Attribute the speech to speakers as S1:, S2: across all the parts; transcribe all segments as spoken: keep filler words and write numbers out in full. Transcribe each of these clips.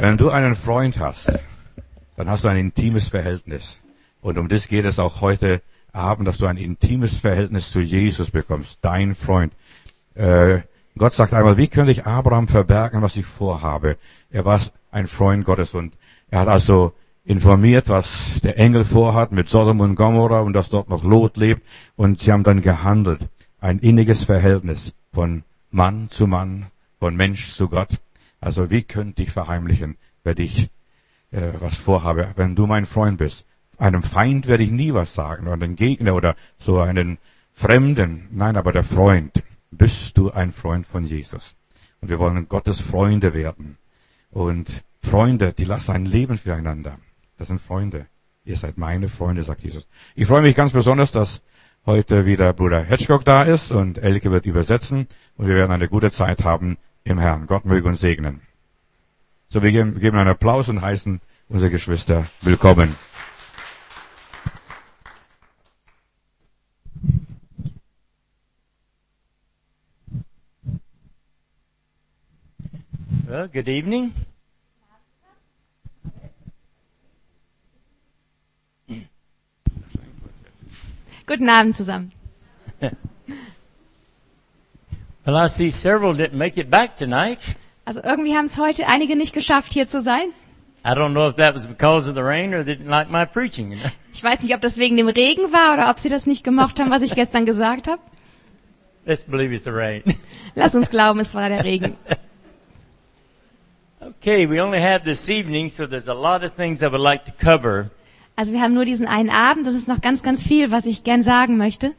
S1: Wenn du einen Freund hast, dann hast du ein intimes Verhältnis. Und um das geht es auch heute Abend, dass du ein intimes Verhältnis zu Jesus bekommst, dein Freund. Äh, Gott sagt einmal, wie könnte ich Abraham verbergen, was ich vorhabe? Er war ein Freund Gottes und er hat also informiert, was der Engel vorhat mit Sodom und Gomorra und dass dort noch Lot lebt. Und sie haben dann gehandelt. Ein inniges Verhältnis von Mann zu Mann, von Mensch zu Gott. Also wie könnte ich verheimlichen, wenn ich äh, was vorhabe, wenn du mein Freund bist? Einem Feind werde ich nie was sagen, oder einen Gegner oder so einen Fremden. Nein, aber der Freund. Bist du ein Freund von Jesus? Und wir wollen Gottes Freunde werden. Und Freunde, die lassen ein Leben füreinander. Das sind Freunde. Ihr seid meine Freunde, sagt Jesus. Ich freue mich ganz besonders, dass heute wieder Bruder Hitchcock da ist und Elke wird übersetzen. Und wir werden eine gute Zeit haben im Herrn. Gott möge uns segnen. So, wir geben, geben einen Applaus und heißen unsere Geschwister willkommen.
S2: Well, good evening.
S3: Guten Abend zusammen.
S2: Well, I see several didn't make it back tonight.
S3: Also irgendwie haben es heute einige nicht geschafft, hier zu sein.
S2: I don't know if that was because of the rain or they didn't like my preaching. You know?
S3: Ich weiß nicht, ob das wegen dem Regen war oder ob sie das nicht gemocht haben, was ich gestern gesagt habe.
S2: Let's believe it's the rain.
S3: Lass uns glauben, es war der Regen.
S2: Okay, we only have this evening, so there's a lot of things I would like to cover.
S3: Also wir haben nur diesen einen Abend und es ist noch ganz, ganz viel, was ich gern sagen möchte.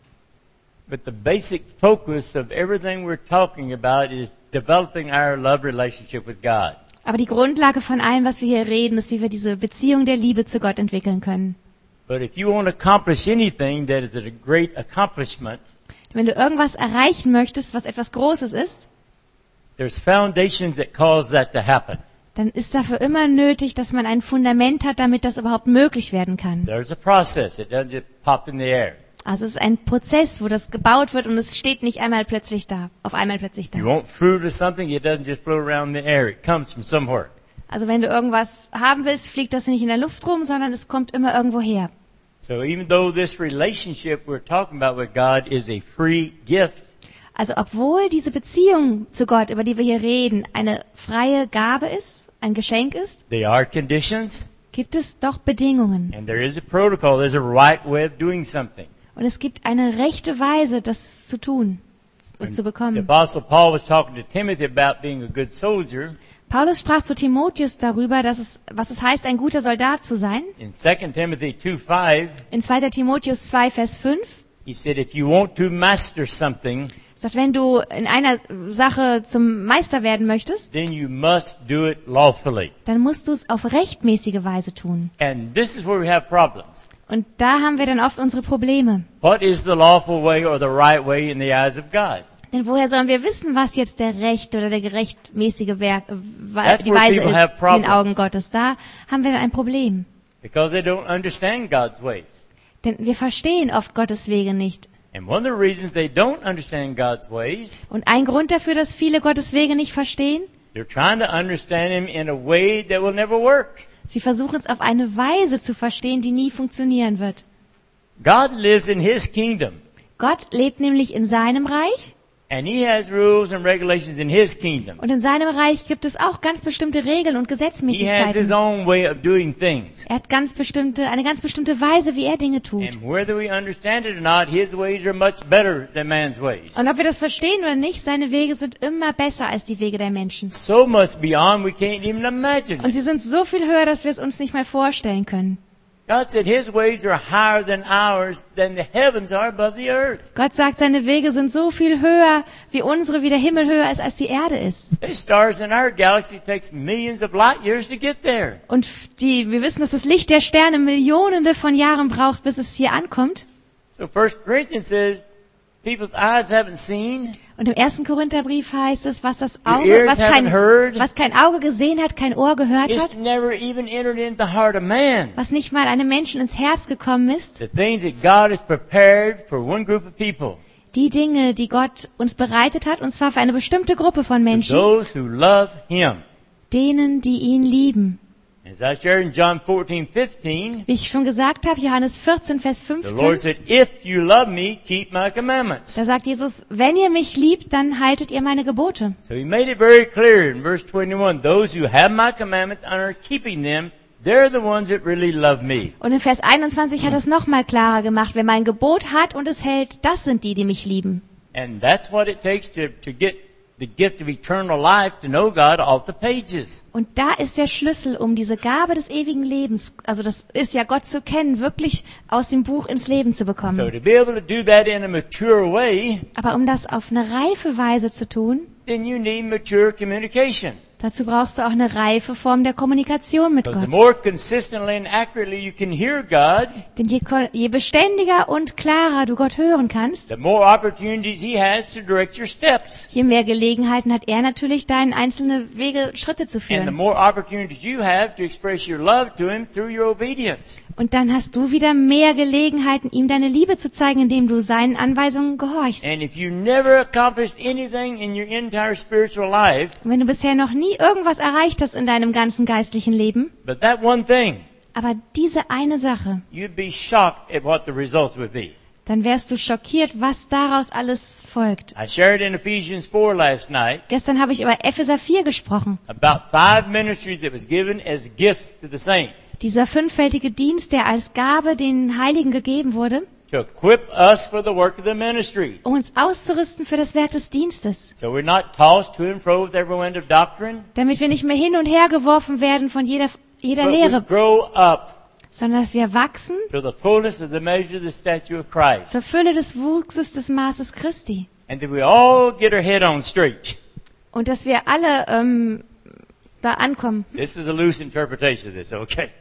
S2: But the basic focus of everything we're talking about is developing our love relationship with God.
S3: Aber die Grundlage von allem, was wir hier reden, ist, wie wir diese Beziehung der Liebe zu Gott entwickeln können.
S2: But if you want to accomplish anything that is a great accomplishment,
S3: wenn du irgendwas erreichen möchtest, was etwas Großes ist,
S2: there's foundations that cause that to happen.
S3: Dann ist dafür immer nötig, dass man ein Fundament hat, damit das überhaupt möglich werden kann.
S2: There's a process. It doesn't just pop in the air.
S3: Also es ist ein Prozess, wo das gebaut wird und es steht nicht einmal plötzlich da, auf einmal plötzlich da.
S2: You want fruit or something, it doesn't just float around in the air. It comes from somewhere.
S3: Also wenn du irgendwas haben willst, fliegt das nicht in der Luft rum, sondern es kommt immer irgendwo her.
S2: So even though this relationship we're talking about with God is a free gift,
S3: also obwohl diese Beziehung zu Gott, über die wir hier reden, eine freie Gabe ist, ein Geschenk ist,
S2: there are conditions,
S3: gibt es doch Bedingungen.
S2: and there is a protocol. There's a right way of doing something.
S3: Und es gibt eine rechte Weise, das zu tun,
S2: When
S3: zu bekommen.
S2: the Apostle Paul was talking to Timothy about being a good soldier.
S3: Paulus sprach zu Timotheus darüber, dass es, was es heißt, ein guter Soldat zu sein.
S2: In Second Timothy two five,
S3: In zweiter Timotheus zwei, Vers fünf,
S2: he said, if you want to master something,
S3: sagt, wenn du in einer Sache zum Meister werden möchtest,
S2: then you must do it lawfully.
S3: dann musst du es auf rechtmäßige Weise tun.
S2: And this is where we have problems.
S3: Und da haben wir dann oft unsere Probleme.
S2: What is the lawful way or the right way in the eyes of God?
S3: Denn woher sollen wir wissen, was jetzt der rechte oder der gerechtmäßige Werk, äh,
S2: That's
S3: die
S2: where
S3: Weise
S2: people
S3: ist
S2: have
S3: in
S2: problems.
S3: den Augen Gottes? Da haben wir dann ein Problem.
S2: Because they don't understand God's ways.
S3: Denn wir verstehen oft Gottes Wege nicht.
S2: And one of the reasons they don't understand God's ways,
S3: Und ein Grund dafür, dass viele Gottes Wege nicht verstehen,
S2: they're trying to understand Him in a way that will never work.
S3: sie versuchen es auf eine Weise zu verstehen, die nie funktionieren wird.
S2: God lives in His kingdom.
S3: Gott lebt nämlich in seinem Reich.
S2: And He has rules and regulations in His kingdom.
S3: Und in seinem Reich gibt es auch ganz bestimmte Regeln und
S2: He has His
S3: Gesetzmäßigkeiten.
S2: own way of doing things.
S3: Er hat ganz bestimmte, eine ganz bestimmte Weise, wie er Dinge tut.
S2: And whether we understand it or not, His ways are much better than man's ways.
S3: Und ob wir das verstehen oder nicht, seine Wege sind immer besser als die Wege der Menschen.
S2: So much beyond we can't even imagine
S3: Und
S2: it.
S3: sie sind so viel höher, dass wir es uns nicht mal vorstellen können.
S2: God said His ways are higher than ours, than the heavens are above the earth.
S3: Gott sagt, seine Wege sind so viel höher, wie unsere, wie der Himmel höher ist, als die Erde ist.
S2: The stars in our galaxy takes millions of light years to get there.
S3: Und die, wir wissen, dass das Licht der Sterne Millionende von Jahren braucht, bis es hier ankommt.
S2: So First Corinthians says, people's eyes haven't seen,
S3: Und im ersten Korintherbrief heißt es, was das
S2: Your
S3: Auge,
S2: ears
S3: was kein,
S2: haven't heard.
S3: was kein Auge gesehen hat, kein Ohr gehört
S2: it's
S3: hat,
S2: never even entered into the heart of man.
S3: was nicht mal einem Menschen ins Herz gekommen ist.
S2: The things that God has prepared for one group of people,
S3: Die Dinge, die Gott uns bereitet hat, und zwar für eine bestimmte Gruppe von
S2: for
S3: Menschen,
S2: those who love Him.
S3: denen, die ihn lieben.
S2: As I shared in John fourteen fifteen,
S3: Wie ich schon gesagt habe, Johannes vierzehn, Vers
S2: the Lord
S3: fünfzehn,
S2: said, if you love me, keep my commandments.
S3: da sagt Jesus, wenn ihr mich liebt, dann haltet ihr meine Gebote.
S2: So he made it very clear in verse twenty-one, those who have my commandments and are keeping them, they're the ones that really love me.
S3: Und in Vers einundzwanzig hat er es nochmal klarer gemacht. Wer mein Gebot hat und es hält, das sind die, die mich lieben.
S2: And that's what it takes to, to get the gift of eternal life, to know God off the pages.
S3: Und da ist der Schlüssel, um diese Gabe des ewigen Lebens, also das ist ja Gott zu kennen, wirklich aus dem Buch ins Leben zu
S2: So
S3: bekommen.
S2: to be able to do that in a mature way,
S3: Aber um das auf eine reife Weise zu tun,
S2: then you need mature communication.
S3: dazu brauchst du auch eine reife Form der Kommunikation mit
S2: Because the
S3: Gott.
S2: more consistently and accurately you can hear God,
S3: Denn je, ko- je beständiger und klarer du Gott hören kannst,
S2: the more opportunities He has to direct your steps.
S3: je mehr Gelegenheiten hat er natürlich, deinen einzelne Wege, Schritte zu
S2: And the
S3: führen.
S2: more opportunities you have to express your love to Him through your obedience.
S3: Und dann hast du wieder mehr Gelegenheiten, ihm deine Liebe zu zeigen, indem du seinen Anweisungen gehorchst.
S2: And if you never accomplished anything in your entire spiritual life,
S3: Und wenn du bisher noch nie irgendwas erreicht hast in deinem ganzen geistlichen Leben,
S2: but that one thing,
S3: aber diese eine Sache,
S2: you'd be shocked at what the results would be.
S3: dann wärst du schockiert, was daraus alles folgt.
S2: I shared in Ephesians four last night
S3: Gestern habe ich über Epheser vier gesprochen.
S2: about five ministries that was given as gifts to the saints
S3: Dieser fünffältige Dienst, der als Gabe den Heiligen gegeben wurde,
S2: to equip us for the work of the ministry.
S3: um uns auszurüsten für das Werk des Dienstes,
S2: So we're not tossed to and fro with every wind of doctrine,
S3: damit wir nicht mehr hin und her geworfen werden von jeder, jeder
S2: but we
S3: Lehre,
S2: grow up
S3: sondern dass wir wachsen
S2: to the fullness of the measure of the stature of Christ.
S3: zur Fülle des Wuchses des Maßes Christi.
S2: And that we all get our head on straight.
S3: Und dass wir alle ähm, da ankommen.
S2: This is a loose interpretation of this, okay?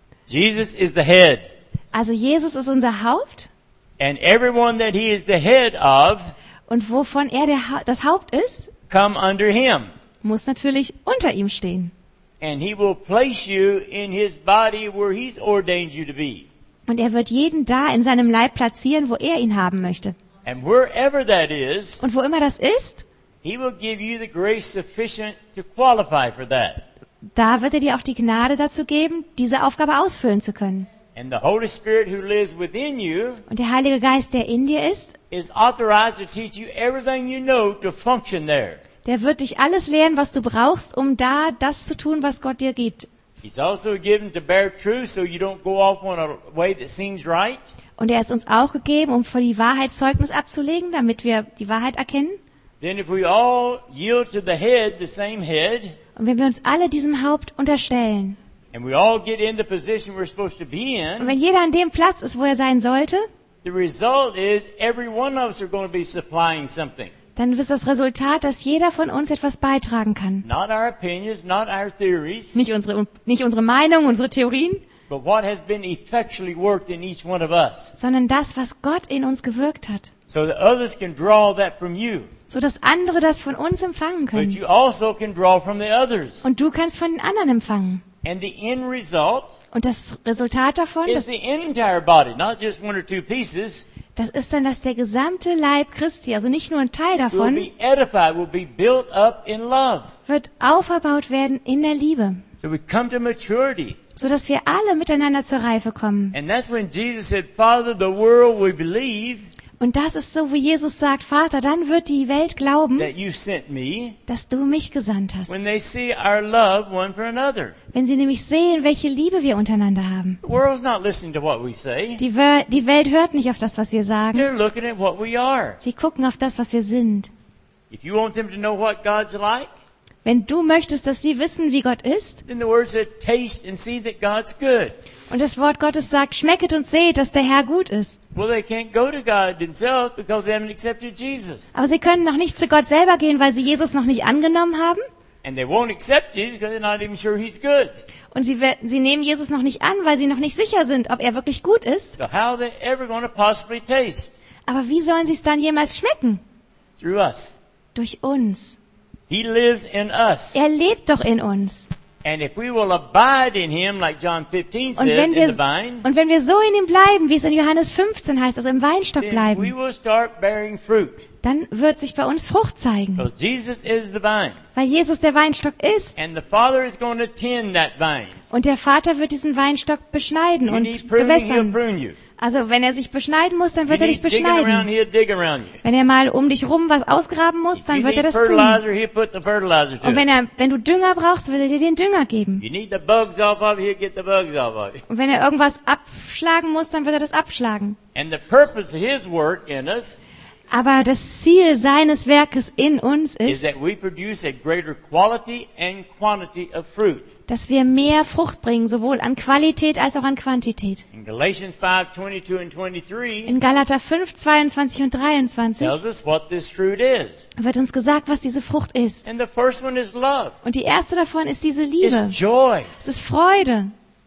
S2: Jesus is the head.
S3: Also Jesus ist unser Haupt,
S2: And everyone that He is the head of
S3: und wovon er der ha- das Haupt ist,
S2: come under Him.
S3: muss natürlich unter ihm stehen.
S2: And He will place you in His body where He's ordained you to be.
S3: Und er wird jeden da in seinem Leib platzieren, wo er ihn haben möchte.
S2: And wherever that is,
S3: Und wo immer das ist,
S2: He will give you the grace sufficient to qualify for that.
S3: da wird er dir auch die Gnade dazu geben, diese Aufgabe ausfüllen zu können.
S2: And the Holy Spirit who lives within you
S3: Und der Heilige Geist, der in dir ist,
S2: is authorized to teach you everything you know to function there.
S3: der wird dich alles lehren, was du brauchst, um da das zu tun, was Gott dir gibt.
S2: He's also given to bear truth so you don't go off on a way that seems right.
S3: Und er ist uns auch gegeben, um für die Wahrheit Zeugnis abzulegen, damit wir die Wahrheit erkennen.
S2: Then if we all yield to the head, the same head,
S3: Und wenn wir uns alle diesem Haupt unterstellen,
S2: and we all get in the position we're supposed to be
S3: und
S2: in,
S3: wenn jeder an dem Platz ist, wo er sein sollte,
S2: the result is every one of us are going to be supplying something.
S3: dann ist das Resultat, dass jeder von uns etwas beitragen kann.
S2: Not our opinions, not our theories,
S3: Nicht unsere, nicht unsere Meinung, unsere Theorien,
S2: but what has been effectually worked in each one of us.
S3: sondern das, was Gott in uns gewirkt hat,
S2: So that others can draw that from you.
S3: so dass andere das von uns empfangen
S2: But
S3: können.
S2: you also can draw from the others.
S3: Und du kannst von den anderen empfangen.
S2: And the end result
S3: Und das Resultat davon,
S2: is
S3: das,
S2: the entire body, not just one or two pieces,
S3: das ist dann, dass der gesamte Leib Christi, also nicht nur ein Teil
S2: will
S3: davon,
S2: be edified, will be built up in love.
S3: wird auferbaut werden in der Liebe,
S2: So we come to maturity.
S3: so dass wir alle miteinander zur Reife kommen.
S2: And that's when Jesus said, Father, the world will believe
S3: Und das ist so, wie Jesus sagt, Vater, dann wird die Welt glauben,
S2: that you sent me
S3: dass du mich gesandt hast.
S2: when they see our love one for another.
S3: Wenn sie nämlich sehen, welche Liebe wir untereinander haben.
S2: The world's not listening to what we say.
S3: Die, Wör- die Welt hört nicht auf das, was wir sagen.
S2: They're looking at what we are.
S3: Sie gucken auf das, was wir sind.
S2: If you want them to know what God's like,
S3: Wenn du möchtest, dass sie wissen, wie Gott ist,
S2: then the word said, taste and see that God's good.
S3: und das Wort Gottes sagt, schmecket und seht, dass der Herr gut ist.
S2: Well, they can't go to God themselves because they haven't accepted Jesus.
S3: Aber sie können noch nicht zu Gott selber gehen, weil sie Jesus noch nicht angenommen haben.
S2: And they won't accept Jesus because they're not even sure He's good.
S3: Und sie, we- sie nehmen Jesus noch nicht an, weil sie noch nicht sicher sind, ob er wirklich gut ist.
S2: So how are they ever going to possibly taste?
S3: Aber wie sollen sie es dann jemals schmecken?
S2: Through us.
S3: Durch uns.
S2: He lives in us.
S3: Er lebt doch in uns.
S2: And if we will abide in Him, like John fifteen
S3: Und
S2: said,
S3: wenn,
S2: in the
S3: wir,
S2: vine,
S3: und wenn wir so in ihm bleiben, wie es in Johannes fünfzehn heißt, also im Weinstock
S2: then we
S3: bleiben,
S2: will start bearing fruit.
S3: dann wird sich bei uns Frucht zeigen.
S2: Because Jesus is the vine.
S3: Weil Jesus der Weinstock ist.
S2: And the Father is going to tend that vine.
S3: Und der Vater wird diesen Weinstock beschneiden
S2: You
S3: und
S2: need pruning, he'll
S3: bewässern.
S2: prune you.
S3: Also wenn er sich beschneiden muss, dann
S2: You
S3: wird er dich
S2: need digging around,
S3: beschneiden.
S2: he'll dig around you.
S3: Wenn er mal um dich rum was ausgraben muss, dann
S2: You
S3: wird er
S2: need
S3: das tun.
S2: fertilizer, he'll put the fertilizer to
S3: Und wenn
S2: it.
S3: er, wenn du Dünger brauchst, wird er dir den Dünger geben.
S2: You need the bugs off of it, he'll get the bugs off of it.
S3: Und wenn er irgendwas abschlagen muss, dann wird er das abschlagen.
S2: And the purpose of his work in us
S3: Aber das Ziel seines Werkes in uns
S2: is
S3: ist,
S2: that we produce a greater quality and quantity of fruit.
S3: dass wir mehr Frucht bringen, sowohl an Qualität als auch an Quantität.
S2: In Galatians five twenty-two and twenty-three
S3: In Galater fünf, zweiundzwanzig und dreiundzwanzig
S2: tells us what this fruit is.
S3: wird uns gesagt, was diese Frucht ist.
S2: And the first one is love.
S3: Und die erste davon ist diese Liebe.
S2: It's joy.
S3: Es ist Freude.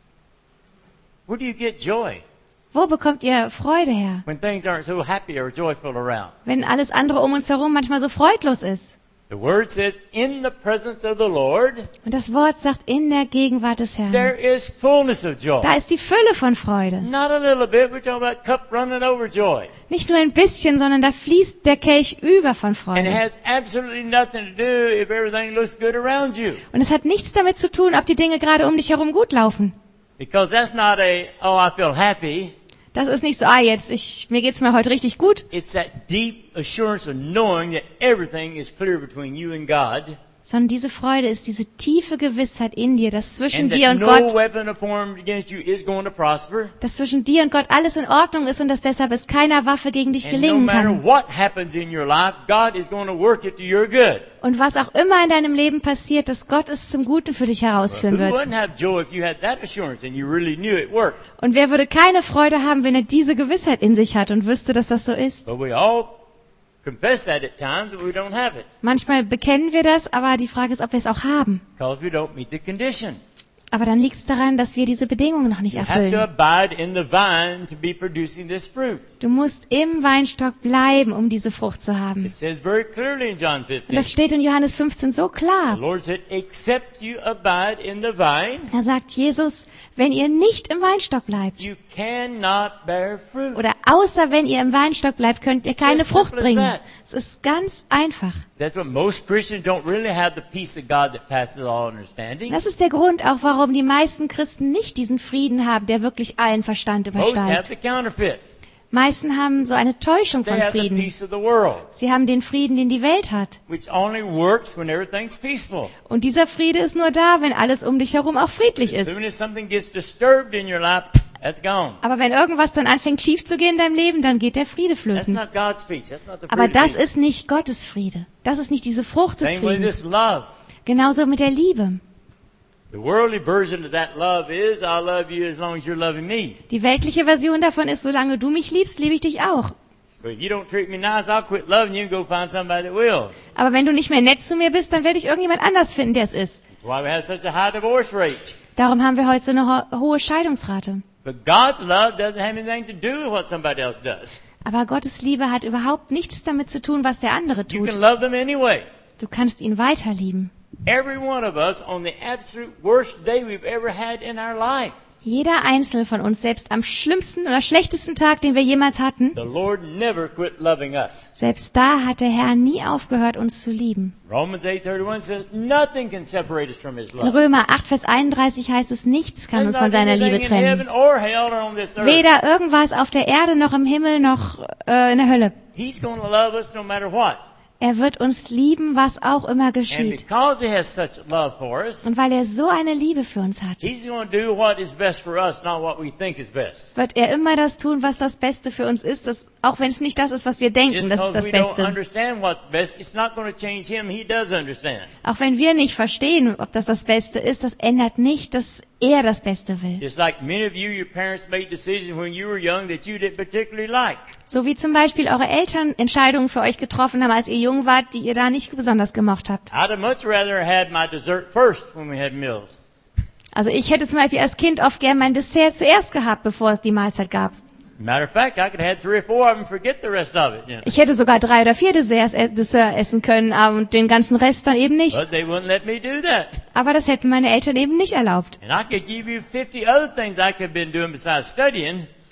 S2: Where do you get joy?
S3: Wo bekommt ihr Freude her?
S2: When things aren't so happy or joyful around.
S3: Wenn alles andere um uns herum manchmal so freudlos ist.
S2: The word says, in the presence of the Lord,
S3: Und das Wort sagt, in der Gegenwart des Herrn.
S2: there is fullness of joy.
S3: Da ist die Fülle von Freude.
S2: Not a little bit, we're talking about cup running over joy.
S3: Nicht nur ein bisschen, sondern da fließt der Kelch über von
S2: And it
S3: Freude.
S2: has absolutely nothing to do if everything looks good around you.
S3: Und es hat nichts damit zu tun, ob die Dinge gerade um dich herum gut laufen.
S2: Because that's not a, oh, I feel happy.
S3: Das ist nicht so, ah, jetzt, ich, mir geht's mir heute richtig gut.
S2: It's that deep assurance of knowing that everything is clear between you and God.
S3: Sondern diese Freude ist diese tiefe Gewissheit in dir, dass zwischen
S2: And
S3: dir
S2: that
S3: und
S2: no
S3: Gott,
S2: weapon formed against you is going to prosper.
S3: dass zwischen dir und Gott alles in Ordnung ist und dass deshalb es keiner Waffe gegen dich
S2: And no
S3: gelingen
S2: matter
S3: kann.
S2: what happens in your life, God is going to work it to your good.
S3: Und was auch immer in deinem Leben passiert, dass Gott es zum Guten für dich
S2: Who
S3: herausführen wird.
S2: wouldn't have joy if you had that assurance and you really knew it worked?
S3: Und wer würde keine Freude haben, wenn er diese Gewissheit in sich hat und wüsste, dass das so ist?
S2: But we all confess that at times, but we don't have it
S3: Manchmal bekennen wir das, aber die Frage ist, ob wir es auch haben.
S2: because we don't meet the condition.
S3: Aber dann liegt es daran, dass wir diese Bedingungen noch nicht
S2: You have to
S3: erfüllen.
S2: abide in the vine to be producing this fruit.
S3: Du musst im Weinstock bleiben, um diese Frucht zu haben.
S2: It says very clearly in John
S3: Und
S2: fifteen.
S3: das steht in Johannes fünfzehn so
S2: The
S3: klar.
S2: Lord said, except you abide in the vine,
S3: Da sagt Jesus, wenn ihr nicht im Weinstock bleibt,
S2: you cannot bear fruit.
S3: oder außer wenn ihr im Weinstock bleibt, könnt ihr keine
S2: As
S3: Frucht
S2: simple as
S3: bringen.
S2: that.
S3: Es ist ganz einfach.
S2: That's what most Christians don't really have, the peace of God that passes all understanding.
S3: Das ist der Grund auch, warum die meisten Christen nicht diesen Frieden haben, der wirklich allen Verstand
S2: Most have
S3: übersteigt.
S2: the counterfeit.
S3: Meisten haben so eine Täuschung
S2: They
S3: von
S2: have the
S3: Frieden.
S2: peace of the world,
S3: Sie haben den Frieden, den die Welt hat.
S2: which only works when everything's peaceful.
S3: Und dieser Friede ist nur da, wenn alles um dich herum auch friedlich
S2: As
S3: ist.
S2: soon as something gets disturbed in your life, that's gone.
S3: Aber wenn irgendwas dann anfängt schief zu gehen in deinem Leben, dann geht der Friede
S2: That's
S3: flöten.
S2: not God's peace. That's not the
S3: Aber
S2: fruit of
S3: das
S2: peace.
S3: ist nicht Gottes Friede. Das ist nicht diese Frucht des
S2: Same way
S3: Friedens.
S2: this love.
S3: Genauso mit der Liebe.
S2: The worldly version of that love is, I love you as long as you're loving me.
S3: Die weltliche Version davon ist, solange du mich liebst, liebe ich dich auch.
S2: But if you don't treat me nice, I'll quit loving you and go find somebody that will.
S3: Aber wenn du nicht mehr nett zu mir bist, dann werde ich irgendjemand anders finden, der es ist.
S2: That's why we have such a high divorce rate.
S3: Darum haben wir heute so eine ho hohe Scheidungsrate.
S2: But God's love doesn't have anything to do with what somebody else does.
S3: Aber Gottes Liebe hat überhaupt nichts damit zu tun, was der andere
S2: You
S3: tut.
S2: can love them anyway.
S3: Du kannst ihn weiter lieben.
S2: Every one of us on the absolute worst day we've ever had in our life.
S3: Jeder Einzelne von uns, selbst am schlimmsten oder schlechtesten Tag, den wir jemals hatten,
S2: The Lord never quit loving us.
S3: selbst da hat der Herr nie aufgehört, uns zu lieben.
S2: Romans eight thirty-one says nothing can separate us from His
S3: In
S2: love.
S3: Römer acht, Vers einunddreißig heißt es, nichts kann uns von seiner Liebe
S2: Anything in heaven
S3: trennen.
S2: or hell or on this earth.
S3: Weder irgendwas auf der Erde, noch im Himmel, noch äh, in der Hölle.
S2: He's going to love us no matter what.
S3: Er wird uns lieben, was auch immer
S2: And
S3: geschieht.
S2: because He has such love for us,
S3: Und weil er so eine Liebe für uns hat,
S2: He's going to do what is best for us, not what we think is best.
S3: wird er immer das tun, was das Beste für uns ist, das, auch wenn es nicht das ist, was wir denken,
S2: Just
S3: das ist
S2: because
S3: das
S2: we don't
S3: Beste.
S2: understand what's best, it's not going to change Him. He does understand.
S3: Auch wenn wir nicht verstehen, ob das das Beste ist, das ändert nicht, dass er das Beste will.
S2: Just like many of you, your parents made decisions when you were young that you didn't particularly like.
S3: So wie zum Beispiel eure Eltern Entscheidungen für euch getroffen haben, als ihr jung wart, die ihr da nicht besonders gemocht habt.
S2: I'd have much rather had my dessert first when we had meals.
S3: Also ich hätte zum Beispiel als Kind oft gern mein Dessert zuerst gehabt, bevor es die Mahlzeit gab.
S2: Matter of fact, I could have had three or four of them and forget the rest of it. You know.
S3: Ich hätte sogar drei oder vier Desserts, äh, Dessert essen können, aber und den ganzen Rest dann eben nicht.
S2: But they wouldn't let me do that.
S3: Aber das hätten meine Eltern eben nicht erlaubt.
S2: And I could give you fifty other things I could have been doing besides studying,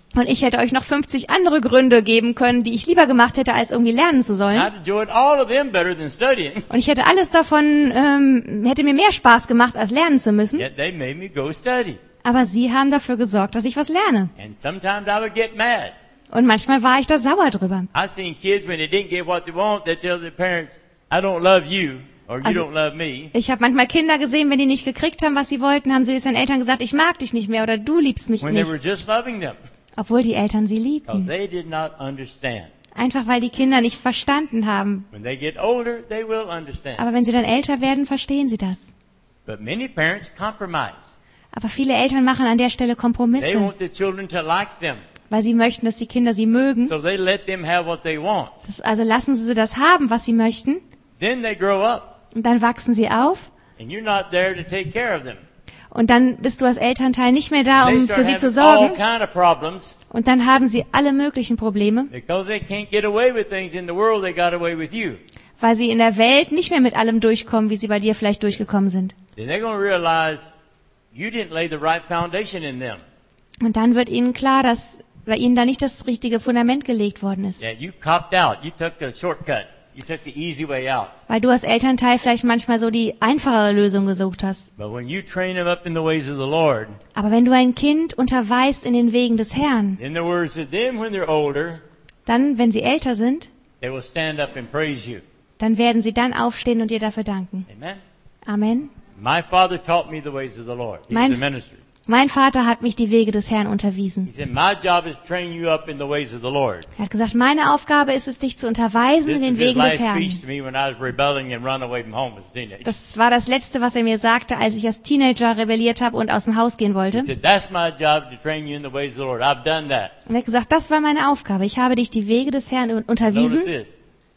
S3: Und ich hätte euch noch fünfzig andere Gründe geben können, die ich lieber gemacht hätte, als irgendwie lernen zu sollen.
S2: I'd enjoyed all of them better than studying.
S3: Und ich hätte alles davon, ähm, hätte mir mehr Spaß gemacht, als lernen zu müssen.
S2: Yet they made me go study.
S3: Aber sie haben dafür gesorgt, dass ich was lerne.
S2: And sometimes I would get mad.
S3: Und manchmal war ich da sauer drüber.
S2: I've seen kids when they didn't get what they want, they tell their parents, I don't love you, or you
S3: Also-
S2: don't love me.
S3: Ich habe manchmal Kinder gesehen, wenn die nicht gekriegt haben, was sie wollten, haben sie es ihren Eltern gesagt, ich mag dich nicht mehr oder du liebst mich
S2: When they
S3: nicht.
S2: were just loving them.
S3: Obwohl die Eltern sie
S2: Because
S3: liebten.
S2: they did not understand.
S3: Einfach weil die Kinder nicht verstanden haben.
S2: When they get older, they will understand.
S3: Aber wenn sie dann älter werden, verstehen sie das.
S2: But many parents compromise.
S3: Aber viele Eltern machen an der Stelle
S2: They
S3: Kompromisse,
S2: want the children to like them.
S3: weil sie möchten, dass die Kinder sie mögen.
S2: So they let them have what they want.
S3: Das, also lassen sie das haben, was sie möchten.
S2: Then they grow up.
S3: Und dann wachsen sie auf.
S2: And you're not there to take care of them.
S3: Und dann bist du als Elternteil nicht mehr da,
S2: They
S3: um
S2: start
S3: für sie zu
S2: having all
S3: sorgen.
S2: kind of problems.
S3: Und dann haben sie alle möglichen Probleme,
S2: Because they can't get away with things in the world, they got away with you.
S3: weil sie in der Welt nicht mehr mit allem durchkommen, wie sie bei dir vielleicht durchgekommen sind.
S2: Then they're going to realize you didn't lay the right foundation in them.
S3: Und dann wird ihnen klar, dass bei ihnen da nicht das richtige Fundament gelegt worden ist.
S2: That you copped out. You took the shortcut. You took the easy way out.
S3: Weil du als Elternteil vielleicht manchmal so die einfachere Lösung gesucht hast.
S2: But when you train them up in the ways of the Lord,
S3: Aber wenn du ein Kind unterweist in den Wegen des Herrn,
S2: in the words of them when they're older,
S3: dann, wenn sie älter sind,
S2: they will stand up and praise you.
S3: dann werden sie dann aufstehen und dir dafür danken.
S2: Amen.
S3: Amen.
S2: My father taught me the ways of the Lord. He
S3: Mein-
S2: was a minister.
S3: Mein Vater hat mich die Wege des Herrn
S2: He
S3: unterwiesen.
S2: said, my job is to train you up in the ways of the Lord.
S3: Er hat gesagt, meine Aufgabe ist es, dich zu unterweisen
S2: This
S3: in den
S2: is his
S3: Wegen des
S2: last
S3: Herrn.
S2: speech to me when I was rebelling and run away from home as a teenager.
S3: Das war das Letzte, was er mir sagte, als ich als Teenager rebelliert habe und aus dem Haus gehen wollte.
S2: He said, that's my job to train you in the ways of the Lord. I've done that.
S3: Und er hat gesagt, das war meine Aufgabe. Ich habe dich die Wege des Herrn
S2: Notice
S3: unterwiesen.
S2: this.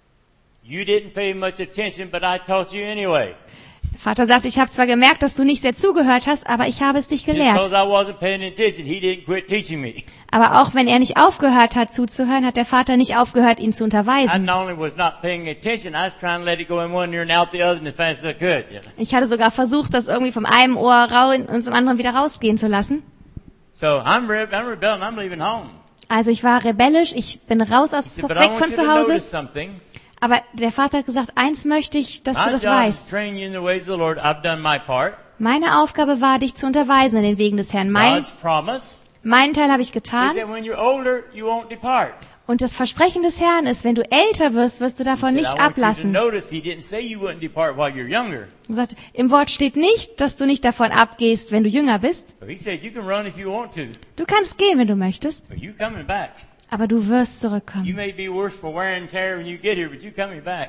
S2: You didn't pay much attention, but I taught you anyway.
S3: Vater sagt, ich habe zwar gemerkt, dass du nicht sehr zugehört hast, aber ich habe es dich
S2: Just because
S3: gelehrt.
S2: I wasn't paying attention, he didn't quit teaching me.
S3: Aber auch wenn er nicht aufgehört hat zuzuhören, hat der Vater nicht aufgehört, ihn zu
S2: I
S3: unterweisen.
S2: not only was not paying attention, I was trying to let it go in one ear and out the other and as fast as I could. You know?
S3: Ich hatte sogar versucht, das irgendwie vom einen Ohr raus und zum anderen wieder rausgehen zu lassen.
S2: So I'm, re- I'm rebelling. I'm leaving home.
S3: Also ich war rebellisch, ich bin raus aus,
S2: He said, but I
S3: weg
S2: want
S3: von
S2: you
S3: zu
S2: to
S3: Hause.
S2: notice something.
S3: Aber der Vater hat gesagt, eins möchte ich, dass du
S2: My
S3: das
S2: job is to
S3: weißt.
S2: train you in the ways of the Lord. I've done my part.
S3: Meine Aufgabe war, dich zu unterweisen in den Wegen des Herrn. Mein,
S2: God's promise
S3: meinen Teil habe ich
S2: is
S3: getan.
S2: that when you're older, you won't depart.
S3: Und das Versprechen des Herrn ist, wenn du älter wirst, wirst du
S2: He
S3: davon
S2: said,
S3: nicht
S2: I want you to
S3: ablassen.
S2: notice he didn't say you wouldn't depart while you're younger.
S3: Er sagt, im Wort steht nicht, dass du nicht davon abgehst, wenn du jünger bist.
S2: So he said, you can run if you want to,
S3: Du kannst gehen, wenn du möchtest,
S2: but you coming back.
S3: aber du wirst
S2: You
S3: zurückkommen.
S2: may be worse for wear and tear when you get here, but you coming back.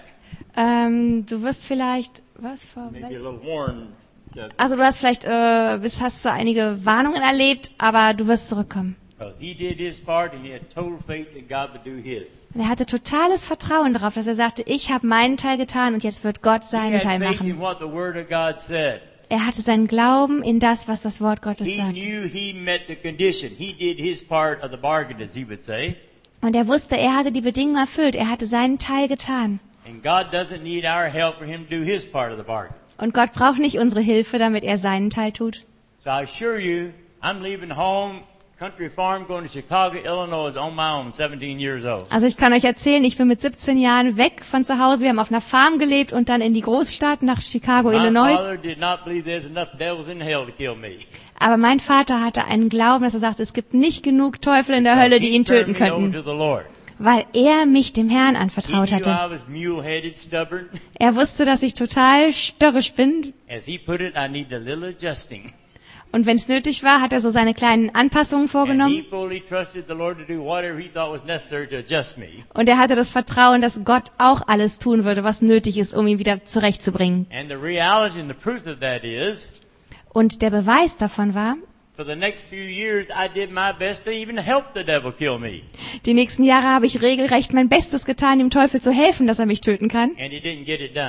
S3: Ähm, du wirst vielleicht, was vor,
S2: Maybe a little worn. So,
S3: also du hast vielleicht, äh, bist, hast du einige Warnungen erlebt, aber du wirst zurückkommen.
S2: because he did his part and he had total faith that God would do his.
S3: Und er hatte totales Vertrauen darauf, dass er sagte, ich habe meinen Teil getan und jetzt wird Gott
S2: He
S3: seinen
S2: had
S3: Teil
S2: faith in
S3: machen.
S2: what the Word of God said.
S3: Er hatte seinen Glauben in das, was das Wort Gottes
S2: He
S3: sagt.
S2: knew he met the condition. He did his part of the bargain, as he would say.
S3: Und er wusste, er hatte die Bedingungen erfüllt. Er hatte seinen Teil getan.
S2: And God doesn't need our help for him to do his part of the bargain.
S3: Und Gott braucht nicht unsere Hilfe, damit er seinen Teil tut.
S2: So I assure you, I'm leaving home, country farm, going to Chicago, Illinois on my own, seventeen years old.
S3: Also ich kann euch erzählen, ich bin mit siebzehn Jahren weg von zu Hause. Wir haben auf einer Farm gelebt und dann in die Großstadt nach Chicago,
S2: My
S3: Illinois.
S2: father did not believe there's enough devils in hell to kill me.
S3: Aber mein Vater hatte einen Glauben, dass er sagte, es gibt nicht genug Teufel in der Hölle, die
S2: He
S3: ihn
S2: turned
S3: töten
S2: me over
S3: könnten.
S2: to the Lord.
S3: Weil er mich dem Herrn
S2: He
S3: anvertraut
S2: knew
S3: hatte.
S2: I was mule-headed, stubborn.
S3: Er wusste, dass ich total störrisch bin.
S2: As he put it, I need a little adjusting.
S3: Und wenn es nötig war, hat er so seine kleinen Anpassungen
S2: And he
S3: vorgenommen.
S2: fully trusted the Lord to do whatever he thought was necessary to adjust me.
S3: Und er hatte das Vertrauen, dass Gott auch alles tun würde, was nötig ist, um ihn wieder zurechtzubringen.
S2: And the reality and the proof of that is,
S3: Und der Beweis davon war,
S2: for the next few years, I did my best to even help the devil kill me.
S3: die nächsten Jahre habe ich regelrecht mein Bestes getan, dem Teufel zu helfen, dass er mich töten kann.
S2: And he didn't get it done.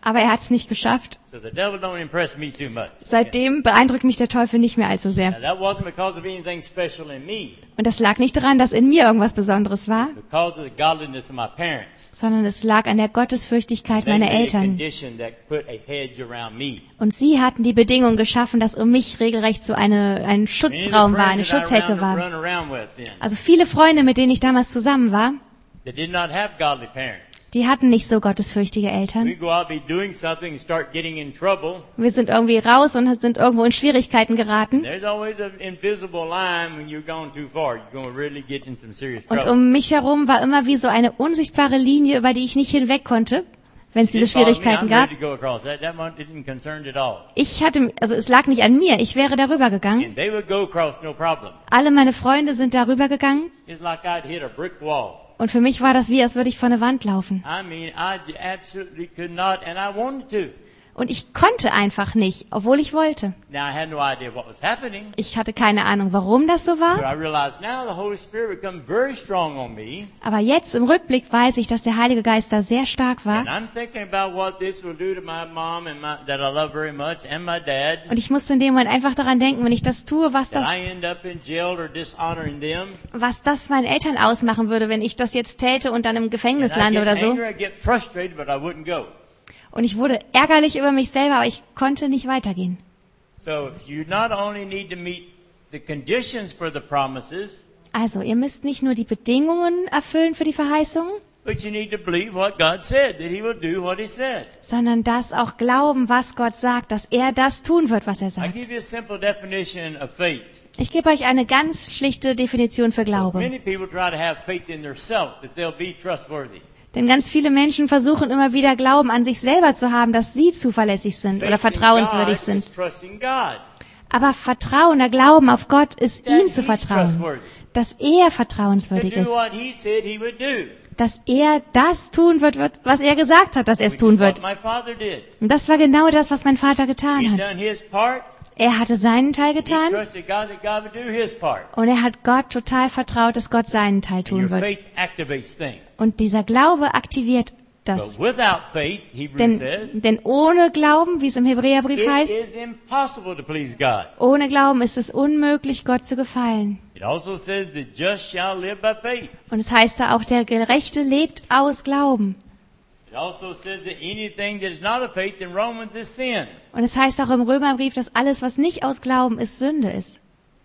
S3: aber er hat es nicht geschafft.
S2: So the devil don't impress me too much.
S3: Seitdem beeindruckt mich der Teufel nicht mehr allzu sehr.
S2: Now, that wasn't because of anything special in me,
S3: Und das lag nicht daran, dass in mir irgendwas Besonderes war,
S2: because of the godliness of my parents.
S3: sondern es lag an der Gottesfürchtigkeit
S2: They
S3: meiner
S2: made a
S3: Eltern.
S2: condition that put a hedge around me.
S3: Und sie hatten die Bedingungen geschaffen, dass um mich regelrecht so eine, ein
S2: Many of the
S3: Schutzraum war, eine
S2: friends that I
S3: Schutzhecke
S2: around-
S3: war.
S2: run around with then,
S3: Also viele Freunde, mit denen ich damals zusammen war,
S2: they did not have godly parents.
S3: die hatten nicht so gottesfürchtige Eltern.
S2: We go out be doing something and start getting in trouble.
S3: Wir sind irgendwie raus und sind irgendwo in Schwierigkeiten geraten.
S2: There's always an invisible line when you're going too far. You're going to really get in some serious
S3: Und
S2: trouble.
S3: um mich herum war immer wie so eine unsichtbare Linie, über die ich nicht hinweg konnte, wenn es diese
S2: Didn't bother me.
S3: Schwierigkeiten
S2: I'm
S3: gab.
S2: ready to go across. That, that one didn't concern at all.
S3: Ich hatte, also es lag nicht an mir, ich wäre darüber gegangen.
S2: And they would go across no problem.
S3: Alle meine Freunde sind darüber gegangen.
S2: It's like I'd hit a brick wall.
S3: Und für mich war das wie, als würde ich vor eine Wand laufen.
S2: I mean, I j- absolutely could not, and I wanted to.
S3: Und ich konnte einfach nicht, obwohl ich wollte.
S2: Now, I had no idea what was happening,
S3: Ich hatte keine Ahnung, warum das so
S2: but
S3: war.
S2: I realized now the Holy Spirit would come very strong on me,
S3: Aber jetzt im Rückblick weiß ich, dass der Heilige Geist da sehr stark war.
S2: and I'm thinking about what this will do to my mom and my, that I love very much, and my dad,
S3: Und ich musste in dem Moment einfach daran denken, wenn ich das tue, was
S2: that
S3: das,
S2: I end up in jail or dishonoring them.
S3: was das meinen Eltern ausmachen würde, wenn ich das jetzt täte und dann im Gefängnis
S2: And I
S3: lande
S2: get
S3: oder so.
S2: angry, I get frustrated, but I wouldn't go.
S3: Und ich wurde ärgerlich über mich selber, aber ich konnte nicht weitergehen.
S2: So you not only need to meet the conditions for the promises,
S3: Also, ihr müsst nicht nur die Bedingungen erfüllen für die Verheißungen,
S2: but you need to believe what God said, that He will do what He said.
S3: sondern das auch glauben, was Gott sagt, dass er das tun wird, was er
S2: I
S3: sagt.
S2: give you a simple definition of faith.
S3: Ich gebe euch eine ganz schlichte Definition für Glaube.
S2: Many people try to have faith in themselves that they'll be trustworthy.
S3: Denn ganz viele Menschen versuchen immer wieder Glauben an sich selber zu haben, dass sie zuverlässig sind oder
S2: Faith in
S3: vertrauenswürdig
S2: God
S3: sind.
S2: is trusting God.
S3: Aber Vertrauen, der Glauben auf Gott ist,
S2: That
S3: ihm zu
S2: he's
S3: vertrauen.
S2: trustworthy.
S3: Dass er
S2: To
S3: vertrauenswürdig
S2: do
S3: ist.
S2: what He said He would do.
S3: Dass er das tun wird, was er gesagt hat, dass er es
S2: Which
S3: tun
S2: is
S3: wird.
S2: what my father did.
S3: Und das war genau das, was mein Vater
S2: He
S3: getan hat.
S2: done His part.
S3: Er hatte seinen Teil
S2: He
S3: getan
S2: trusted God that God would do His part.
S3: und er hat Gott total vertraut, dass Gott seinen Teil
S2: And your
S3: tun wird.
S2: faith activates things.
S3: Und dieser Glaube aktiviert das.
S2: But without faith, Hebrews
S3: Denn,
S2: says,
S3: denn ohne Glauben, wie es im Hebräerbrief
S2: it
S3: heißt,
S2: is impossible to please God.
S3: ohne Glauben ist es unmöglich, Gott zu gefallen.
S2: It also says the just shall live by faith.
S3: Und es heißt da auch, der Gerechte lebt aus Glauben.
S2: It also says that anything that is not of faith in Romans is sin.
S3: Und es heißt auch im Römerbrief, dass alles, was nicht aus Glauben ist, Sünde ist.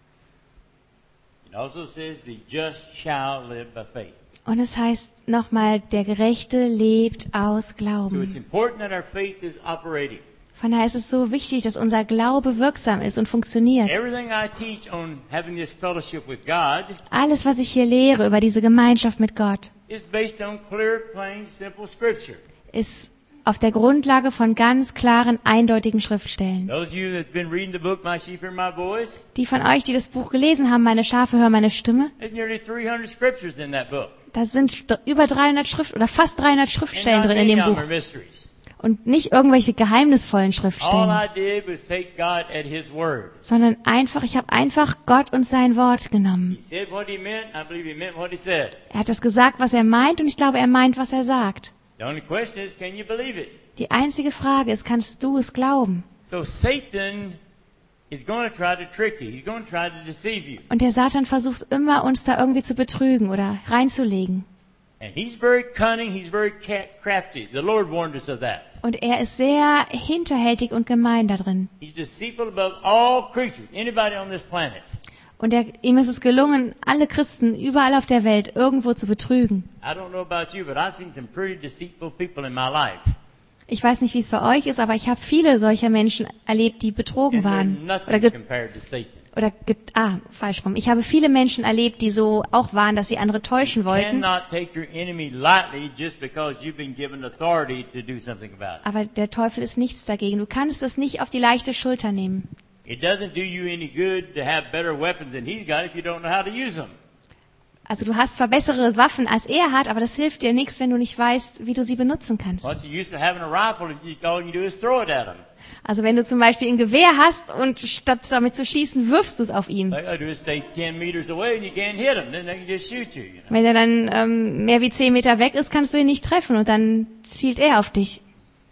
S2: It also says the just shall live by faith.
S3: Und es heißt nochmal, der Gerechte lebt aus
S2: So it's
S3: Glauben.
S2: important that our faith is operating.
S3: Von daher ist es so wichtig, dass unser Glaube wirksam ist und funktioniert.
S2: Everything I teach on having this fellowship with God
S3: Alles, was ich hier lehre über diese Gemeinschaft mit Gott,
S2: is based on clear, plain, simple scripture.
S3: ist auf der Grundlage von ganz klaren, eindeutigen Schriftstellen.
S2: Those of you that's been reading the book, My Sheep Hear My Voice,
S3: Die von euch, die das Buch gelesen haben, meine Schafe hören meine Stimme,
S2: there's nearly three hundred scriptures in that book.
S3: da sind über dreihundert Schrift oder fast dreihundert
S2: And
S3: Schriftstellen
S2: not
S3: drin in
S2: any
S3: dem
S2: of them
S3: Buch.
S2: are mysteries.
S3: Und nicht irgendwelche geheimnisvollen
S2: All
S3: Schriftstellen,
S2: I did was take God at His word.
S3: sondern einfach, ich habe einfach Gott und sein Wort genommen.
S2: He said what He meant. I believe He meant what He said.
S3: Er hat das gesagt, was er meint, und ich glaube, er meint, was er sagt.
S2: The only question is, can you believe it?
S3: Die einzige Frage ist, kannst du es glauben?
S2: So Satan is going to try to trick you. He's going to try to deceive you.
S3: Und der Satan versucht immer, uns da irgendwie zu betrügen oder reinzulegen.
S2: And he's very cunning. He's very ca- crafty. The Lord warned us of that.
S3: Und er ist sehr hinterhältig und gemein da drin.
S2: He's deceitful above all creatures, anybody on this planet.
S3: Und er, ihm ist es gelungen, alle Christen überall auf der Welt irgendwo zu betrügen.
S2: I don't know about you, but I've seen some pretty deceitful people in my life.
S3: Ich weiß nicht, wie es für euch ist, aber ich habe viele solcher Menschen erlebt, die betrogen
S2: And they're
S3: waren. Oder,
S2: nothing
S3: ge
S2: compared to Satan.
S3: oder ge ah, falsch rum. Ich habe viele Menschen erlebt, die so auch waren, dass sie andere täuschen
S2: You
S3: wollten.
S2: cannot take your enemy lightly just because you've been given authority to do something about it.
S3: Aber der Teufel ist nichts dagegen. Du kannst das nicht auf die leichte Schulter nehmen.
S2: It doesn't do you any good to have better weapons than he's got if you don't know how to use them.
S3: Also du hast zwar bessere Waffen als er hat, aber das hilft dir nichts, wenn du nicht weißt, wie du sie benutzen kannst.
S2: What's the use of having a rifle if you, all you do is throw it at him?
S3: Also wenn du zum Beispiel ein Gewehr hast und statt damit zu schießen, wirfst du es auf ihn.
S2: All you gotta do is stay ten meters away and you can't hit him. Then they can just shoot you. you know?
S3: Wenn er dann ähm, mehr wie zehn Meter weg ist, kannst du ihn nicht treffen und dann zielt er auf dich.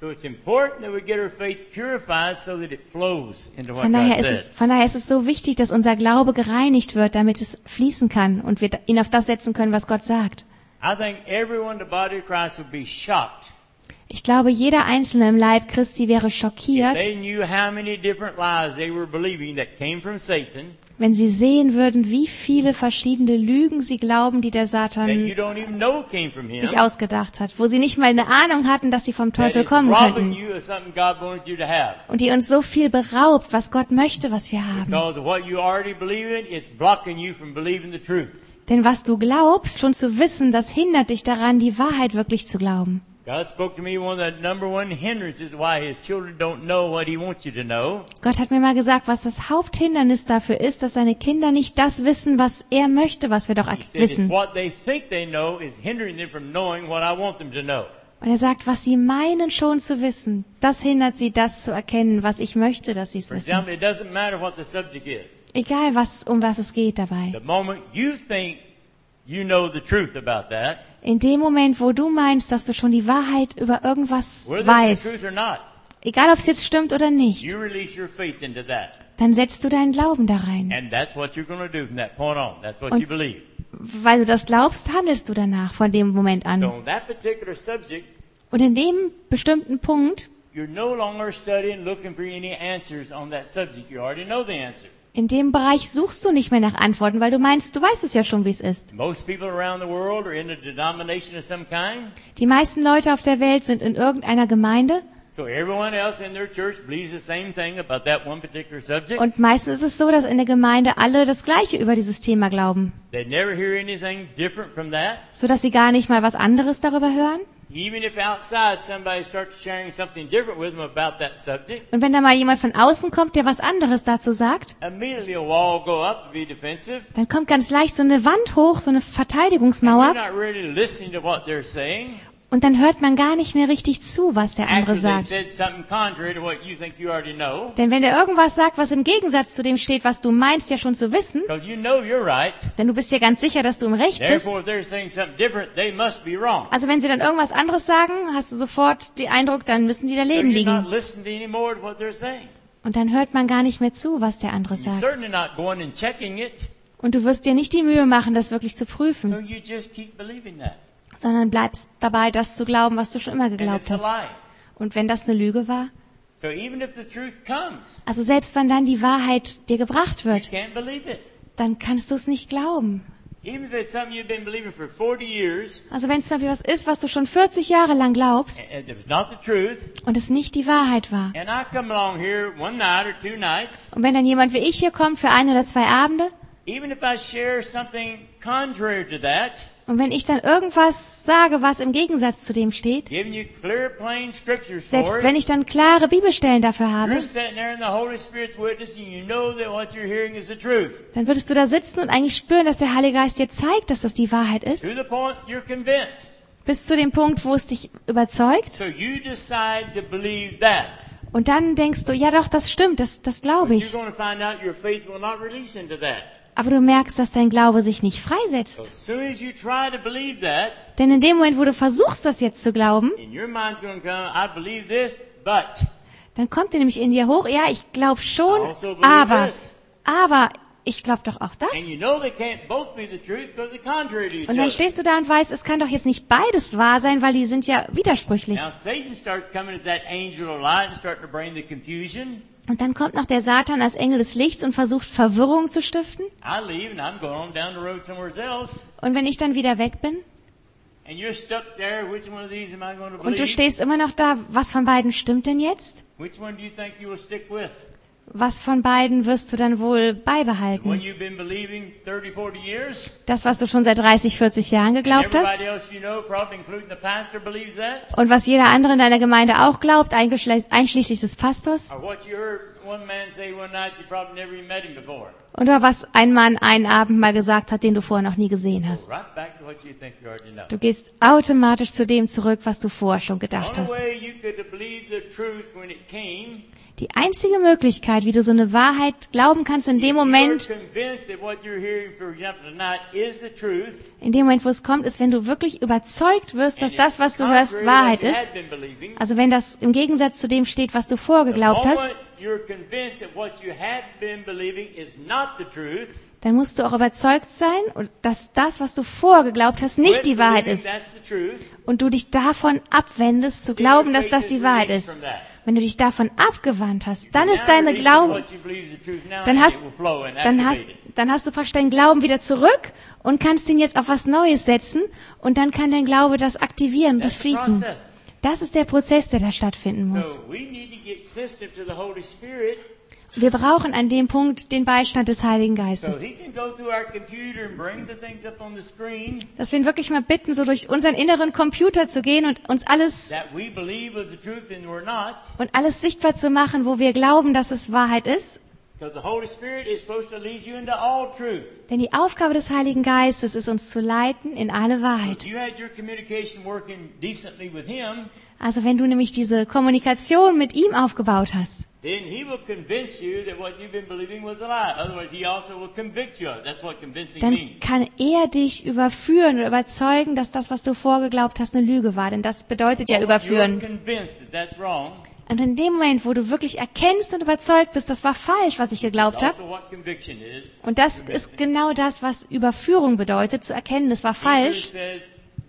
S2: So it's important that we get our faith purified so that it flows into what
S3: Von daher,
S2: God
S3: ist
S2: says.
S3: es, von daher ist es so wichtig, dass unser Glaube gereinigt wird, damit es fließen kann und wir ihn auf das setzen können, was Gott sagt.
S2: I think everyone in the body of Christ would be shocked
S3: Ich glaube, jeder Einzelne im Leib Christi wäre
S2: if
S3: schockiert,
S2: they knew how many different lies they were believing that came from Satan,
S3: wenn sie sehen würden, wie viele verschiedene Lügen sie glauben, die der
S2: that you
S3: Satan
S2: don't even know came from him,
S3: sich ausgedacht hat, wo sie nicht mal eine Ahnung hatten, dass sie vom
S2: that
S3: Teufel
S2: is
S3: kommen
S2: robbing
S3: könnten
S2: you of something God wanted you to have.
S3: und die uns so viel beraubt, was Gott möchte, was wir haben.
S2: Because of what you already believe in, it's blocking you from believing the truth.
S3: Denn was du glaubst, schon zu wissen, das hindert dich daran, die Wahrheit wirklich zu glauben.
S2: God spoke to me, one of the number one hindrances why His children don't know what He wants you to know.
S3: Gott hat mir mal gesagt, was das Haupthindernis dafür ist, dass seine Kinder nicht das wissen, was er möchte, was wir doch
S2: He said, it's
S3: wissen.
S2: what they think they know is hindering them from knowing what I want them to know.
S3: Und er sagt, was sie meinen schon zu wissen, das hindert sie, das zu erkennen, was ich möchte, dass sie es
S2: For
S3: wissen.
S2: example, it doesn't matter what the subject is.
S3: Egal, was, um was es geht dabei.
S2: The moment you think you know the truth about that,
S3: In dem Moment, wo du meinst, dass du schon die Wahrheit über irgendwas
S2: whether it's the
S3: weißt,
S2: truth or not,
S3: egal ob es jetzt stimmt oder nicht,
S2: you release your faith into that.
S3: dann setzt du deinen Glauben da rein.
S2: And that's what you're going to do from that point on. That's what
S3: Und-
S2: you believe.
S3: Weil du das glaubst, handelst du danach von dem Moment
S2: So
S3: an.
S2: on that particular subject,
S3: Und in dem bestimmten Punkt,
S2: you're no longer studying, looking for any answers on that subject. You already know the answer.
S3: in dem Bereich suchst du nicht mehr nach Antworten, weil du meinst, du weißt es ja schon, wie es ist.
S2: Most people around the world are in a denomination of some kind.
S3: Die meisten Leute auf der Welt sind in irgendeiner Gemeinde
S2: So everyone else in their church believes the same thing about that one particular subject.
S3: und meistens ist es so, dass in der Gemeinde alle das Gleiche über dieses Thema glauben,
S2: They never hear anything different from that.
S3: so dass sie gar nicht mal was anderes darüber hören.
S2: Even if outside somebody starts sharing something different with them about that subject,
S3: Und wenn da mal jemand von außen kommt, der was anderes dazu sagt,
S2: immediately a wall go up to be defensive.
S3: dann kommt ganz leicht so eine Wand hoch, so eine
S2: And you're
S3: Verteidigungsmauer,
S2: not really listening to what they're saying.
S3: und dann hört man gar nicht mehr richtig zu, was der andere
S2: After they
S3: sagt.
S2: said something contrary to what you think you already know.
S3: Denn wenn der irgendwas sagt, was im Gegensatz zu dem steht, was du meinst ja schon zu wissen,
S2: Because you know you're right.
S3: denn du bist ja ganz sicher, dass du im Recht bist.
S2: Therefore, if they're saying something different, they must be wrong.
S3: Also wenn sie dann irgendwas anderes sagen, hast du sofort den Eindruck, dann müssen die
S2: So
S3: daneben
S2: you're not
S3: liegen.
S2: listening anymore to what they're saying.
S3: Und dann hört man gar nicht mehr zu, was der andere
S2: You're
S3: sagt.
S2: certainly not going and checking it.
S3: Und du wirst dir nicht die Mühe machen, das wirklich zu
S2: So
S3: prüfen,
S2: you just keep believing that.
S3: sondern bleibst dabei, das zu glauben, was du schon immer
S2: And
S3: geglaubt
S2: it's a
S3: hast.
S2: lie.
S3: Und wenn das eine Lüge war,
S2: So even if the truth comes,
S3: also selbst wenn dann die Wahrheit dir gebracht
S2: you
S3: wird,
S2: can't believe it.
S3: dann kannst du es nicht glauben.
S2: Even if it's something you've been believing for forty years,
S3: Also wenn es mal was ist, was du schon vierzig Jahre lang glaubst
S2: and it was not the truth,
S3: und es nicht die Wahrheit war,
S2: and I come along here one night or two nights,
S3: und wenn dann jemand wie ich hier kommt für ein oder zwei Abende,
S2: even if I share something contrary to that,
S3: und wenn ich dann irgendwas sage, was im Gegensatz zu dem steht,
S2: giving you clear, plain scriptures for
S3: selbst
S2: it,
S3: wenn ich dann klare Bibelstellen dafür
S2: you're
S3: habe,
S2: sitting there and the Holy Spirit's witnessing, you know that what you're hearing is the truth.
S3: dann würdest du da sitzen und eigentlich spüren, dass der Heilige Geist dir zeigt, dass das die Wahrheit ist,
S2: To the point you're convinced.
S3: bis zu dem Punkt, wo es dich überzeugt.
S2: So you decide to believe that.
S3: Und dann denkst du, ja doch, das stimmt, das, das glaube
S2: But
S3: ich.
S2: you're going to find out your faith will not release into that.
S3: Aber du merkst, dass dein Glaube sich nicht
S2: So
S3: freisetzt.
S2: as soon as you try to believe that,
S3: Denn in dem Moment, wo du versuchst, das jetzt zu glauben,
S2: in your mind's going to come, I believe this, but
S3: dann kommt dir nämlich in dir hoch, ja, ich glaube schon,
S2: I also believe
S3: aber,
S2: this.
S3: aber ich glaube doch auch das.
S2: And you know they can't both be the truth because they're contrary to each
S3: Und dann
S2: other.
S3: stehst du da und weißt, es kann doch jetzt nicht beides wahr sein, weil die sind ja widersprüchlich.
S2: Now Satan starts coming as that angel of light and starting to bring the confusion.
S3: Und dann kommt noch der Satan als Engel des Lichts und versucht Verwirrung zu stiften.
S2: I leave and I'm going on down the road somewhere else.
S3: Und wenn ich dann wieder weg bin
S2: And you're stuck there, which one of these am I going to
S3: und du
S2: believe?
S3: stehst immer noch da, was von beiden stimmt denn jetzt?
S2: Which one do you think you will stick with?
S3: Was von beiden wirst du dann wohl
S2: The one
S3: beibehalten?
S2: you've been believing thirty, forty years?
S3: Das, was du schon seit dreißig, vierzig Jahren
S2: And
S3: geglaubt hast?
S2: everybody else you know, probably including the pastor, believes that?
S3: Und was jeder andere in deiner Gemeinde auch glaubt, eingeschle- einschließlich des Pastors?
S2: Or what you heard one man say one night you probably never even met him before?
S3: Oder was ein Mann einen Abend mal gesagt hat, den du vorher noch nie gesehen hast?
S2: Right back to what you think you already know.
S3: Du gehst automatisch zu dem zurück, was du vorher schon
S2: The
S3: gedacht
S2: only
S3: hast.
S2: way you could have believed the truth when it came
S3: Die Die einzige Möglichkeit, wie du so eine Wahrheit glauben kannst, in dem Moment, in dem Moment, wo es kommt, ist, wenn du wirklich überzeugt wirst, dass das, was du hörst, Wahrheit ist. Also wenn das im Gegensatz zu dem steht, was du vorgeglaubt hast, dann musst du auch überzeugt sein, dass das, was du vorgeglaubt hast, nicht die Wahrheit ist. Und du dich davon abwendest, zu glauben, dass das die Wahrheit ist. Wenn du dich davon abgewandt hast, dann ist deine Glaube, dann hast, dann hast, dann hast du praktisch deinen Glauben wieder zurück und kannst ihn jetzt auf was Neues setzen und dann kann dein Glaube das aktivieren, das fließen. Das ist der Prozess, der da stattfinden muss. Wir brauchen an dem Punkt den Beistand des Heiligen Geistes. Dass wir ihn wirklich mal bitten, so durch unseren inneren Computer zu gehen und uns alles und alles sichtbar zu machen, wo wir glauben, dass es Wahrheit ist. Denn die Aufgabe des Heiligen Geistes ist, uns zu leiten in alle Wahrheit. Also wenn du nämlich diese Kommunikation mit ihm aufgebaut hast,
S2: then he will convince you that what you've been believing was a lie. Otherwise, he also will convict you. That's what convincing
S3: dann
S2: means.
S3: kann er dich überführen oder überzeugen, dass das, was du vorgeglaubt hast, eine Lüge war. Denn das bedeutet ja überführen.
S2: You're convinced that that's wrong.
S3: Und in dem Moment, wo du wirklich erkennst und überzeugt bist, das war falsch, was ich geglaubt habe.
S2: Also what conviction is.
S3: Und das ist genau das, was Überführung bedeutet, zu erkennen, das war falsch.
S2: Says,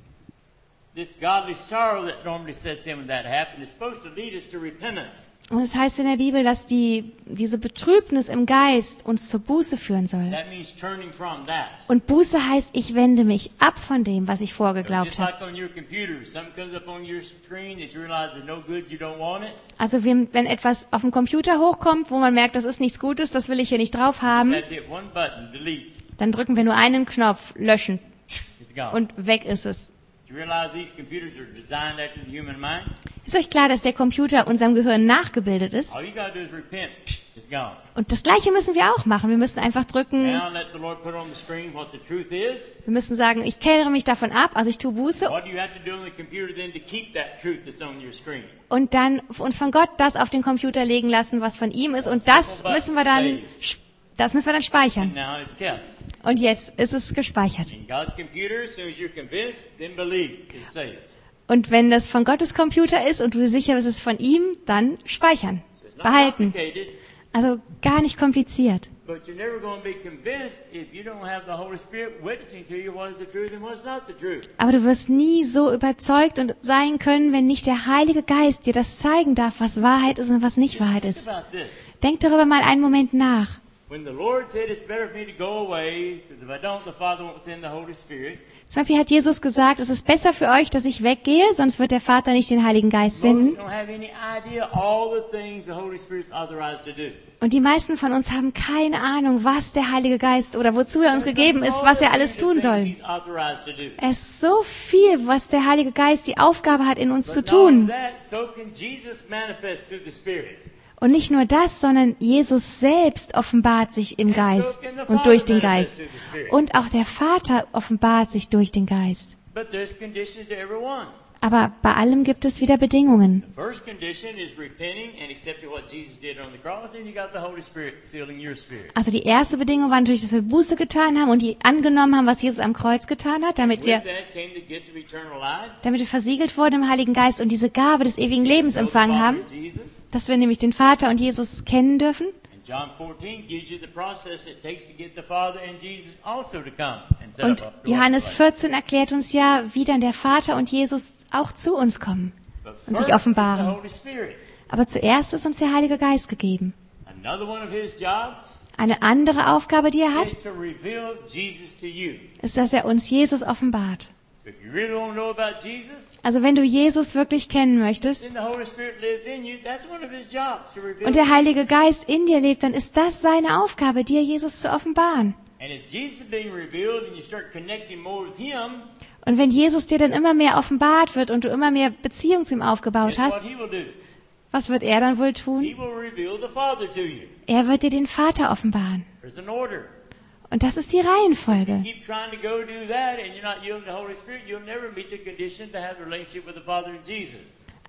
S2: this godly sorrow that normally sets in when that happened is supposed to lead us to repentance.
S3: Und es heißt in der Bibel, dass die, diese Betrübnis im Geist uns zur Buße führen soll.
S2: That means turning from that.
S3: Und Buße heißt, ich wende mich ab von dem, was ich vorgeglaubt
S2: Just
S3: habe.
S2: like on your computer, something comes up on your screen that you realize is no good, you don't want it.
S3: Also wenn, wenn etwas auf dem Computer hochkommt, wo man merkt, das ist nichts Gutes, das will ich hier nicht drauf haben,
S2: Just hit one button, delete.
S3: dann drücken wir nur einen Knopf, löschen,
S2: It's gone.
S3: und weg ist es.
S2: Do you realize these computers are designed after the human mind?
S3: Ist euch klar, dass der Computer unserem Gehirn nachgebildet ist?
S2: All you gotta do is repent. It's gone.
S3: Und das Gleiche müssen wir auch machen. Wir müssen einfach drücken,
S2: Now let the Lord put on the screen what the truth is.
S3: wir müssen sagen, ich kehre mich davon ab, also ich tue Buße.
S2: What do you have to do on the computer then to keep that truth that's on your screen?
S3: Und dann uns von Gott das auf den Computer legen lassen, was von ihm ist. Und das müssen wir dann, das müssen wir dann speichern.
S2: Now it's kept.
S3: Und jetzt ist es gespeichert.
S2: In God's computer, as soon as you're convinced, then believe. It's saved.
S3: Und wenn das von Gottes Computer ist und du sicher bist, es ist von ihm, dann speichern,
S2: So it's not
S3: behalten.
S2: complicated,
S3: Also gar nicht kompliziert.
S2: but you're never going to be convinced if you don't have the Holy Spirit witnessing to you what is the truth and what's not the truth.
S3: Aber du wirst nie so überzeugt und sein können, wenn nicht der Heilige Geist dir das zeigen darf, was Wahrheit ist und was nicht Wahrheit
S2: Think
S3: ist.
S2: about this.
S3: Denk darüber mal einen Moment nach.
S2: When the Lord said it's better for me to go away, because if I don't, the Father won't send the Holy Spirit.
S3: Zum Beispiel hat Jesus gesagt, es ist besser für euch, dass ich weggehe, sonst wird der Vater nicht den Heiligen Geist
S2: Most
S3: senden.
S2: don't have any idea all the things the Holy Spirit's authorized to do.
S3: Und die meisten von uns haben keine Ahnung, was der Heilige Geist oder wozu er uns gegeben ist, was er alles tun soll.
S2: He's authorized to do.
S3: Es ist so viel, was der Heilige Geist die Aufgabe hat, in uns zu
S2: But not only
S3: tun.
S2: that, so can Jesus manifest through the Spirit.
S3: Und nicht nur das, sondern Jesus selbst offenbart sich im Geist und durch den Geist. Und auch der Vater offenbart sich durch den Geist.
S2: But there's conditions to every one.
S3: Aber bei allem gibt es wieder Bedingungen.
S2: The first condition is repenting and accepting what Jesus did on the cross, and you got the Holy Spirit sealing your spirit.
S3: Also die erste Bedingung war natürlich, dass wir Buße getan haben und die angenommen haben, was Jesus am Kreuz getan hat, damit
S2: With
S3: wir,
S2: that came the gift of eternal life.
S3: damit wir versiegelt wurden im Heiligen Geist und diese Gabe des ewigen Lebens
S2: Know the
S3: empfangen
S2: Father
S3: haben,
S2: and Jesus.
S3: dass wir nämlich den Vater und Jesus kennen dürfen.
S2: And John fourteen gives you the process it takes to get the Father and Jesus also to come and set
S3: Und
S2: up a
S3: Johannes
S2: place.
S3: vierzehn erklärt uns ja, wie dann der Vater und Jesus auch zu uns kommen
S2: But
S3: und
S2: first
S3: sich
S2: is
S3: offenbaren.
S2: the Holy Spirit.
S3: Aber zuerst ist uns der Heilige Geist gegeben.
S2: Another one of his jobs
S3: Eine andere Aufgabe, die er hat,
S2: is to reveal Jesus to you.
S3: ist, dass er uns Jesus offenbart.
S2: So if you really want to know about Jesus,
S3: Also wenn du Jesus wirklich kennen möchtest
S2: then the Holy Spirit lives in you. That's one of his jobs, to reveal
S3: und der Heilige
S2: Jesus.
S3: Geist in dir lebt, dann ist das seine Aufgabe, dir Jesus zu offenbaren.
S2: And as Jesus is being revealed and you start connecting more with him,
S3: Und wenn Jesus dir dann immer mehr offenbart wird und du immer mehr Beziehung zu ihm aufgebaut
S2: guess what
S3: hast,
S2: he will do?
S3: was wird er dann wohl
S2: He
S3: tun?
S2: will reveal the Father to you.
S3: Er wird dir den Vater offenbaren.
S2: There's an order.
S3: Und das ist die Reihenfolge.
S2: Keep trying to go do that and you're not yielding to the Holy Spirit, you'll never meet the condition to have a relationship with the Father and Jesus.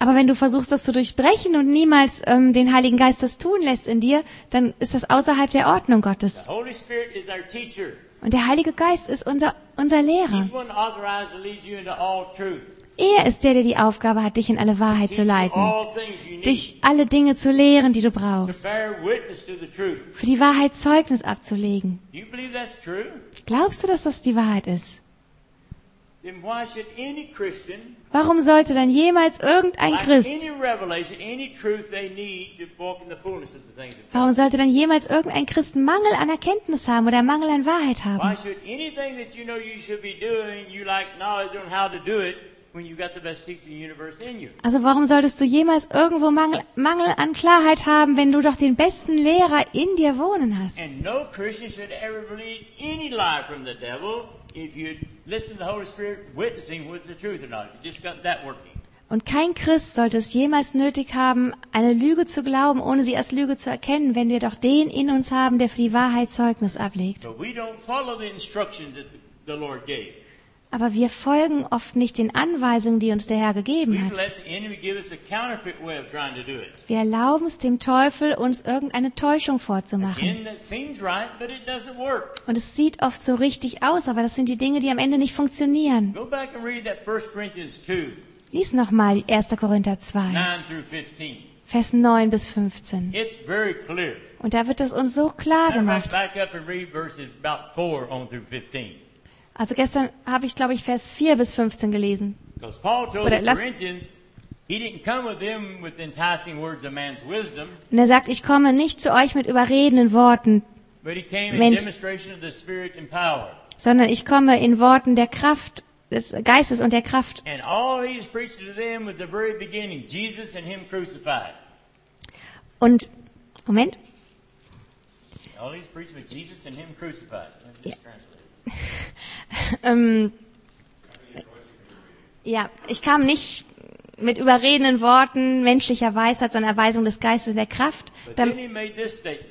S3: Aber wenn du versuchst, das zu durchbrechen und niemals ähm, den Heiligen Geist das tun lässt in dir, dann ist das außerhalb der Ordnung Gottes.
S2: The Holy Spirit is our teacher.
S3: Und der Heilige Geist ist unser, unser Lehrer.
S2: He's one authorized to lead you into all truth.
S3: Er ist der, der die Aufgabe hat, dich in alle Wahrheit zu
S2: Teach you
S3: leiten.
S2: all things you need
S3: Dich alle Dinge zu lehren, die du
S2: to
S3: brauchst.
S2: bear witness to the truth.
S3: Für die Wahrheit Zeugnis abzulegen.
S2: Do you believe that's true?
S3: Glaubst du, dass das die Wahrheit ist?
S2: Then why should any Christian
S3: Warum sollte dann jemals irgendein
S2: lack
S3: Christ,
S2: any revelation, any truth they need to walk in the fullness of the things of God?
S3: warum sollte dann jemals irgendein Christ Mangel an Erkenntnis haben oder Mangel an Wahrheit
S2: Why
S3: haben?
S2: should anything that you know you should be doing, you lack knowledge on how to do it, when you've got the best teacher in the universe in you?
S3: Also warum solltest du jemals irgendwo Mangel, Mangel an Klarheit haben, wenn du doch den besten Lehrer in dir wohnen hast?
S2: And no Christian should ever believe any lie from the devil if you listen to the Holy Spirit witnessing what's the truth or not. You just got that working.
S3: Und kein Christ sollte es jemals nötig haben, eine Lüge zu glauben, ohne sie als Lüge zu erkennen, wenn wir doch den in uns haben, der für die Wahrheit Zeugnis ablegt.
S2: But we don't follow the instructions that the Lord gave.
S3: Aber wir folgen oft nicht den Anweisungen, die uns der Herr gegeben
S2: We've
S3: hat.
S2: let the enemy give us a counterfeit way of trying to do it.
S3: Wir erlauben es dem Teufel, uns irgendeine Täuschung vorzumachen.
S2: Again, that seems right, but it doesn't work.
S3: Und es sieht oft so richtig aus, aber das sind die Dinge, die am Ende nicht funktionieren.
S2: Go back and read that First Corinthians two,
S3: Lies nochmal erster Korinther zwei,
S2: nine through fifteen.
S3: Vers neun bis fünfzehn.
S2: It's very clear.
S3: Und da wird es uns so klar
S2: Matter of fact,
S3: gemacht.
S2: back up and read verses about four on through fifteen.
S3: Also gestern habe ich, glaube ich, Vers vier bis fünfzehn gelesen.
S2: Because Paul told
S3: Oder
S2: the
S3: lass-
S2: Corinthians, he didn't come with them with enticing words of man's wisdom,
S3: Und er sagt, ich komme nicht zu euch mit überredenden Worten,
S2: but he came in
S3: Wenn-
S2: demonstration of the Spirit and power.
S3: sondern ich komme in Worten der Kraft, des Geistes und der Kraft.
S2: And all he's preached to them at the very beginning, Jesus and him crucified.
S3: Und, Moment,
S2: All he's preached was Jesus and him crucified. Let me just translate.
S3: ähm, ja, ich kam nicht mit überredenden Worten menschlicher Weisheit, sondern Erweisung des Geistes und der Kraft.
S2: But
S3: Dann,
S2: then he made this statement.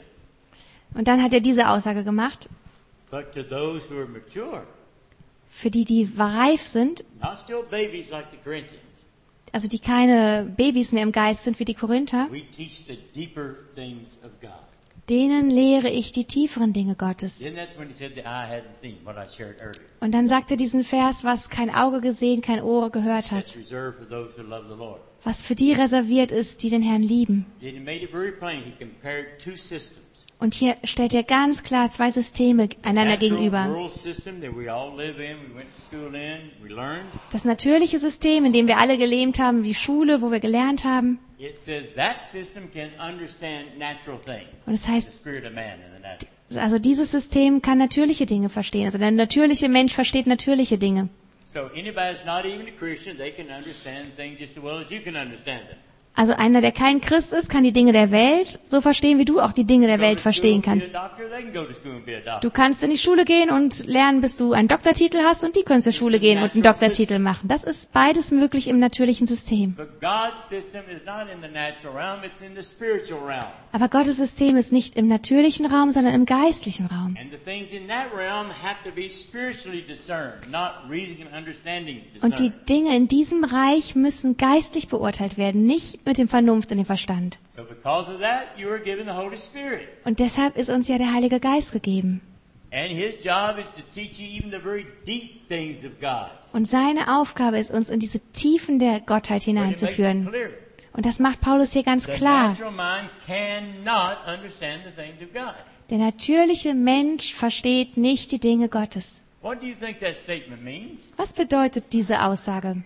S3: und dann hat er diese Aussage gemacht,
S2: But to those who are mature,
S3: für die, die reif sind,
S2: not still babies like the Corinthians,
S3: also die keine Babys mehr im Geist sind wie die Korinther,
S2: we teach the deeper things of God.
S3: denen lehre ich die tieferen Dinge Gottes.
S2: Then that's when he said the eye hasn't seen, what I shared earlier.
S3: Und dann sagt er diesen Vers, was kein Auge gesehen, kein Ohr gehört
S2: That's
S3: hat,
S2: reserved for those who love the Lord.
S3: was für die reserviert ist, die den Herrn lieben.
S2: Then he made it very plain. He compared two systems.
S3: Und hier stellt er ganz klar zwei Systeme einander
S2: Natural
S3: gegenüber.
S2: world system that we all live in, we went to school in, we learned.
S3: Das natürliche System, in dem wir alle gelebt haben, die Schule, wo wir gelernt haben.
S2: It says that system can understand natural things.
S3: Und es
S2: The
S3: heißt,
S2: spirit of man in the natural.
S3: also dieses System kann natürliche Dinge verstehen. Also der natürliche Mensch versteht natürliche Dinge.
S2: So anybody that's not even a Christian, they can understand things just as well as you can understand them.
S3: Also einer, der kein Christ ist, kann die Dinge der Welt so verstehen, wie du auch die Dinge der
S2: Go
S3: Welt
S2: to school
S3: verstehen
S2: and be a
S3: kannst.
S2: doctor, they can go to school and be a doctor.
S3: Du kannst in die Schule gehen und lernen, bis du einen Doktortitel hast, und die können zur Schule gehen und einen Doktortitel machen. Das ist beides möglich im natürlichen System.
S2: But God's system is not in the natural realm, it's in the spiritual realm.
S3: Aber Gottes System ist nicht im natürlichen Raum, sondern im geistlichen Raum.
S2: And the things in that realm have to be spiritually discerned, not reason and understanding
S3: Und die
S2: discerned.
S3: Dinge in diesem Reich müssen geistlich beurteilt werden, nicht mit dem Vernunft und dem Verstand.
S2: So because of that, you are given the Holy Spirit.
S3: Und deshalb ist uns ja der Heilige Geist gegeben.
S2: And His job is to teach you even the very deep things of God.
S3: Und seine Aufgabe ist, uns in diese Tiefen der Gottheit
S2: But it makes it
S3: hineinzuführen.
S2: clear.
S3: Und das macht Paulus hier ganz
S2: The
S3: klar.
S2: natural mind cannot understand the things of God.
S3: Der natürliche Mensch versteht nicht die Dinge Gottes.
S2: What do you think that statement means?
S3: Was bedeutet diese Aussage?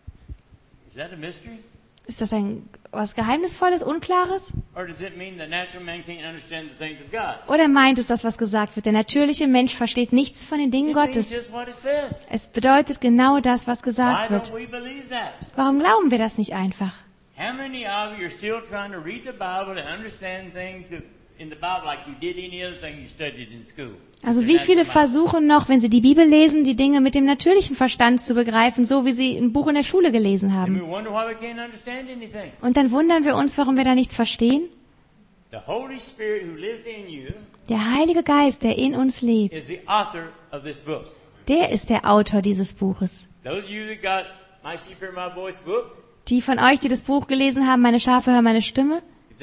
S2: Is that a mystery?
S3: Ist das ein was Geheimnisvolles, Unklares?
S2: Or does it mean the natural man can't understand the things of God?
S3: Oder meint es das, was gesagt wird? Der natürliche Mensch versteht nichts von den Dingen
S2: It means
S3: Gottes.
S2: just what it says.
S3: Es bedeutet genau das, was
S2: Why
S3: gesagt
S2: don't
S3: wird.
S2: we believe that?
S3: Warum glauben wir das nicht einfach?
S2: How many of you are still trying to read the Bible and understand things that- in the Bible like you did any other thing you studied in school?
S3: Also
S2: Your
S3: wie viele
S2: natural mind.
S3: versuchen noch, wenn sie die Bibel lesen, die Dinge mit dem natürlichen Verstand zu begreifen, so wie sie ein Buch in der Schule gelesen
S2: And
S3: haben?
S2: we wonder why we can't understand anything.
S3: Und dann wundern wir uns, warum wir da nichts verstehen.
S2: The Holy Spirit who lives in you
S3: Der Heilige Geist, der in uns lebt,
S2: is the author of this book.
S3: der ist der Autor dieses Buches.
S2: Those of you that got My Sheep Hear My Voice book,
S3: Die von euch, die das Buch gelesen haben, meine Schafe hören meine Stimme.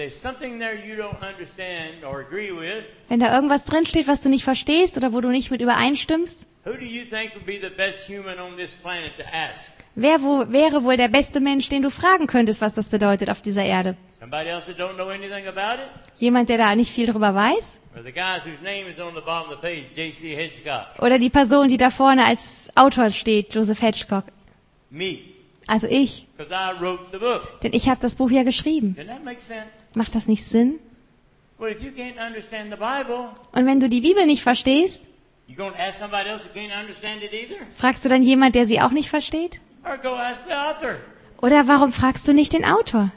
S3: Wenn da irgendwas drinsteht, was du nicht verstehst oder wo du nicht mit übereinstimmst, wer wo, wäre wohl der beste Mensch, den du fragen könntest, was das bedeutet auf dieser Erde? Jemand, der da nicht viel drüber weiß? Oder die Person, die da vorne als Autor steht, Joseph Hedgecock? Also ich. Denn ich habe das Buch ja geschrieben. Macht das nicht Sinn? Und wenn du die Bibel nicht verstehst, fragst du dann jemand, der sie auch nicht versteht? Oder warum fragst du nicht den Autor?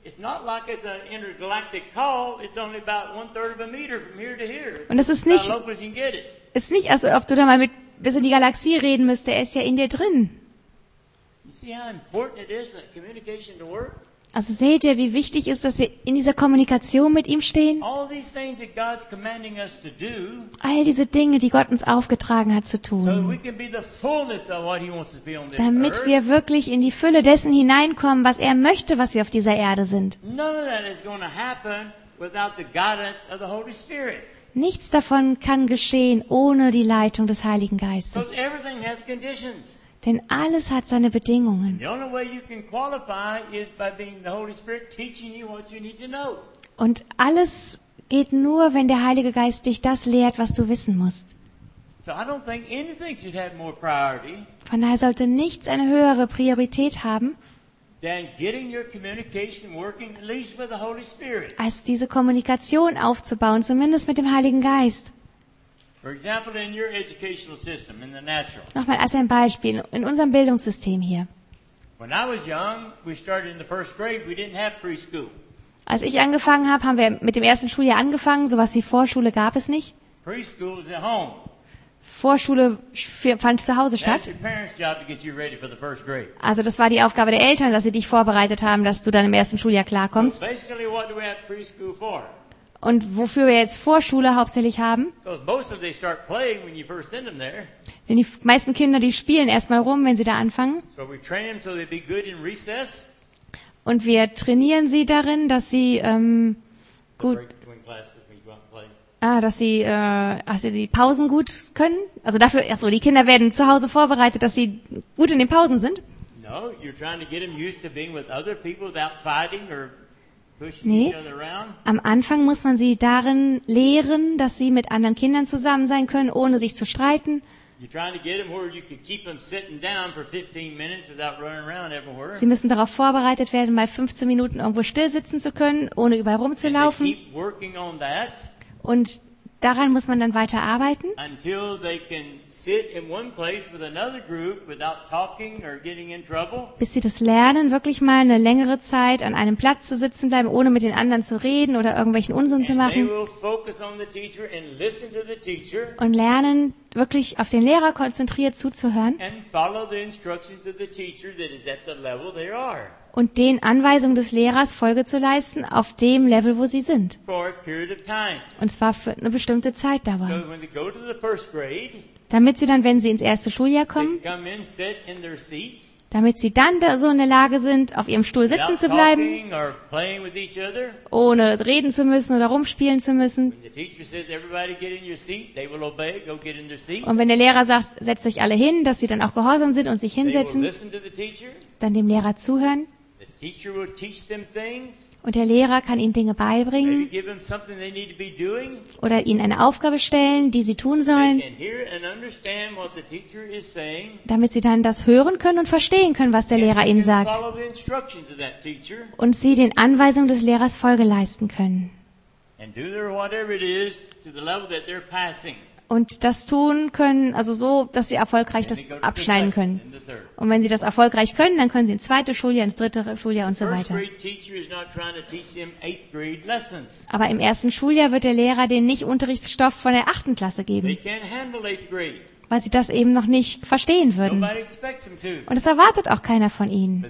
S3: Und es ist nicht, ist nicht, als ob du da mal mit bis in die Galaxie reden müsst, er ist ja in dir drin. Also seht ihr, wie wichtig ist, dass wir in dieser Kommunikation mit ihm stehen? All diese Dinge, die Gott uns aufgetragen hat zu tun, damit wir wirklich in die Fülle dessen hineinkommen, was er möchte, was wir auf dieser Erde sind. Nichts davon kann geschehen ohne die Leitung des Heiligen Geistes. Denn alles hat seine Bedingungen. Und alles geht nur, wenn der Heilige Geist dich das lehrt, was du wissen musst. Von daher sollte nichts eine höhere Priorität haben, als diese Kommunikation aufzubauen, zumindest mit dem Heiligen Geist. Nochmal als ein Beispiel, in unserem Bildungssystem hier. Als ich angefangen habe, haben wir mit dem ersten Schuljahr angefangen, sowas wie Vorschule gab es nicht. Vorschule fand zu Hause statt. Also das war die Aufgabe der Eltern, dass sie dich vorbereitet haben, dass du dann im ersten Schuljahr klarkommst. Und wofür wir jetzt Vorschule hauptsächlich haben? Denn die meisten Kinder, die spielen erstmal rum, wenn sie da anfangen. Und wir trainieren sie darin, dass sie ähm, gut, ah, dass sie, äh, also die Pausen gut können. Also dafür, ach so, die Kinder werden zu Hause vorbereitet, dass sie gut in den Pausen sind. Nee, am Anfang muss man sie darin lehren, dass sie mit anderen Kindern zusammen sein können, ohne sich zu streiten. Sie müssen darauf vorbereitet werden, mal fünfzehn Minuten irgendwo still sitzen zu können, ohne überall rumzulaufen. Und daran muss man dann weiter arbeiten, bis sie das lernen, wirklich mal eine längere Zeit an einem Platz zu sitzen bleiben, ohne mit den anderen zu reden oder irgendwelchen Unsinn zu machen. Und lernen, wirklich auf den Lehrer konzentriert zuzuhören und den Anweisungen des Lehrers Folge zu leisten auf dem Level, wo sie sind. Und zwar für eine bestimmte Zeitdauer. Damit sie dann, wenn sie ins erste Schuljahr kommen, damit sie dann da so in der Lage sind, auf ihrem Stuhl sitzen zu bleiben, ohne reden zu müssen oder rumspielen zu müssen. Und wenn der Lehrer sagt, setzt euch alle hin, dass sie dann auch gehorsam sind und sich hinsetzen, dann dem Lehrer zuhören. Und der Lehrer kann ihnen Dinge beibringen oder ihnen eine Aufgabe stellen, die sie tun sollen, damit sie dann das hören können und verstehen können, was der Lehrer ihnen sagt. Und sie den Anweisungen des Lehrers Folge leisten können. Und das tun können, also so, dass sie erfolgreich das abschneiden können. Und wenn sie das erfolgreich können, dann können sie ins zweite Schuljahr, ins dritte Schuljahr und so weiter. Aber im ersten Schuljahr wird der Lehrer denen nicht Unterrichtsstoff von der achten Klasse geben, weil sie das eben noch nicht verstehen würden. Und das erwartet auch keiner von ihnen.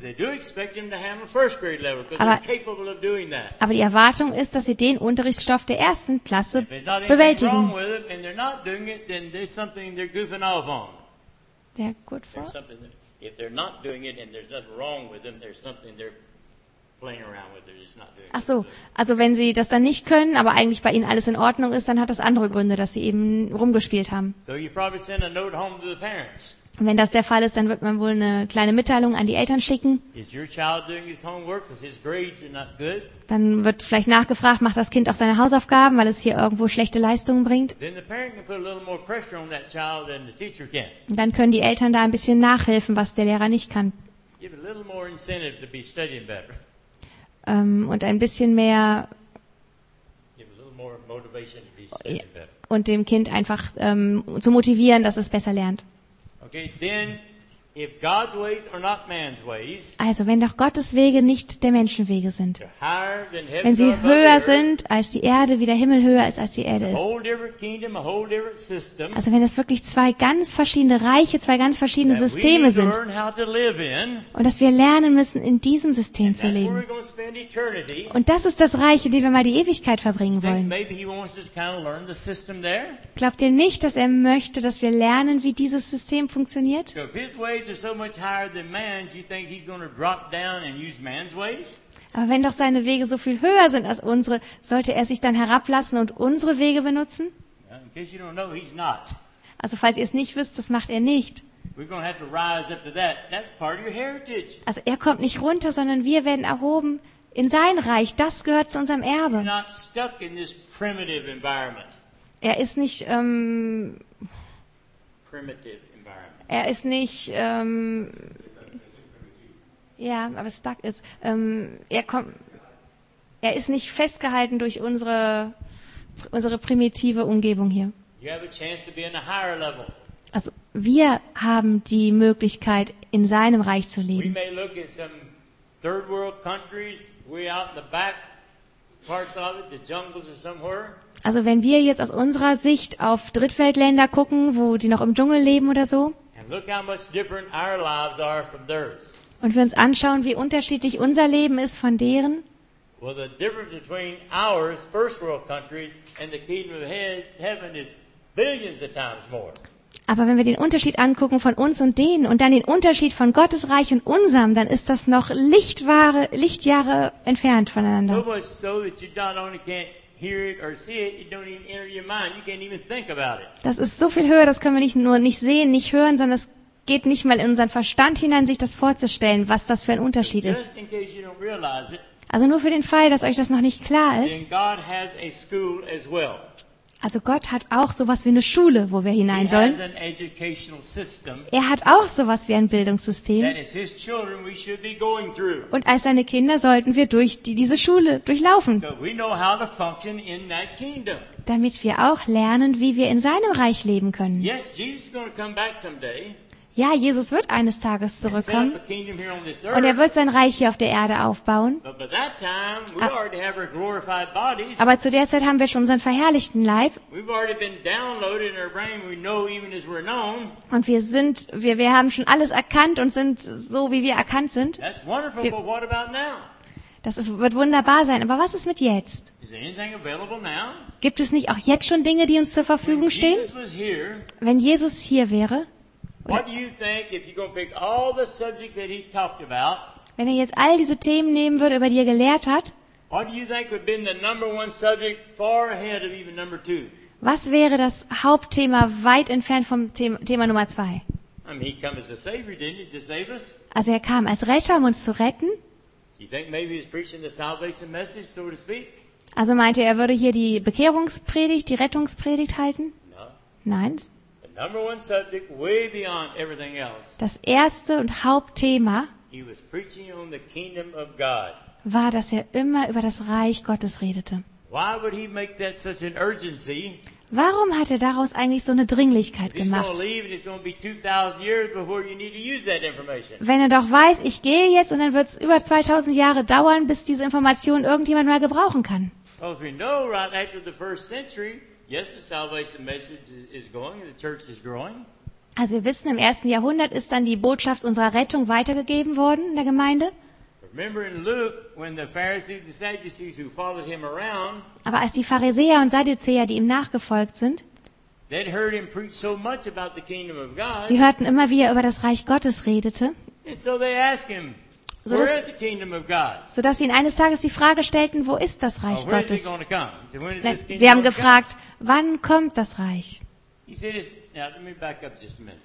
S3: Aber, aber die Erwartung ist, dass sie den Unterrichtsstoff der ersten Klasse bewältigen. Der gut vor?
S2: If they're not doing it and there's nothing wrong with them, there's something they're playing around with. They're just not doing it.
S3: Ach so, also wenn sie das dann nicht können, aber eigentlich bei ihnen alles in Ordnung ist, dann hat das andere Gründe, dass sie eben rumgespielt haben.
S2: So you probably send a note home to the parents.
S3: Und wenn das der Fall ist, dann wird man wohl eine kleine Mitteilung an die Eltern schicken.
S2: Is your child doing his homework because his grades are not good?
S3: Dann wird vielleicht nachgefragt, macht das Kind auch seine Hausaufgaben, weil es hier irgendwo schlechte Leistungen bringt.
S2: Then the parent can put a little more pressure on that child than the teacher can.
S3: Und dann können die Eltern da ein bisschen nachhelfen, was der Lehrer nicht kann.
S2: Give a little more incentive to be studying better.
S3: Ähm, und ein bisschen mehr
S2: Give a little more motivation to be studying better.
S3: und dem Kind einfach ähm, zu motivieren, dass es besser lernt.
S2: Okay, then if God's ways are not man's ways,
S3: Also wenn doch Gottes Wege nicht der Menschenwege sind,
S2: they're higher than heaven
S3: wenn
S2: or
S3: sie
S2: above
S3: höher
S2: the earth,
S3: sind als die Erde, wie der Himmel höher ist als die Erde
S2: a
S3: ist.
S2: whole different kingdom, a whole different system.
S3: Also wenn es wirklich zwei ganz verschiedene Reiche, zwei ganz verschiedene
S2: that we
S3: Systeme
S2: need to
S3: sind
S2: learn how to live in.
S3: und dass wir lernen müssen, in diesem System zu
S2: That's where we're
S3: leben.
S2: going to spend eternity.
S3: Und das ist das Reich, in dem wir mal die Ewigkeit verbringen
S2: Think
S3: wollen.
S2: maybe he wants us to kind of learn the system there.
S3: Glaubt ihr nicht, dass er möchte, dass wir lernen, wie dieses System funktioniert?
S2: So if his ways are so much higher than man's, you think he's going to drop down and use man's ways?
S3: Aber wenn doch seine Wege so viel höher sind als unsere, sollte er sich dann herablassen und unsere Wege benutzen?
S2: Well, in case you don't know, he's not.
S3: Also falls ihr es nicht wisst, das macht er nicht.
S2: We're going to have to rise up to that. That's part of your heritage.
S3: Also er kommt nicht runter, sondern wir werden erhoben in sein Reich. Das gehört zu unserem
S2: You're
S3: Erbe.
S2: not stuck in this primitive environment.
S3: Er ist nicht, ähm,
S2: Primitive environment.
S3: er ist nicht, ähm, ja, aber stuck ist. Ähm, er kommt, er ist nicht festgehalten durch unsere, unsere primitive Umgebung hier.
S2: You have a chance to be in a higher level.
S3: Also wir haben die Möglichkeit, in seinem Reich zu
S2: We
S3: leben.
S2: may look at some third world countries way out in the back parts of it, the jungles or somewhere.
S3: Also wenn wir jetzt aus unserer Sicht auf Drittweltländer gucken, wo die noch im Dschungel leben oder so,
S2: And look how much different our lives are from theirs.
S3: und wir uns anschauen, wie unterschiedlich unser Leben ist von deren,
S2: Well, the difference between ours, first world countries, and the kingdom of he- heaven is billions of times more.
S3: aber wenn wir den Unterschied angucken von uns und denen und dann den Unterschied von Gottes Reich und unserem, dann ist das noch Lichtware, Lichtjahre entfernt
S2: So
S3: voneinander.
S2: much so that you not only can't hear it or see it, it don't even enter your mind. You can't even think about it.
S3: Das ist so viel höher, das können wir nicht nur nicht sehen, nicht hören, sondern es geht nicht mal in unseren Verstand hinein, sich das vorzustellen, was das für ein Unterschied ist.
S2: Just in case you don't realize it,
S3: Also nur für den Fall, dass euch das noch nicht klar
S2: then
S3: ist.
S2: God has a school as well.
S3: Also Gott hat auch sowas wie eine Schule, wo wir
S2: He
S3: hinein
S2: has
S3: sollen.
S2: an educational system
S3: Er hat auch sowas wie ein Bildungssystem.
S2: that as His children we should be going through.
S3: Und als seine Kinder sollten wir durch die, diese Schule durchlaufen,
S2: So we know how to function in that kingdom.
S3: damit wir auch lernen, wie wir in seinem Reich leben können.
S2: Yes, Jesus is going to come back someday
S3: Ja, Jesus wird eines Tages
S2: and set up
S3: zurückkommen
S2: a kingdom here on this
S3: und er
S2: earth.
S3: wird sein Reich hier auf der Erde aufbauen.
S2: But by that time, we
S3: Ah.
S2: already have our glorified bodies.
S3: Aber zu der Zeit haben wir schon unseren verherrlichten Leib
S2: We've already been downloaded in our brain. We know even as we're known.
S3: und wir sind, wir, wir haben schon alles erkannt und sind so, wie wir erkannt sind.
S2: That's wonderful,
S3: Wir-
S2: but what about now?
S3: Das ist, wird wunderbar sein. Aber was ist mit jetzt?
S2: Is there anything available now?
S3: Gibt es nicht auch jetzt schon Dinge, die uns zur
S2: When
S3: Verfügung stehen?
S2: Jesus was here,
S3: Wenn Jesus hier wäre,
S2: what do you think if you're going to pick all the subjects that he talked about,
S3: wenn er jetzt all diese Themen nehmen würde, über die er gelehrt hat,
S2: what do you think would have been the number one subject far ahead of even number two?
S3: was wäre das Hauptthema weit entfernt vom Thema, Thema Nummer zwei?
S2: I mean, he come as a savior, didn't he, to save us?
S3: Also er kam als Retter, um uns zu retten.
S2: Do you think maybe he's preaching the salvation message, so to speak?
S3: Also meinte er, er würde hier die Bekehrungspredigt, die Rettungspredigt halten?
S2: No.
S3: Nein.
S2: The number one subject, way beyond everything else,
S3: Das erste und Hauptthema
S2: he was preaching on the kingdom of God.
S3: war, dass er immer über das Reich Gottes redete.
S2: Why would he make that such an urgency?
S3: Warum hat er daraus eigentlich so eine Dringlichkeit
S2: He's going to
S3: gemacht?
S2: leave and it's going to be two thousand years before you need to use that information.
S3: Wenn er doch weiß, ich gehe jetzt und dann wird es über zweitausend Jahre dauern, bis diese Information irgendjemand mal gebrauchen kann.
S2: Because we know right after the first century, yes, the salvation message is, is going and the church is growing.
S3: Also wir wissen, im ersten Jahrhundert ist dann die Botschaft unserer Rettung weitergegeben worden in der Gemeinde.
S2: Remember in Luke, when the Pharisees and Sadducees who followed him around,
S3: Aber als die Pharisäer und Sadduzäer, die ihm nachgefolgt sind,
S2: they'd heard him preach so much about the kingdom of God.
S3: Sie hörten immer, wie er über das Reich Gottes redete.
S2: And so they asked him,
S3: So
S2: where
S3: dass,
S2: is the kingdom of God?
S3: so dass sie ihn eines Tages die Frage stellten, wo ist das Reich
S2: Or where is it
S3: Gottes?
S2: going to come? He said, when is
S3: Nein,
S2: this kingdom
S3: Sie haben
S2: of God?
S3: gefragt, wann kommt das Reich?
S2: He said, it's, now let me back up just a minute.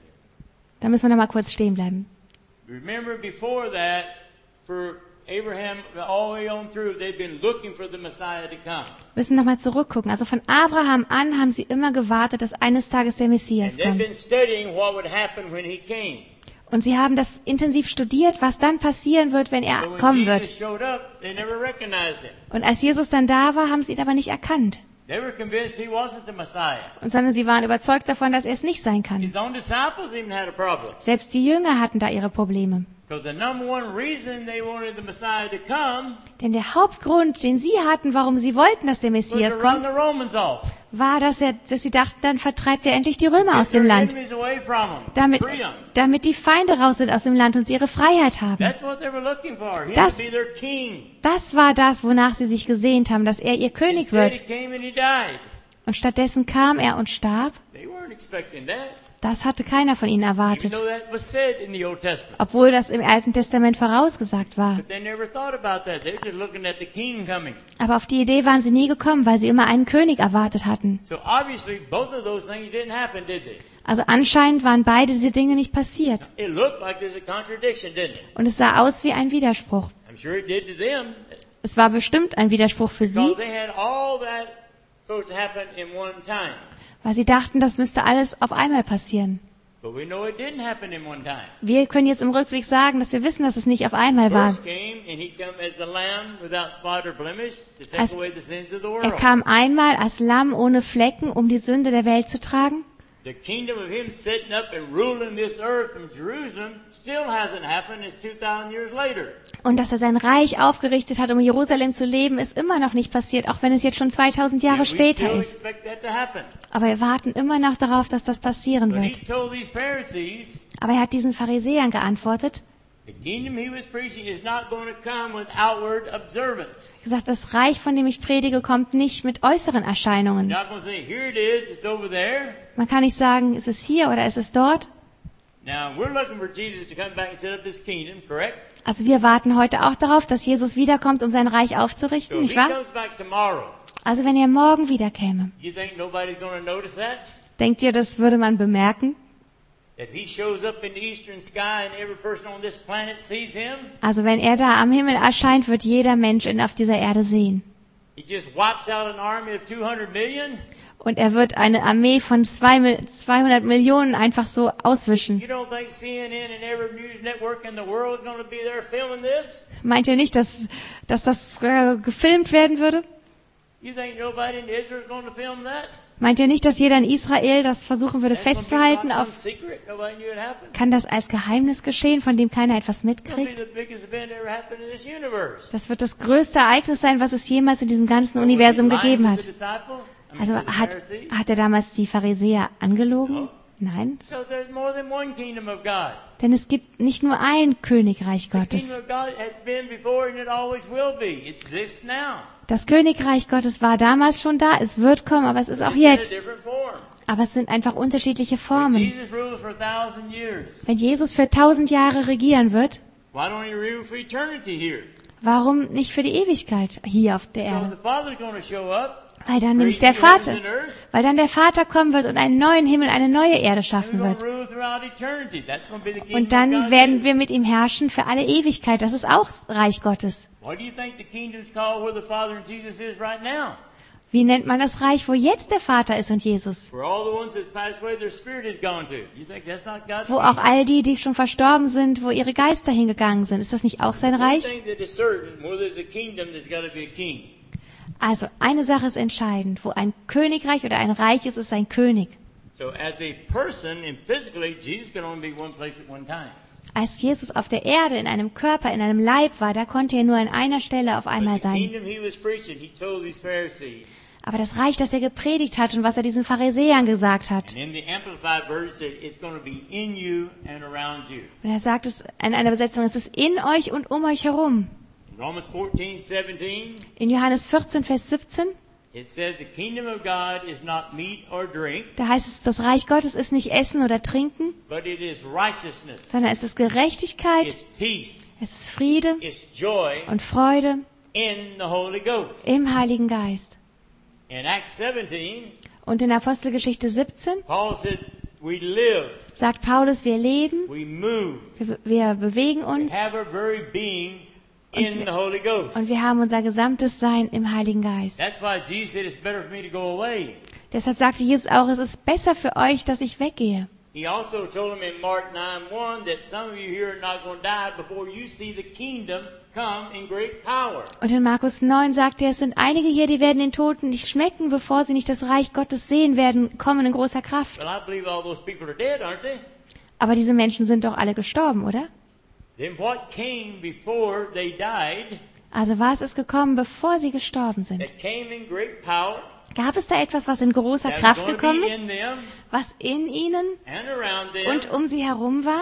S3: Da müssen wir noch mal kurz stehen bleiben.
S2: Remember before that, for Abraham, all the way on through, they've been looking for the Messiah to come.
S3: Wir müssen noch mal zurückgucken. Also von Abraham an haben sie immer gewartet, dass eines Tages der
S2: And
S3: Messias
S2: they've
S3: kommt.
S2: been studying what would happen when he came.
S3: Und sie haben das intensiv studiert, was dann passieren wird, wenn er
S2: But when
S3: kommen
S2: Jesus
S3: wird.
S2: showed up, they never recognized him.
S3: Und als Jesus dann da war, haben sie ihn aber nicht erkannt.
S2: They were convinced he wasn't the Messiah.
S3: Und sondern sie waren überzeugt davon, dass er es nicht sein kann.
S2: His own disciples even had a problem.
S3: Selbst die Jünger hatten da ihre Probleme.
S2: Because the number one reason they wanted the Messiah to come
S3: Denn der Hauptgrund, den sie hatten, warum sie wollten, dass der
S2: was
S3: Messias
S2: to run
S3: kommt,
S2: the Romans off.
S3: war, dass, er, dass sie dachten, dann vertreibt er endlich die Römer aus
S2: Get
S3: dem
S2: their
S3: Land,
S2: enemies away from them.
S3: damit,
S2: Free them.
S3: damit die Feinde raus sind aus dem Land und sie ihre Freiheit haben.
S2: That's what they were looking for. Him
S3: Das-
S2: to be their king.
S3: Das war das, wonach sie sich gesehnt haben, dass er ihr König
S2: Instead,
S3: wird.
S2: he came and he died.
S3: Und stattdessen kam er und starb.
S2: They weren't expecting that.
S3: Das hatte keiner von ihnen
S2: Even
S3: erwartet,
S2: though that was said in the Old Testament.
S3: obwohl das im Alten Testament vorausgesagt war.
S2: But they never thought about that. They were just looking at the king coming.
S3: Aber auf die Idee waren sie nie gekommen, weil sie immer einen König erwartet hatten.
S2: So obviously both of those things didn't happen, did they?
S3: Also anscheinend waren beide diese Dinge nicht passiert.
S2: It looked like there's a contradiction, didn't it?
S3: Und es sah aus wie ein Widerspruch.
S2: I'm sure it did to them.
S3: Es war bestimmt ein Widerspruch für sie,
S2: Because they had all that supposed to happen in one time.
S3: weil sie dachten, das müsste alles auf einmal passieren.
S2: But we know it didn't happen in one time.
S3: Wir können jetzt im Rückblick sagen, dass wir wissen, dass es nicht auf einmal war.
S2: First came and he come as the lamb without spot or blemish to take
S3: Als-
S2: away the sins of the
S3: Er
S2: world.
S3: kam einmal als Lamm ohne Flecken, um die Sünde der Welt zu tragen.
S2: The kingdom of him sitting up and ruling this earth from Jerusalem still hasn't happened. It's two thousand years later.
S3: Und dass er sein Reich aufgerichtet hat, um Jerusalem zu leben, ist immer noch nicht passiert, auch wenn es jetzt schon zweitausend Jahre
S2: Yet we
S3: später
S2: still
S3: ist.
S2: expect that to happen.
S3: Aber wir warten immer noch darauf, dass das passieren
S2: But he
S3: wird.
S2: told these Pharisees,
S3: Aber er hat diesen Pharisäern geantwortet,
S2: the kingdom he was preaching is not going to come with outward observance.
S3: gesagt, das Reich, von dem ich predige, kommt nicht mit äußeren Erscheinungen.
S2: You're not going to say, here it is, it's over there.
S3: Man kann nicht sagen, ist es hier oder ist es dort?
S2: Now, we're looking for Jesus to come back and set up his kingdom, correct?
S3: Also wir warten heute auch darauf, dass Jesus wiederkommt, um sein Reich
S2: So
S3: aufzurichten,
S2: if
S3: nicht
S2: he
S3: wahr?
S2: comes back tomorrow,
S3: Also wenn er morgen wiederkäme,
S2: you think nobody's going to notice that?
S3: denkt ihr, das würde man bemerken?
S2: That he shows up in the eastern sky and every person on this planet sees him?
S3: Also wenn er da am Himmel erscheint, wird jeder Mensch in- auf dieser Erde sehen.
S2: He just wipes out an army of two hundred million?
S3: Und er wird eine Armee von zwei, Mil- zweihundert Millionen einfach so auswischen.
S2: You don't think C N N and every news network in the world is going to be there filming this?
S3: Meint ihr nicht, dass, dass das äh, gefilmt werden würde?
S2: You think nobody in Israel is going to film that?
S3: Meint ihr nicht, dass jeder in Israel das versuchen würde
S2: That's gonna be
S3: festzuhalten?
S2: some
S3: Auf,
S2: secret. Nobody knew it happened.
S3: kann das als Geheimnis geschehen, von dem keiner etwas
S2: It's going to be
S3: mitkriegt?
S2: the biggest event ever happened in this universe.
S3: Das wird das größte Ereignis sein, was es jemals in diesem ganzen Universum gegeben hat. Also hat, hat er damals die Pharisäer angelogen? Nein.
S2: So there's more than one kingdom of God.
S3: Denn es gibt nicht nur ein Königreich
S2: The kingdom
S3: Gottes.
S2: of God has been before and it always will be. It exists now.
S3: Das Königreich Gottes war damals schon da, es wird kommen, aber es ist auch
S2: It's in a
S3: jetzt.
S2: different form.
S3: Aber es sind einfach unterschiedliche
S2: When
S3: Formen.
S2: Jesus rules for a thousand years,
S3: Wenn Jesus für tausend Jahre regieren wird,
S2: why don't he rule for eternity here?
S3: warum nicht für die Ewigkeit hier auf der
S2: Because
S3: Erde?
S2: the Father's going to show up.
S3: Weil dann nämlich der Vater, weil dann der Vater kommen wird und einen neuen Himmel, eine neue Erde
S2: And we're
S3: schaffen
S2: going
S3: wird.
S2: to rule throughout eternity. That's going to be the kingdom
S3: Und
S2: of
S3: dann
S2: God
S3: werden
S2: too.
S3: wir mit ihm herrschen für alle Ewigkeit. Das ist auch Reich Gottes.
S2: What do you think the kingdom's called where the Father and Jesus is right now?
S3: Wie nennt man das Reich, wo jetzt der Vater ist und Jesus?
S2: Where all the ones that's passed away, their spirit is gone to. You think that's not God's
S3: Wo auch
S2: kingdom?
S3: all die, die schon verstorben sind, wo ihre Geister hingegangen sind. Ist das nicht auch sein
S2: One
S3: Reich?
S2: thing that is certain, where there's a kingdom, there's got to be a king.
S3: Also eine Sache ist entscheidend. Wo ein Königreich oder ein Reich ist, ist ein König.
S2: So as a person and physically, Jesus can only be one place at one time.
S3: Als Jesus auf der Erde in einem Körper, in einem Leib war, da konnte er nur an einer Stelle auf einmal
S2: But the
S3: sein.
S2: kingdom he was preaching, he told these Pharisees.
S3: Aber das Reich, das er gepredigt hat und was er diesen Pharisäern gesagt hat,
S2: And in the Amplified Version, it said, it's going to be in you and around you.
S3: und er sagt es in einer Übersetzung, es ist in euch und um euch herum.
S2: In Romans fourteen, seventeen,
S3: In Johannes vierzehn, Vers siebzehn,
S2: It says the kingdom of God is not meat or drink,
S3: Da heißt es, das Reich Gottes ist nicht Essen oder Trinken,
S2: but it is righteousness,
S3: sondern es ist Gerechtigkeit,
S2: it's peace,
S3: es ist Friede
S2: it's joy
S3: und Freude
S2: in the Holy Ghost.
S3: im Heiligen Geist.
S2: In Acts seventeen,
S3: Und in Apostelgeschichte siebzehn
S2: Paul said, we live,
S3: sagt Paulus, wir leben,
S2: we move,
S3: wir, wir bewegen
S2: we
S3: uns
S2: have our very being in the Holy Ghost.
S3: und wir haben unser gesamtes Sein im Heiligen Geist.
S2: That's why Jesus said it's better for me to go away.
S3: Deshalb sagte Jesus auch, es ist besser für euch, dass ich weggehe.
S2: He also told him in Mark nine one that some of you here are not going to die before you see the kingdom come in great power.
S3: Und in Markus neun sagt er, es sind einige hier, die werden den Toten nicht schmecken, bevor sie nicht das Reich Gottes sehen werden, kommen in großer Kraft.
S2: Well, I believe all those people are dead, aren't they?
S3: Aber diese Menschen sind doch alle gestorben, oder?
S2: Then what came before they died,
S3: Also was ist gekommen, bevor sie gestorben sind?
S2: that came in great power,
S3: Gab es da etwas, was in großer
S2: that's
S3: Kraft
S2: going to
S3: gekommen
S2: be
S3: ist,
S2: in them
S3: was in ihnen
S2: and around them,
S3: und um sie herum war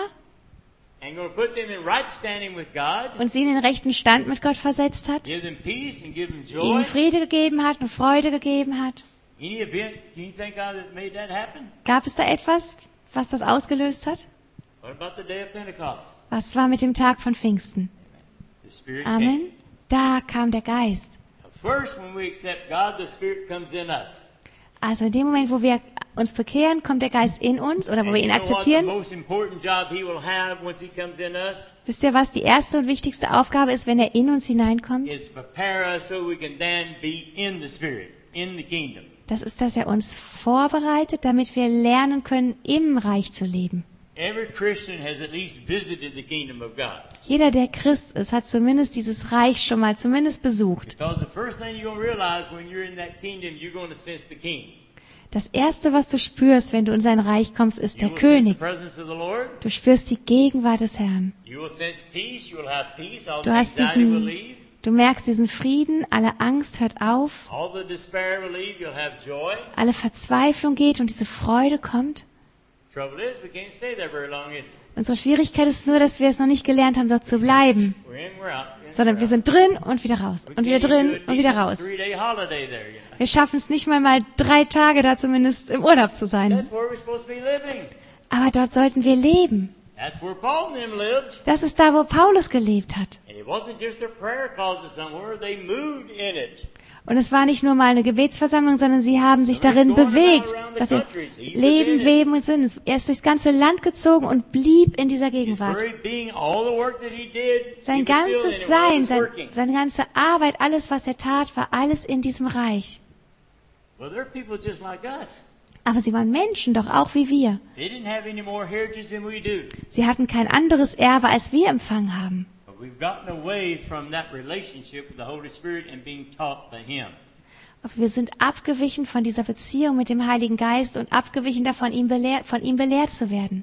S2: and going to put them in right standing with God,
S3: und sie in den rechten Stand mit Gott versetzt hat,
S2: give them peace and give them
S3: ihnen
S2: joy?
S3: Friede gegeben hat und Freude gegeben hat?
S2: Any event, can you think of that made that happen?
S3: Gab es da etwas, was das ausgelöst hat?
S2: What about the day of Pentecost?
S3: Was war mit dem Tag von Pfingsten?
S2: The Spirit
S3: Amen.
S2: came.
S3: Da kam der Geist.
S2: First, when we accept God, the Spirit comes in us.
S3: Also in dem Moment, wo wir uns bekehren, kommt der Geist in uns oder wo
S2: And
S3: wir
S2: you
S3: ihn
S2: know what the
S3: akzeptieren.
S2: most important job He will have once He comes in us?
S3: Wisst ihr, was die erste und wichtigste Aufgabe ist, wenn er in uns hineinkommt?
S2: Is prepare us so we can then be in the Spirit, in the kingdom.
S3: Das ist, dass er uns vorbereitet, damit wir lernen können, im Reich zu leben.
S2: Every Christian has at least visited the kingdom of God.
S3: Jeder, der Christ ist, hat zumindest dieses Reich schon mal zumindest besucht.
S2: Because the first thing you're going to realize when you're in that kingdom, you're going to sense the King.
S3: Das Erste, was du spürst, wenn du in sein Reich kommst, ist der
S2: You will sense the
S3: König.
S2: presence of the Lord.
S3: Du spürst die Gegenwart des Herrn.
S2: You will sense peace. You will have peace. All
S3: Du
S2: the
S3: hast
S2: anxiety will
S3: diesen,
S2: leave.
S3: du merkst diesen Frieden, alle Angst hört auf,
S2: All the despair will leave. You'll have joy.
S3: alle Verzweiflung geht und diese Freude kommt.
S2: Trouble is, we can't stay there very long, is it?
S3: Unsere Schwierigkeit ist nur, dass wir es noch nicht gelernt haben, dort zu bleiben,
S2: We're in, we're out. in,
S3: sondern
S2: we're
S3: wir
S2: out.
S3: sind drin und wieder raus
S2: We
S3: und wieder
S2: can't even do
S3: drin
S2: a
S3: und wieder
S2: decent
S3: raus.
S2: three-day holiday there, you know.
S3: Wir schaffen es nicht mal mal drei Tage da zumindest im Urlaub zu sein.
S2: That's where we're supposed to be living.
S3: Aber dort sollten wir leben.
S2: That's where Paul and them lived.
S3: Das ist da, wo Paulus gelebt hat.
S2: And it wasn't just a prayer closet somewhere. They moved in it.
S3: Und es war nicht nur mal eine Gebetsversammlung, sondern sie haben sich darin bewegt. Das heißt, Leben, Weben und Sinn. Er ist durchs ganze Land gezogen und blieb in dieser
S2: His
S3: Gegenwart.
S2: very being, all the work that he did,
S3: Sein
S2: he was still in
S3: ganzes
S2: it while he
S3: Sein,
S2: was
S3: sein,
S2: working.
S3: seine ganze Arbeit, alles, was er tat, war alles in diesem Reich.
S2: Well, they're people just like us.
S3: Aber sie waren Menschen, doch auch wie wir.
S2: They didn't have any more heritage than we do.
S3: Sie hatten kein anderes Erbe, als wir empfangen haben.
S2: But we've gotten away from that relationship with the Holy Spirit and being taught by Him.
S3: Aber wir sind abgewichen von dieser Beziehung mit dem Heiligen Geist und abgewichen davon, ihm belehrt, von ihm belehrt zu werden.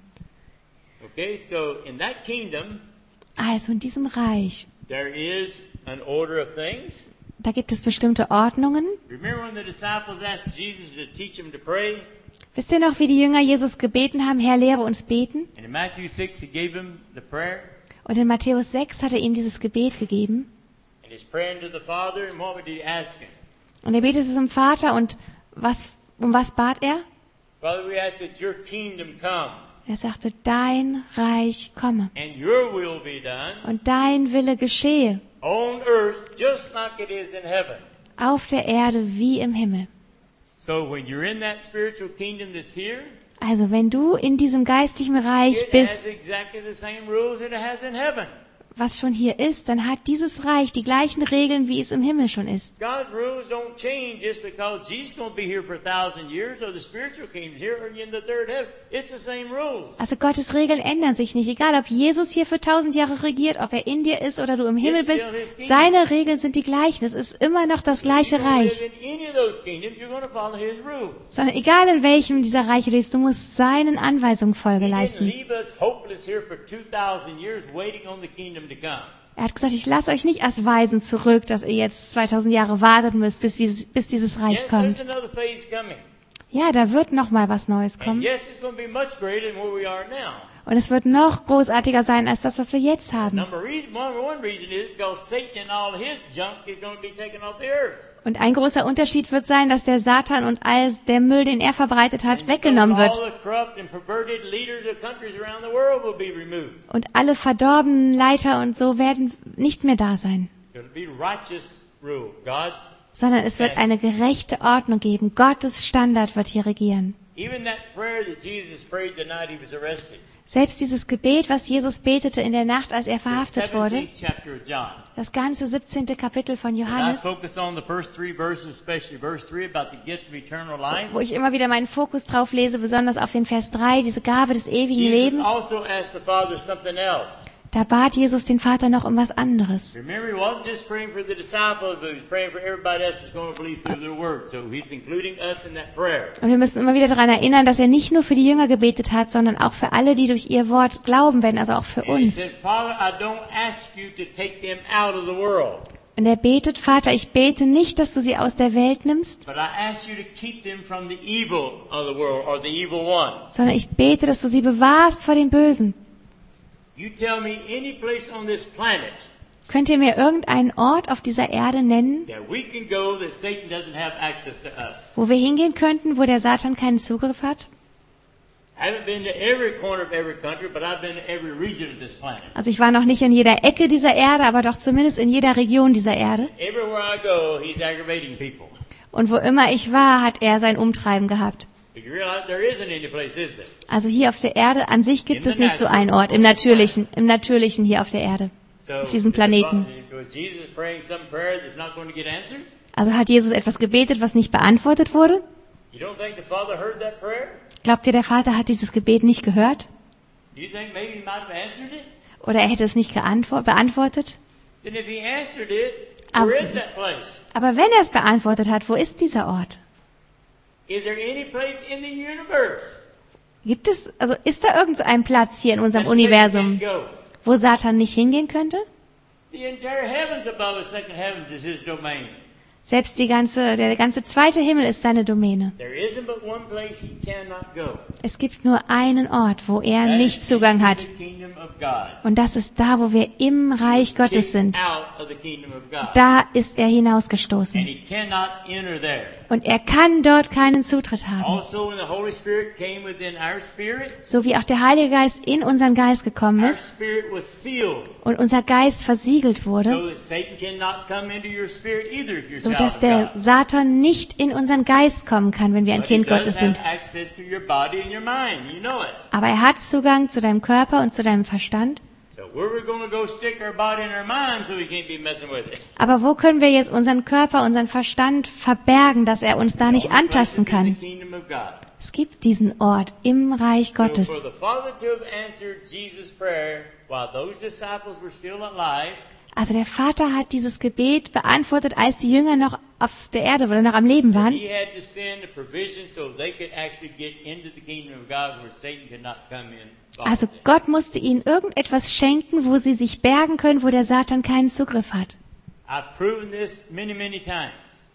S2: Okay, so in that kingdom,
S3: Also in diesem Reich,
S2: there is an order of things.
S3: da gibt es bestimmte Ordnungen.
S2: Remember when the disciples asked Jesus to teach them to pray?
S3: Wisst ihr noch, wie die Jünger Jesus gebeten haben, Herr, lehre uns beten?
S2: And in Matthew six, He gave them the prayer.
S3: Und in Matthäus sechs hat er ihm dieses Gebet gegeben.
S2: And He's praying to the Father, and what would He ask Him?
S3: Und er betete zum Vater und was, um was bat er?
S2: Father, we ask that Your kingdom come,
S3: Er sagte, dein Reich komme
S2: and Your will be done
S3: und dein Wille geschehe
S2: on earth just like it is in heaven.
S3: auf der Erde wie im Himmel.
S2: So when you're in that spiritual kingdom that's here,
S3: Also wenn du in diesem geistigen Reich
S2: it has
S3: bist,
S2: exactly the same rules that it has in heaven.
S3: was schon hier ist, dann hat dieses Reich die gleichen Regeln, wie es im Himmel schon ist.
S2: God's rules don't change just because Jesus is going to be here for a thousand years or the spiritual kingdom's here or in the third heaven. It's the same rules.
S3: Also Gottes Regeln ändern sich nicht, egal ob Jesus hier für tausend Jahre regiert, ob er in dir ist oder du im Himmel bist. Seine Regeln sind die gleichen. Es ist immer noch das gleiche
S2: If you live
S3: Reich.
S2: in any of those kingdoms, you're going to follow His rules.
S3: Sondern egal in welchem dieser Reiche du lebst, du musst seinen Anweisungen Folge
S2: He didn't
S3: leisten.
S2: leave us hopeless here for two thousand years waiting on the kingdom to come.
S3: Er hat gesagt, ich lasse euch nicht als Weisen zurück, dass ihr jetzt zweitausend Jahre warten müsst, bis, bis dieses Reich
S2: Yes, there's
S3: kommt.
S2: another phase coming.
S3: Ja, da wird noch mal was Neues
S2: And
S3: kommen.
S2: yes, it's going to be much greater than where we are now.
S3: Und es wird noch großartiger sein als das, was wir jetzt haben.
S2: Number reason, number one reason is because Satan and all his junk is going to be taken off the earth.
S3: Und ein großer Unterschied wird sein, dass der Satan und all der Müll, den er verbreitet hat, weggenommen wird. Und alle verdorbenen Leiter und so werden nicht mehr da sein. Sondern es wird eine gerechte Ordnung geben. Gottes Standard wird hier regieren. Selbst dieses Gebet, was Jesus betete in der Nacht, als er verhaftet wurde, das ganze siebzehnte Kapitel von Johannes, wo ich immer wieder meinen Fokus drauf lese, besonders auf den Vers drei, diese Gabe des ewigen Lebens, da bat Jesus den Vater noch um was anderes. Und wir müssen immer wieder daran erinnern, dass er nicht nur für die Jünger gebetet hat, sondern auch für alle, die durch ihr Wort glauben werden, also auch für uns. Und er betet, Vater, ich bete nicht, dass du sie aus der Welt nimmst, sondern ich bete, dass du sie bewahrst vor dem Bösen.
S2: You tell me any place on this planet
S3: Könnt ihr mir irgendeinen Ort auf dieser Erde nennen,
S2: that we can go that Satan doesn't have access to us?
S3: wo wir hingehen könnten, wo der Satan keinen Zugriff hat?
S2: I haven't been to every corner of every country, but I've been to every region of this planet.
S3: Also ich war noch nicht in jeder Ecke dieser Erde, aber doch zumindest in jeder Region dieser Erde.
S2: Everywhere I go, he's aggravating people.
S3: Und wo immer ich war, hat er sein Umtreiben gehabt.
S2: But you realize there isn't any place, is there?
S3: Also hier auf der Erde an sich gibt es nicht so einen Ort, im Natürlichen, im Natürlichen hier auf der Erde, auf diesem Planeten.
S2: Was Jesus praying some prayer that's not going to get answered?
S3: Also hat Jesus etwas gebetet, was nicht beantwortet wurde?
S2: You don't think the Father heard that prayer?
S3: Glaubt ihr, der Vater hat dieses Gebet nicht gehört?
S2: Do you think maybe he might have answered it?
S3: Oder er hätte es nicht geantwort- beantwortet?
S2: Then if he answered it,
S3: Aber-
S2: where is that place?
S3: Aber wenn er es beantwortet hat, wo ist dieser Ort?
S2: Is there any place in the universe
S3: Gibt es, also ist da irgend so ein Platz hier in unserem
S2: that Satan
S3: Universum,
S2: can't go?
S3: wo Satan nicht hingehen könnte?
S2: The entire heavens above the second heavens is his domain.
S3: Selbst die ganze, der ganze zweite Himmel ist seine Domäne.
S2: There isn't but one place he cannot go.
S3: Es gibt nur einen Ort, wo er
S2: That
S3: nicht
S2: is
S3: Zugang
S2: into
S3: hat.
S2: the kingdom of God.
S3: Und das ist da, wo wir im Reich Gottes sind.
S2: Kicked out of the kingdom of God.
S3: Da ist er
S2: And
S3: hinausgestoßen.
S2: he cannot enter there.
S3: Und er kann dort keinen Zutritt haben.
S2: Also, when the Holy Spirit came within our spirit,
S3: So wie auch der Heilige Geist in unseren Geist gekommen
S2: our
S3: ist
S2: spirit was sealed,
S3: und unser Geist versiegelt wurde,
S2: so that Satan cannot come into your spirit either if you're a
S3: so
S2: child
S3: dass
S2: of
S3: der
S2: God.
S3: Satan nicht in unseren Geist kommen kann, wenn wir ein
S2: But he
S3: Kind
S2: does
S3: Gottes
S2: have
S3: sind.
S2: access to your body and your mind. You know it.
S3: Aber er hat Zugang zu deinem Körper und zu deinem Verstand.
S2: So where we're going to go stick our body and our mind so he can't be messing with it?
S3: Aber wo können wir jetzt unseren Körper, unseren Verstand verbergen, dass er uns da nicht
S2: Only place
S3: antasten
S2: is in
S3: kann?
S2: the kingdom of God.
S3: Es gibt diesen Ort im Reich
S2: So
S3: Gottes.
S2: for the Father to have answered Jesus' prayer while those disciples were still alive,
S3: Also der Vater hat dieses Gebet beantwortet, als die Jünger noch auf der Erde oder noch am Leben waren.
S2: he had to send a provision so they could actually get into the kingdom of God where Satan could not come in.
S3: Also Gott musste ihnen irgendetwas schenken, wo sie sich bergen können, wo der Satan keinen Zugriff hat.
S2: I've proven this many, many times.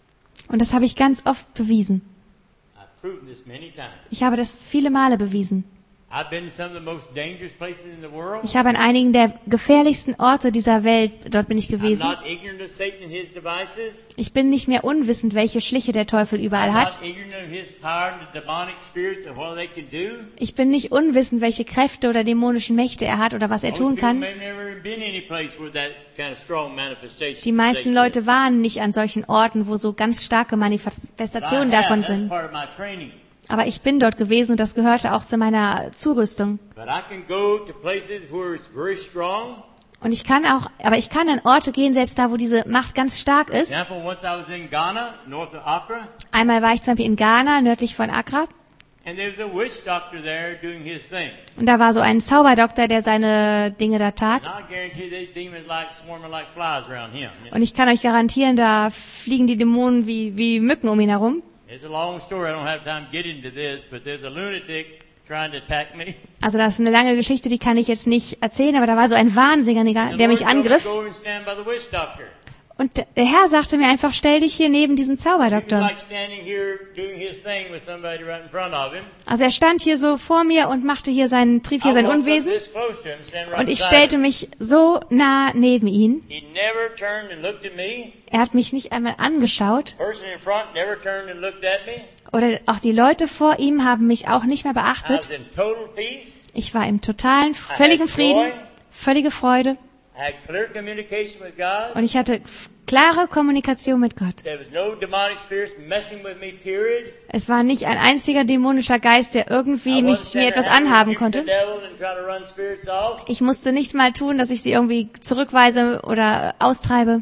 S3: Und das habe ich ganz oft bewiesen.
S2: I've proven this many times.
S3: Ich habe das viele Male bewiesen.
S2: I've been to some of the most dangerous places in the world.
S3: Ich habe an einigen der gefährlichsten Orte dieser Welt, dort bin ich
S2: I'm
S3: gewesen.
S2: not ignorant of Satan and his devices.
S3: Ich bin nicht mehr unwissend, welche Schliche der Teufel überall
S2: I'm
S3: hat.
S2: not ignorant of his power and the demonic spirits and what they can do.
S3: Ich bin nicht unwissend, welche Kräfte oder dämonischen Mächte er hat oder was er
S2: Most
S3: tun
S2: people
S3: kann.
S2: may never been any place where that kind of strong manifestation.
S3: Die meisten
S2: takes
S3: Leute waren nicht an solchen Orten, wo so ganz starke
S2: place.
S3: Manifestationen
S2: But I have.
S3: davon
S2: That's
S3: sind.
S2: part of my training.
S3: Aber ich bin dort gewesen und das gehörte auch zu meiner Zurüstung.
S2: But I can go to places where it's very strong.
S3: Und ich kann auch, aber ich kann an Orte gehen, selbst da, wo diese Macht ganz stark ist.
S2: Example, once I was in Ghana, north of Accra,
S3: Einmal war ich zum Beispiel in Ghana, nördlich von Accra.
S2: and there was a witch doctor there doing his thing.
S3: Und da war so ein Zauberdoktor, der seine Dinge da tat.
S2: And I guarantee they demons like swarming like flies around him. You know?
S3: Und ich kann euch garantieren, da fliegen die Dämonen wie, wie Mücken um ihn herum.
S2: It's a long story. I don't have time to get into this, but there's a lunatic trying to attack me.
S3: Also das ist eine lange Geschichte, die kann ich jetzt nicht erzählen, aber da war so ein Wahnsinniger,
S2: And
S3: der
S2: the
S3: mich
S2: Lord told me to
S3: angriff.
S2: go and stand by the witch doctor.
S3: Und der Herr sagte mir einfach, stell dich hier neben diesen Zauberdoktor. Also er stand hier so vor mir und machte hier sein, trieb hier sein Unwesen. Und ich stellte mich so nah neben ihn. Er hat mich nicht einmal angeschaut. Oder auch die Leute vor ihm haben mich auch nicht mehr beachtet. Ich war im totalen, völligen Frieden, völlige Freude. Und ich hatte klare Kommunikation mit Gott. Es war nicht ein einziger dämonischer Geist, der irgendwie mich, mir etwas anhaben konnte. Ich musste nichts mal tun, dass ich sie irgendwie zurückweise oder austreibe.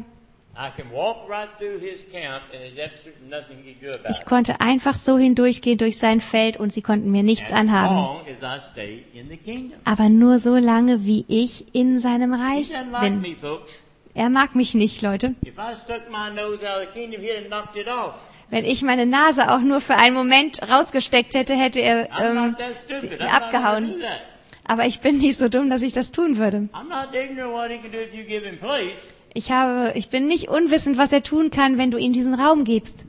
S3: Ich konnte einfach so hindurchgehen durch sein Feld und sie konnten mir nichts anhaben. Aber nur so lange, wie ich in seinem Reich bin. Er mag mich nicht, Leute. Wenn ich meine Nase auch nur für einen Moment rausgesteckt hätte, hätte er ähm, sie abgehauen. Aber ich bin nicht so dumm, dass ich das tun würde. Ich habe, ich bin nicht unwissend, was er tun kann, wenn du ihm diesen Raum gibst.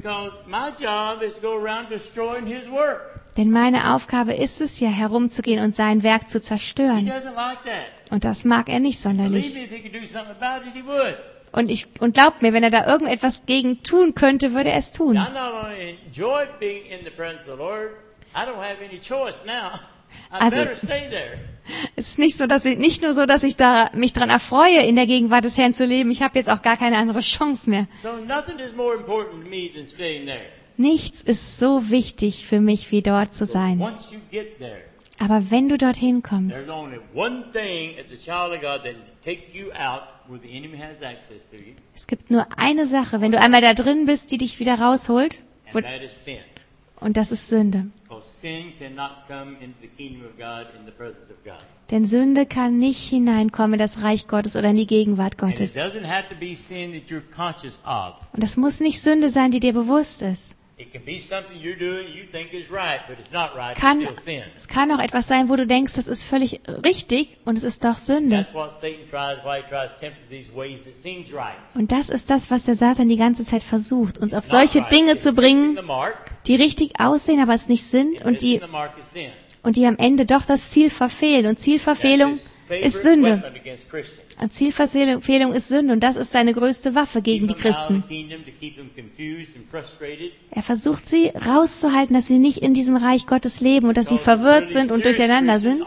S3: Denn meine Aufgabe ist es ja, herumzugehen und sein Werk zu zerstören. Und das mag er nicht sonderlich. Und ich, und glaubt mir, wenn er da irgendetwas gegen tun könnte, würde er es tun. Also, es ist nicht so, dass ich, nicht nur so, dass ich da mich dran erfreue, in der Gegenwart des Herrn zu leben. Ich habe jetzt auch gar keine andere Chance mehr. Nichts ist so wichtig für mich, wie dort zu sein. Aber wenn du dorthin kommst, es gibt nur eine Sache, wenn du einmal da drin bist, die dich wieder rausholt. Wo, und das ist Sünde. Denn Sünde kann nicht hineinkommen in das Reich Gottes oder in die Gegenwart Gottes. Und das muss nicht Sünde sein, die dir bewusst ist. Kann, es kann auch etwas sein, wo du denkst, das ist völlig richtig und es ist doch Sünde. Und das ist das, was der Satan die ganze Zeit versucht, uns auf solche Dinge zu bringen, die richtig aussehen, aber es nicht sind und die, und die am Ende doch das Ziel verfehlen. Und Zielverfehlung ist Sünde. Und Zielverfehlung ist Sünde und das ist seine größte Waffe gegen die Christen. Er versucht sie rauszuhalten, dass sie nicht in diesem Reich Gottes leben und dass sie verwirrt sind und durcheinander sind.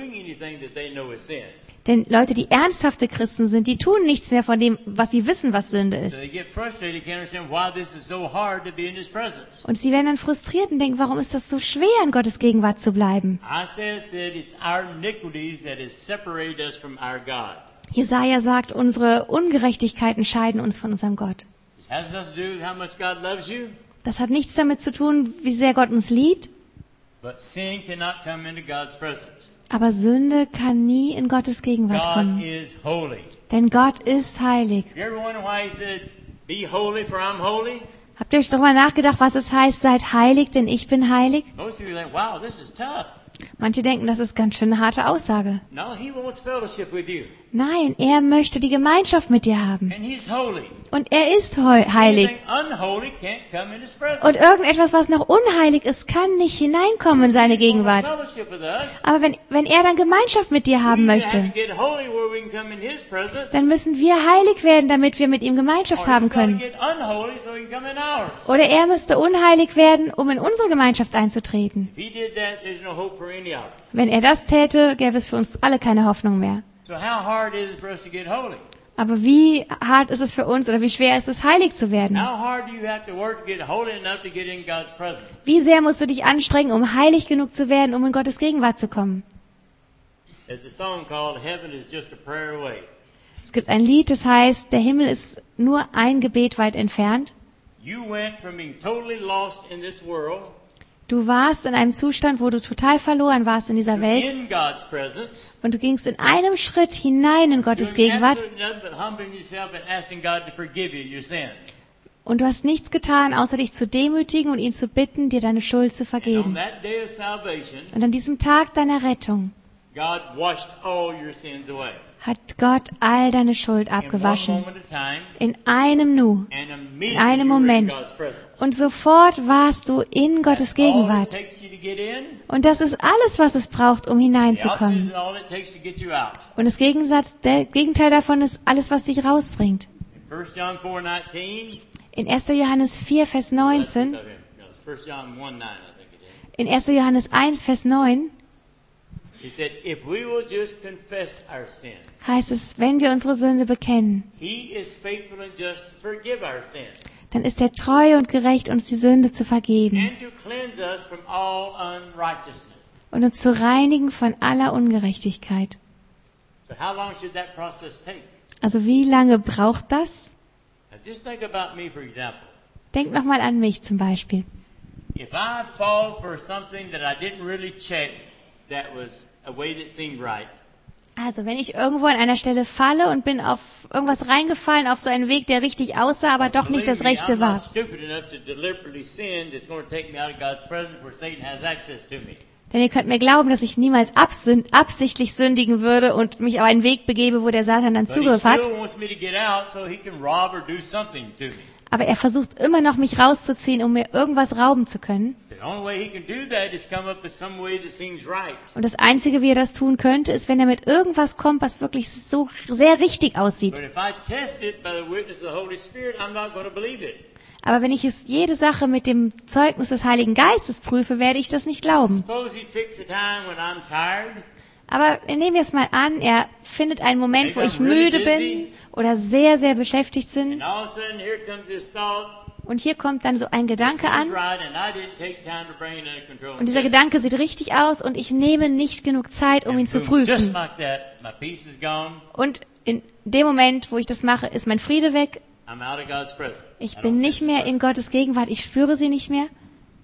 S3: Denn Leute, die ernsthafte Christen sind, die tun nichts mehr von dem, was sie wissen, was Sünde ist. Und sie werden dann frustriert und denken, warum ist das so schwer, in Gottes Gegenwart zu bleiben? Jesaja sagt, unsere Ungerechtigkeiten scheiden uns von unserem Gott. Das hat nichts damit zu tun, wie sehr Gott uns liebt. Aber Sünde kann nie in Gottes Gegenwart kommen. Denn Gott ist heilig. Habt ihr euch darüber nachgedacht, was es heißt, seid heilig, denn ich bin heilig? Manche denken, das ist ganz schön eine harte Aussage. Nein, er möchte die Gemeinschaft mit dir haben. Und er ist heilig. Und irgendetwas, was noch unheilig ist, kann nicht hineinkommen in seine Gegenwart. Aber wenn, wenn er dann Gemeinschaft mit dir haben möchte, dann müssen wir heilig werden, damit wir mit ihm Gemeinschaft haben können. Oder er müsste unheilig werden, um in unsere Gemeinschaft einzutreten. Wenn er das täte, gäbe es für uns alle keine Hoffnung mehr. Aber wie hart ist es für uns oder wie schwer ist es, heilig zu werden? Wie sehr musst du dich anstrengen, um heilig genug zu werden, um in Gottes Gegenwart zu kommen? Es gibt ein Lied, das heißt, der Himmel ist nur ein Gebet weit entfernt. Du warst in einem Zustand, wo du total verloren warst in dieser Welt. Und du gingst in einem Schritt hinein in Gottes Gegenwart. Und du hast nichts getan, außer dich zu demütigen und ihn zu bitten, dir deine Schuld zu vergeben. Und an diesem Tag deiner Rettung
S2: God washed all your sins away.
S3: Hat Gott all deine Schuld abgewaschen. In einem Nu, in einem Moment. Und sofort warst du in Gottes Gegenwart. Und das ist alles, was es braucht, um hineinzukommen. Und das Gegensatz, der Gegenteil davon ist alles, was dich rausbringt. In erster Johannes vier, Vers neunzehn, in erster Johannes eins, Vers neun,
S2: He said, if we will just confess our sins,
S3: heißt es, wenn wir unsere Sünde bekennen,
S2: He is faithful and just to forgive our sins
S3: dann ist er treu und gerecht, uns die Sünde zu vergeben
S2: and to cleanse us from all unrighteousness.
S3: und uns zu reinigen von aller Ungerechtigkeit.
S2: So how long should that process take?
S3: Also wie lange braucht das?
S2: Now just think about me, for example.
S3: Denk nochmal an mich zum Beispiel.
S2: If I fall for something that I didn't really check that was a way that seemed right.
S3: Also wenn ich irgendwo an einer Stelle falle und bin auf irgendwas reingefallen, auf so einen Weg, der richtig aussah, aber doch nicht das Rechte war. Denn ihr könnt mir glauben, dass ich niemals absichtlich sündigen würde und mich auf einen Weg begebe, wo der Satan dann Zugriff hat. Aber er versucht immer noch, mich rauszuziehen, um mir irgendwas rauben zu können. Und das Einzige, wie er das tun könnte, ist, wenn er mit irgendwas kommt, was wirklich so sehr richtig aussieht. Aber wenn ich es jede Sache mit dem Zeugnis des Heiligen Geistes prüfe, werde ich das nicht glauben. Aber nehmen wir es mal an, er findet einen Moment, wo ich müde bin oder sehr, sehr beschäftigt bin. Und hier kommt dann so ein Gedanke an. Und dieser Gedanke sieht richtig aus und ich nehme nicht genug Zeit, um ihn zu prüfen. Und in dem Moment, wo ich das mache, ist mein Friede weg. Ich bin nicht mehr in Gottes Gegenwart, ich spüre sie nicht mehr.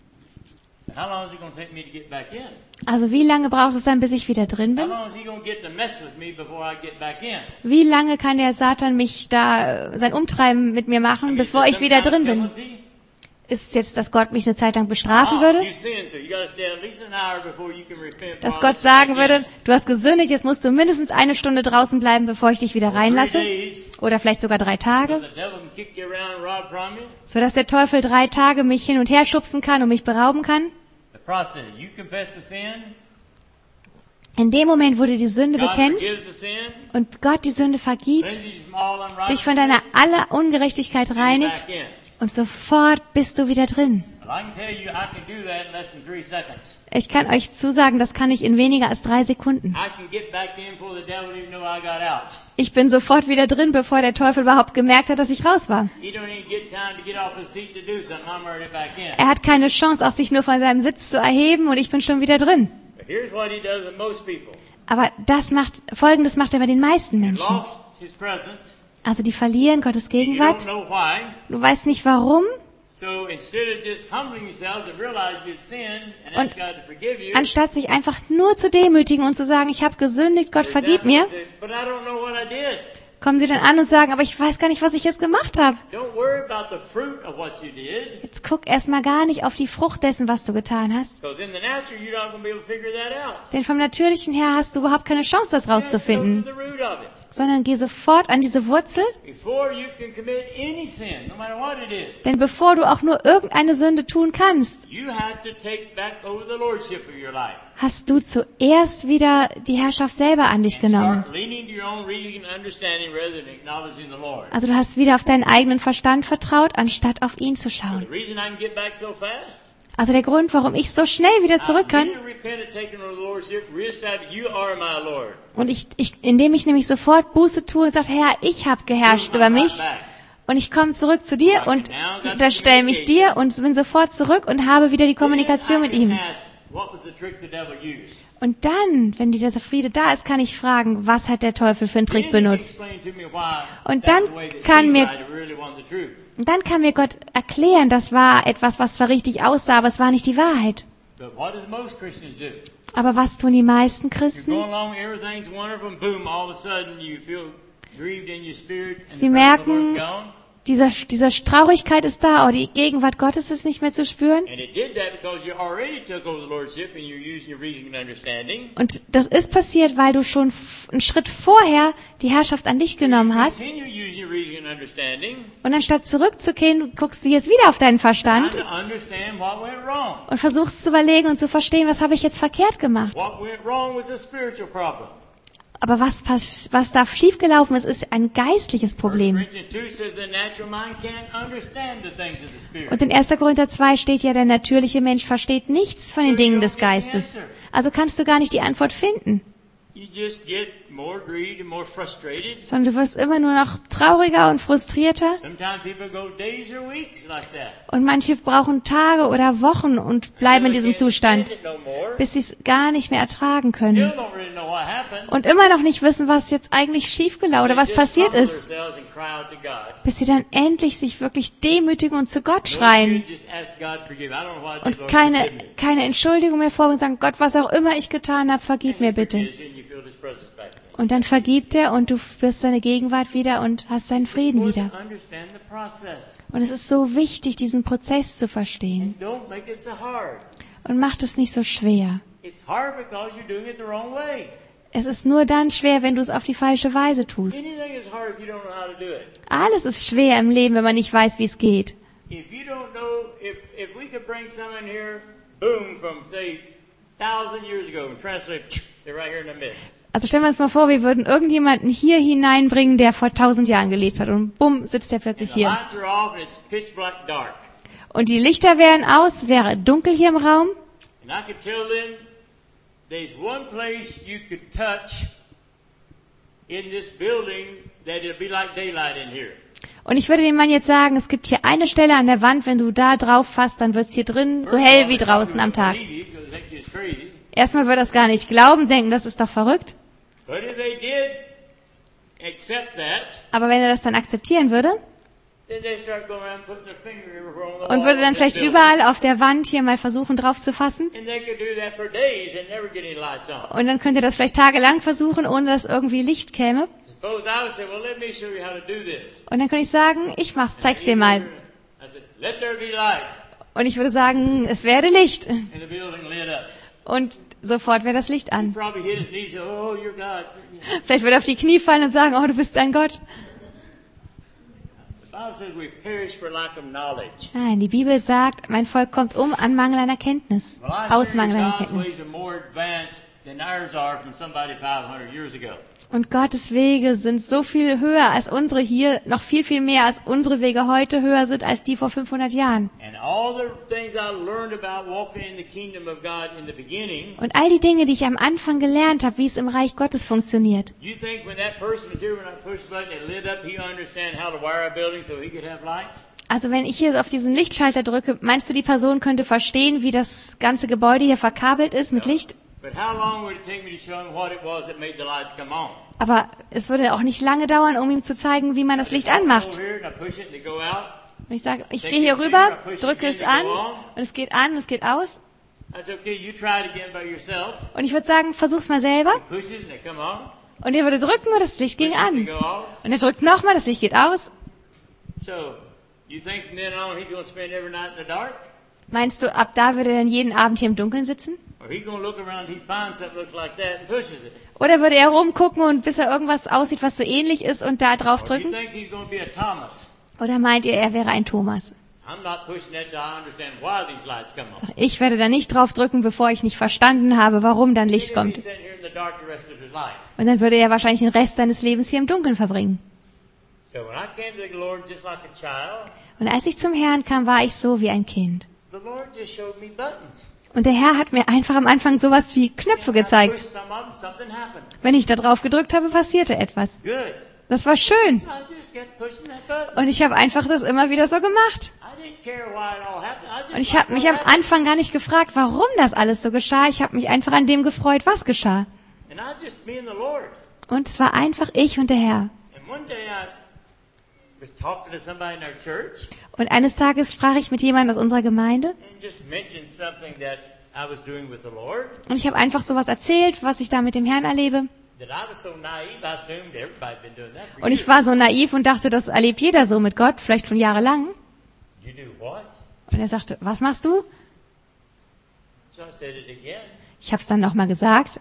S3: Also wie lange braucht es dann, bis ich wieder drin bin? Wie lange kann der Satan mich da sein Umtreiben mit mir machen, bevor ich wieder drin bin? Ist es jetzt, dass Gott mich eine Zeit lang bestrafen würde? Dass Gott sagen würde, du hast gesündigt, jetzt musst du mindestens eine Stunde draußen bleiben, bevor ich dich wieder reinlasse? Oder vielleicht sogar drei Tage? Sodass der Teufel drei Tage mich hin und her schubsen kann und mich berauben kann? In dem Moment, wo du die Sünde bekennst und Gott die Sünde vergibt, dich von deiner aller Ungerechtigkeit reinigt und sofort bist du wieder drin. Ich kann euch zusagen, das kann ich in weniger als drei Sekunden. Ich bin sofort wieder drin, bevor der Teufel überhaupt gemerkt hat, dass ich raus war. Er hat keine Chance, auch sich nur von seinem Sitz zu erheben und ich bin schon wieder drin. Aber das macht, Folgendes macht er bei den meisten Menschen. Also die verlieren Gottes Gegenwart. Du weißt nicht warum. Und anstatt sich einfach nur zu demütigen und zu sagen, ich habe gesündigt, Gott vergib mir, kommen sie dann an und sagen, aber ich weiß gar nicht, was ich jetzt gemacht habe. Jetzt guck erstmal gar nicht auf die Frucht dessen, was du getan hast. Denn vom Natürlichen her hast du überhaupt keine Chance, das rauszufinden. Sondern geh sofort an diese Wurzel. Denn bevor du auch nur irgendeine Sünde tun kannst, hast du zuerst wieder die Herrschaft selber an dich genommen. Also du hast wieder auf deinen eigenen Verstand vertraut, anstatt auf ihn zu schauen. Also der Grund, warum ich so schnell wieder zurück kann, und ich, ich, indem ich nämlich sofort Buße tue und sage, Herr, ich habe geherrscht über mich und ich komme zurück zu dir und unterstelle mich dir und bin sofort zurück und habe wieder die Kommunikation mit ihm. Und dann, wenn dieser Friede da ist, kann ich fragen, was hat der Teufel für einen Trick benutzt? Und dann kann mir dann kann mir Gott erklären, das war etwas, was zwar richtig aussah, aber es war nicht die Wahrheit. Aber was tun die meisten Christen? Sie merken, dieser, dieser Traurigkeit ist da, oh, die Gegenwart Gottes ist nicht mehr zu spüren. Und das ist passiert, weil du schon einen Schritt vorher die Herrschaft an dich genommen hast. Und anstatt zurückzugehen, guckst du jetzt wieder auf deinen Verstand und versuchst zu überlegen und zu verstehen, was habe ich jetzt verkehrt gemacht. Aber was, was da schiefgelaufen ist, ist ein geistliches Problem. Und in erster Korinther zwei steht ja, der natürliche Mensch versteht nichts von den Dingen des Geistes. Also kannst du gar nicht die Antwort finden. Sondern du wirst immer nur noch trauriger und frustrierter. Und manche brauchen Tage oder Wochen und bleiben in diesem Zustand, bis sie es gar nicht mehr ertragen können. Und immer noch nicht wissen, was jetzt eigentlich schiefgelaufen oder was passiert ist. Bis sie dann endlich sich wirklich demütigen und zu Gott schreien. Und keine, keine Entschuldigung mehr vorbringen und sagen, Gott, was auch immer ich getan habe, vergib mir bitte. Und dann vergibt er und du wirst seine Gegenwart wieder und hast seinen Frieden wieder. Und es ist so wichtig, diesen Prozess zu verstehen. Und macht es nicht so schwer. Es ist nur dann schwer, wenn du es auf die falsche Weise tust. Alles ist schwer im Leben, wenn man nicht weiß, wie es geht. Also stellen wir uns mal vor, wir würden irgendjemanden hier hineinbringen, der vor tausend Jahren gelebt hat und bumm, sitzt der plötzlich hier. Und die Lichter wären aus, es wäre dunkel hier im Raum. There's one place you could touch in this building that it'll be like daylight in here. Und ich würde dem Mann jetzt sagen, es gibt hier eine Stelle an der Wand, wenn du da drauf fasst, dann wird's hier drin so hell wie draußen am Tag. Erstmal würde er es gar nicht glauben, denken, das ist doch verrückt. Aber wenn er das dann akzeptieren würde und würde dann vielleicht überall auf der Wand hier mal versuchen, drauf zu fassen. Und dann könnt ihr das vielleicht tagelang versuchen, ohne dass irgendwie Licht käme. Und dann könnte ich sagen, ich mach's, zeig's dir mal. Und ich würde sagen, es werde Licht. Und sofort wäre das Licht an. Vielleicht würde er auf die Knie fallen und sagen, oh, du bist ein Gott. Nein, die Bibel sagt, mein Volk kommt um an Mangel einer Kenntnis, aus Mangel einer Kenntnis. Und Gottes Wege sind so viel höher als unsere hier, noch viel, viel mehr als unsere Wege heute höher sind als die vor fünfhundert Jahren. Und all die Dinge, die ich am Anfang gelernt habe, wie es im Reich Gottes funktioniert. Also wenn ich hier auf diesen Lichtschalter drücke, meinst du, die Person könnte verstehen, wie das ganze Gebäude hier verkabelt ist mit Licht? Aber es würde auch nicht lange dauern, um ihm zu zeigen, wie man das Licht anmacht. Und ich sage, ich gehe hier rüber, drücke es an und es geht an und es geht aus. Und ich würde sagen, versuch's mal selber. Und er würde drücken und das Licht ging an. Und er drückt nochmal, das Licht geht aus. Meinst du, ab da würde er dann jeden Abend hier im Dunkeln sitzen? Oder würde er rumgucken und bis er irgendwas aussieht, was so ähnlich ist und da drauf drücken? Oder meint ihr, er wäre ein Thomas? Ich werde da nicht drauf drücken, bevor ich nicht verstanden habe, warum dann Licht kommt. Und dann würde er wahrscheinlich den Rest seines Lebens hier im Dunkeln verbringen. Und als ich zum Herrn kam, war ich so wie ein Kind. Und der Herr hat mir einfach am Anfang sowas wie Knöpfe gezeigt. Wenn ich da drauf gedrückt habe, passierte etwas. Das war schön. Und ich habe einfach das immer wieder so gemacht. Und ich habe mich am Anfang gar nicht gefragt, warum das alles so geschah. Ich habe mich einfach an dem gefreut, was geschah. Und es war einfach ich und der Herr. Und eines Tages sprach ich mit jemandem aus unserer Gemeinde. Und ich habe einfach sowas erzählt, was ich da mit dem Herrn erlebe. Und ich war so naiv und dachte, das erlebt jeder so mit Gott, vielleicht schon jahrelang. Und er sagte, was machst du? Ich habe es dann nochmal gesagt.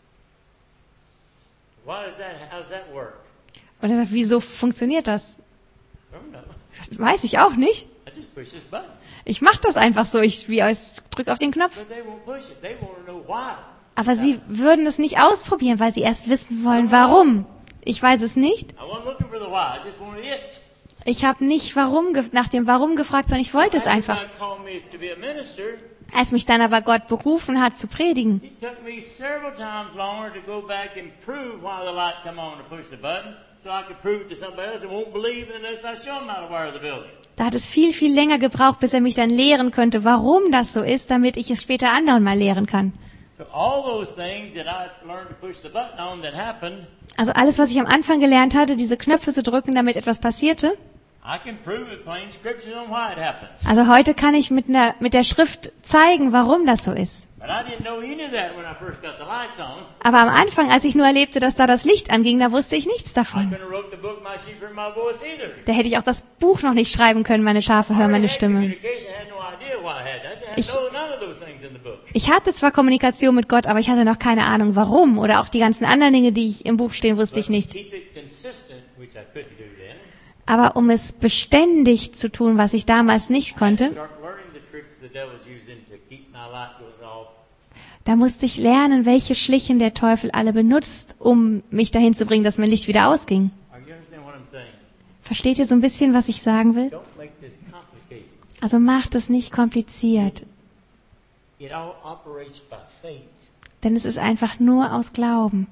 S3: Und er sagt, wieso funktioniert das? Ich sagte, weiß ich auch nicht. Ich mache das einfach so, ich wie aus, drück auf den Knopf. Aber sie würden es nicht ausprobieren, weil sie erst wissen wollen, warum. Ich weiß es nicht. Ich habe nicht warum nach dem Warum gefragt, sondern ich wollte es einfach. Als mich dann aber Gott berufen hat zu predigen, da hat es viel, viel länger gebraucht, bis er mich dann lehren könnte, warum das so ist, damit ich es später anderen mal lehren kann. Also alles, was ich am Anfang gelernt hatte, diese Knöpfe zu drücken, damit etwas passierte. Also heute kann ich mit, einer, mit der Schrift zeigen, warum das so ist. Aber am Anfang, als ich nur erlebte, dass da das Licht anging, da wusste ich nichts davon. Da hätte ich auch das Buch noch nicht schreiben können, meine Schafe hören meine Stimme. Ich, ich hatte zwar Kommunikation mit Gott, aber ich hatte noch keine Ahnung, warum. Oder auch die ganzen anderen Dinge, die im Buch stehen, wusste ich nicht. Aber um es beständig zu tun, was ich damals nicht konnte, da musste ich lernen, welche Schlichen der Teufel alle benutzt, um mich dahin zu bringen, dass mein Licht wieder ausging. Versteht ihr so ein bisschen, was ich sagen will? Also macht es nicht kompliziert. Denn es ist einfach nur aus Glauben.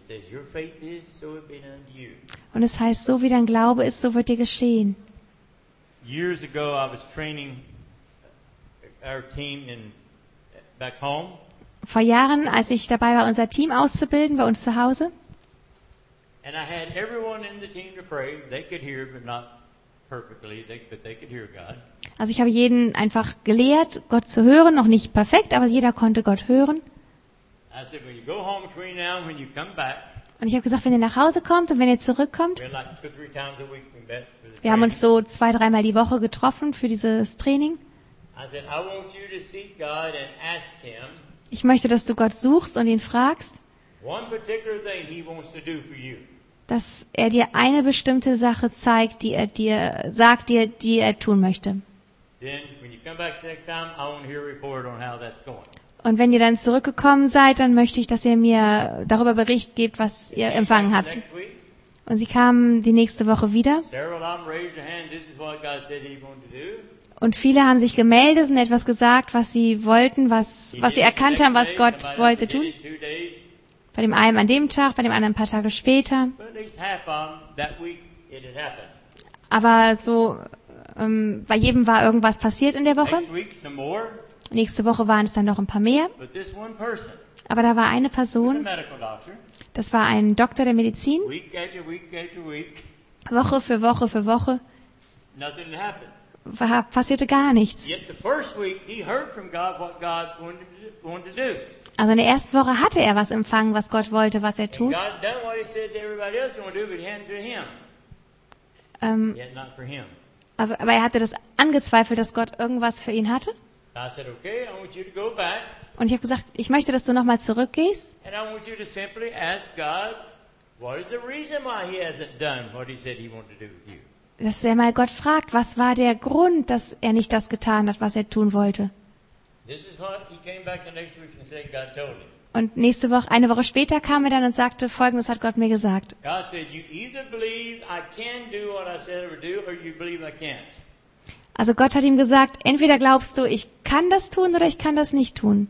S3: Und es heißt, so wie dein Glaube ist, so wird dir geschehen.
S2: Years ago, I was training our team in back home.
S3: Vor Jahren, als ich dabei war, unser Team auszubilden bei uns zu Hause.
S2: And I had everyone in the team to pray. They could hear, but not perfectly. They, but they could hear God.
S3: Also ich habe jeden einfach gelehrt, Gott zu hören, noch nicht perfekt, aber jeder konnte Gott hören.
S2: I said, when you go home between now and when you come back.
S3: Und ich habe gesagt, wenn ihr nach Hause kommt und wenn ihr zurückkommt, wir haben uns so zwei, dreimal die Woche getroffen für dieses Training. Ich möchte, dass du Gott suchst und ihn fragst, dass er dir eine bestimmte Sache zeigt, die er dir sagt, die er, die er tun möchte. Und wenn ihr dann zurückgekommen seid, dann möchte ich, dass ihr mir darüber Bericht gebt, was ihr empfangen habt. Und sie kamen die nächste Woche wieder. Und viele haben sich gemeldet und etwas gesagt, was sie wollten, was, was sie erkannt haben, was Gott wollte tun. Bei dem einen an dem Tag, bei dem anderen ein paar Tage später. Aber so, ähm, bei jedem war irgendwas passiert in der Woche. Nächste Woche waren es dann noch ein paar mehr. Aber da war eine Person, das war ein Doktor der Medizin. Woche für Woche für Woche war, passierte gar nichts. Also in der ersten Woche hatte er was empfangen, was Gott wollte, was er tut. Ähm, also, aber er hatte das angezweifelt, dass Gott irgendwas für ihn hatte. Und ich habe gesagt, ich möchte, dass du nochmal zurückgehst. Dass er mal Gott fragt, was war der Grund, dass er nicht das getan hat, was er tun wollte. Und nächste Woche, eine Woche später kam er dann und sagte, Folgendes hat Gott mir gesagt. Also Gott hat ihm gesagt, entweder glaubst du, ich kann das tun oder ich kann das nicht tun.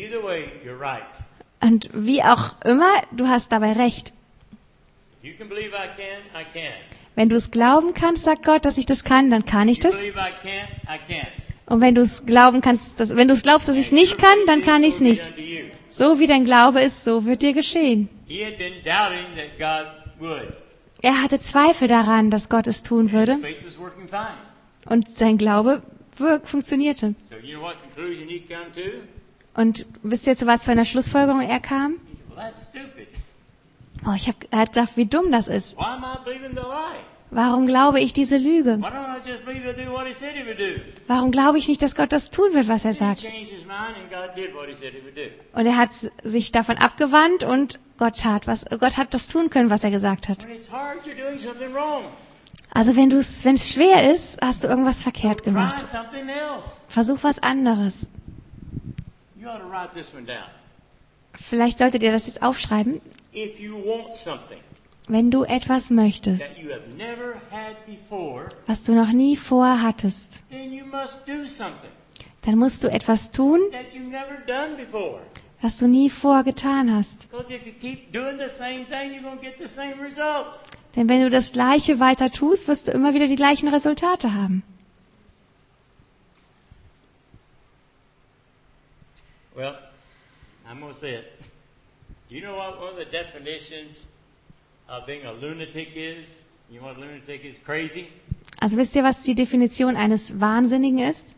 S3: Und wie auch immer, du hast dabei recht. Wenn du es glauben kannst, sagt Gott, dass ich das kann, dann kann ich das. Und wenn du es glauben kannst, dass, wenn du es glaubst, dass ich es nicht kann, dann kann ich es nicht. So wie dein Glaube ist, so wird dir geschehen. Er hatte Zweifel daran, dass Gott es tun würde. Und sein Glaube funktionierte. Und wisst ihr, zu was für einer Schlussfolgerung er kam? Oh, ich hab, er hat gesagt, wie dumm das ist.
S2: Why am I believing the lie?
S3: Warum glaube ich diese Lüge?
S2: Why don't I just believe he'll do what he said he would do?
S3: Warum glaube ich nicht, dass Gott das tun wird, was er
S2: He
S3: sagt?
S2: changed his mind and God did what he said he would do.
S3: Und er hat sich davon abgewandt und Gott tat was. Gott hat das tun können, was er gesagt hat.
S2: When it's hard, you're doing something wrong.
S3: Also wenn du es, wenn es schwer ist, hast du irgendwas verkehrt
S2: Try
S3: gemacht.
S2: something else.
S3: Versuch was anderes.
S2: You ought to write this one down.
S3: Vielleicht solltet ihr das jetzt aufschreiben.
S2: If you want something
S3: Wenn du etwas möchtest,
S2: that you have never had before,
S3: was du noch nie vorhattest,
S2: then you must do something
S3: dann musst du etwas tun,
S2: that you've never done before.
S3: was du nie vorgetan hast.
S2: Because if you keep doing the same thing, you're going to get the same results.
S3: Denn wenn du das Gleiche weiter tust, wirst du immer wieder die gleichen Resultate haben.
S2: Well, I'm going to say it. Do you know what one of the definitions of being a lunatic is? You know what a lunatic is? Crazy?
S3: Also wisst ihr, was die Definition eines Wahnsinnigen ist?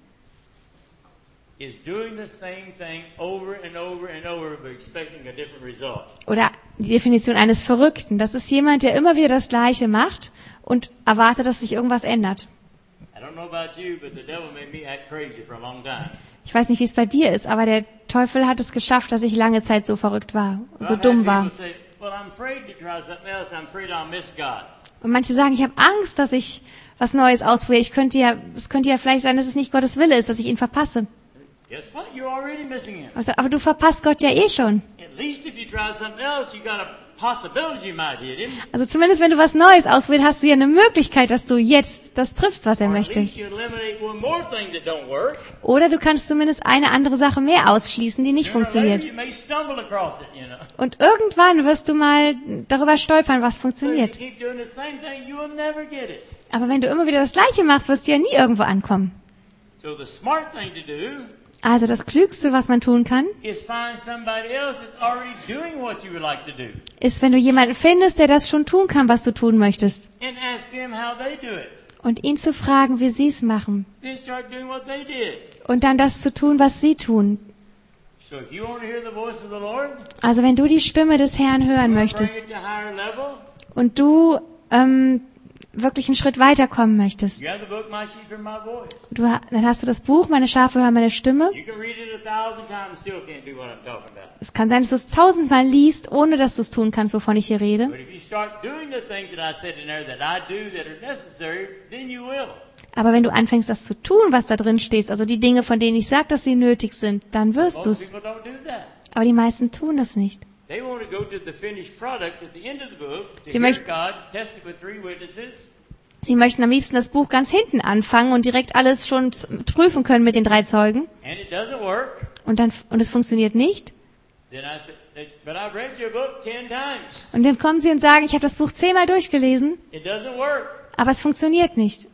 S2: Is doing the same thing over and over and over but expecting a different result.
S3: Oder die Definition eines Verrückten. Das ist jemand, der immer wieder das Gleiche macht und erwartet, dass sich irgendwas ändert.
S2: I don't know about you, but the devil made me act crazy for a long time.
S3: Ich weiß nicht, wie es bei dir ist, aber der Teufel hat es geschafft, dass ich lange Zeit so verrückt war, so
S2: I've
S3: dumm
S2: had
S3: war.
S2: people say, well, I'm afraid to try something else. I'm afraid I'll miss God.
S3: Und manche sagen, ich habe Angst, dass ich was Neues ausprobiere. Ich könnte ja, es könnte ja vielleicht sein, dass es nicht Gottes Wille ist, dass ich ihn verpasse.
S2: Guess what? You're already missing him.
S3: Also, aber du verpasst Gott ja eh schon.
S2: At least if you try something else, you got a possibility you might hit him.
S3: Also zumindest wenn du was Neues ausprobierst, hast du ja eine Möglichkeit, dass du jetzt das triffst, was er
S2: Or at
S3: möchte.
S2: least you eliminate one more thing that don't work.
S3: Oder du kannst zumindest eine andere Sache mehr ausschließen, die nicht
S2: Sooner or later,
S3: funktioniert.
S2: you may stumble across it, you know.
S3: Und irgendwann wirst du mal darüber stolpern, was
S2: So if you
S3: funktioniert.
S2: keep doing the same thing, you will never get it.
S3: Aber wenn du immer wieder das Gleiche machst, wirst du ja nie irgendwo ankommen.
S2: So the smart thing to do
S3: Also das Klügste, was man tun kann,
S2: is find somebody else that's already doing what you would like to do
S3: ist, wenn du jemanden findest, der das schon tun kann, was du tun möchtest.
S2: and ask them how they do it.
S3: Und ihn zu fragen, wie sie es machen.
S2: Then start doing what they did.
S3: Und dann das zu tun, was sie tun.
S2: So if you want to hear the voice of the Lord,
S3: Also wenn du die Stimme des Herrn hören
S2: bring
S3: möchtest
S2: it to a higher level,
S3: und du ähm, wirklich einen Schritt weiterkommen möchtest,
S2: you have the book, My Sheep Hear My Voice.
S3: du, ha- dann hast du das Buch, meine Schafe hören meine Stimme.
S2: You can read it a thousand times and still can't do what I'm talking about.
S3: Es kann sein, dass du es tausendmal liest, ohne dass du es tun kannst, wovon ich hier rede.
S2: But if you start doing the things that I said in there that I do that are necessary, then you will.
S3: Aber wenn du anfängst, das zu tun, was da drin steht, also die Dinge, von denen ich sage, dass sie nötig sind, dann wirst du
S2: Most
S3: es.
S2: people don't do that.
S3: Aber die meisten tun das nicht.
S2: They want to go to the finished product at the end of the book to
S3: Sie
S2: hear
S3: möchten-
S2: God, test it with three witnesses.
S3: Sie möchten am liebsten das Buch ganz hinten anfangen und direkt alles schon z- prüfen können mit den drei Zeugen.
S2: And it doesn't work.
S3: Und dann, und es funktioniert nicht.
S2: Then I said, they said, but I've read your book ten times.
S3: Und dann kommen sie und sagen, ich habe das Buch zehnmal durchgelesen,
S2: It doesn't work.
S3: aber es funktioniert nicht.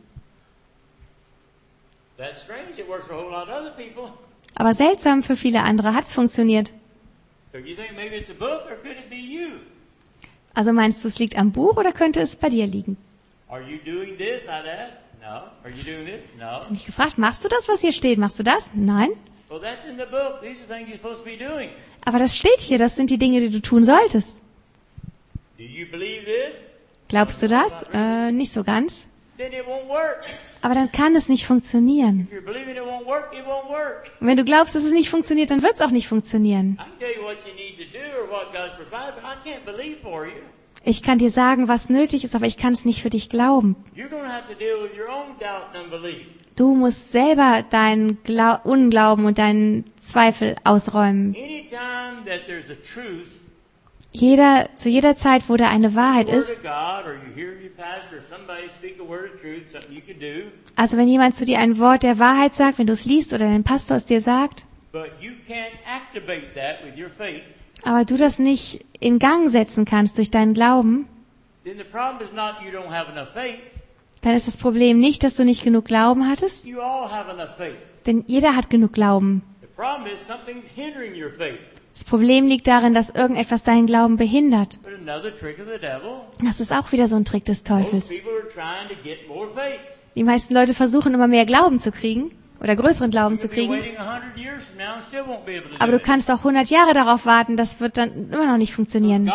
S2: That's strange. It works for a whole lot of other people.
S3: Aber seltsam, für viele andere hat es funktioniert.
S2: So you think maybe it's a book or could it be you?
S3: Also meinst du, es liegt am Buch oder könnte es bei dir liegen?
S2: Are you doing this? I'd ask. No. Are you doing this? No.
S3: Und ich gefragt, machst du das, was hier steht? Machst du das? Nein.
S2: Well, that's in the book. These are things you're supposed to be doing.
S3: Aber das steht hier, das sind die Dinge, die du tun solltest.
S2: Do you believe this?
S3: Glaubst du das? Äh, nicht so ganz.
S2: Then it won't work.
S3: Aber dann kann es nicht funktionieren.
S2: If you're believing it won't work, it won't work.
S3: Und wenn du glaubst, dass es nicht funktioniert, dann wird es auch nicht funktionieren.
S2: I can tell you what you need to do or what God's provided, but I can't believe for you.
S3: Ich kann dir sagen, was nötig ist, aber ich kann es nicht für dich glauben.
S2: You're going to have to deal with your own doubt and unbelief.
S3: Du musst selber deinen Glau- Unglauben und deinen Zweifel ausräumen.
S2: Anytime that there's a truth,
S3: Jeder, zu jeder Zeit, wo da eine Wahrheit
S2: word of
S3: ist,
S2: God, or you hear your pastor or somebody speak a word of truth, something you can do,
S3: also wenn jemand zu dir ein Wort der Wahrheit sagt, wenn du es liest oder dein Pastor es dir sagt,
S2: but you can't activate that with your faith,
S3: aber du das nicht in Gang setzen kannst durch deinen Glauben,
S2: then the problem is not you don't have enough faith.
S3: dann ist das Problem nicht, dass du nicht genug Glauben hattest,
S2: You all have enough faith.
S3: denn jeder hat genug Glauben.
S2: The problem is something's hindering your faith.
S3: Das Problem liegt darin, dass irgendetwas deinen Glauben behindert.
S2: But another trick of the devil,
S3: Das ist auch wieder so ein Trick des
S2: most
S3: Teufels.
S2: people are trying to get more faith.
S3: Die meisten Leute versuchen immer mehr Glauben zu kriegen oder größeren Glauben zu kriegen. Aber du kannst auch hundert Jahre darauf warten, das wird dann immer noch nicht funktionieren.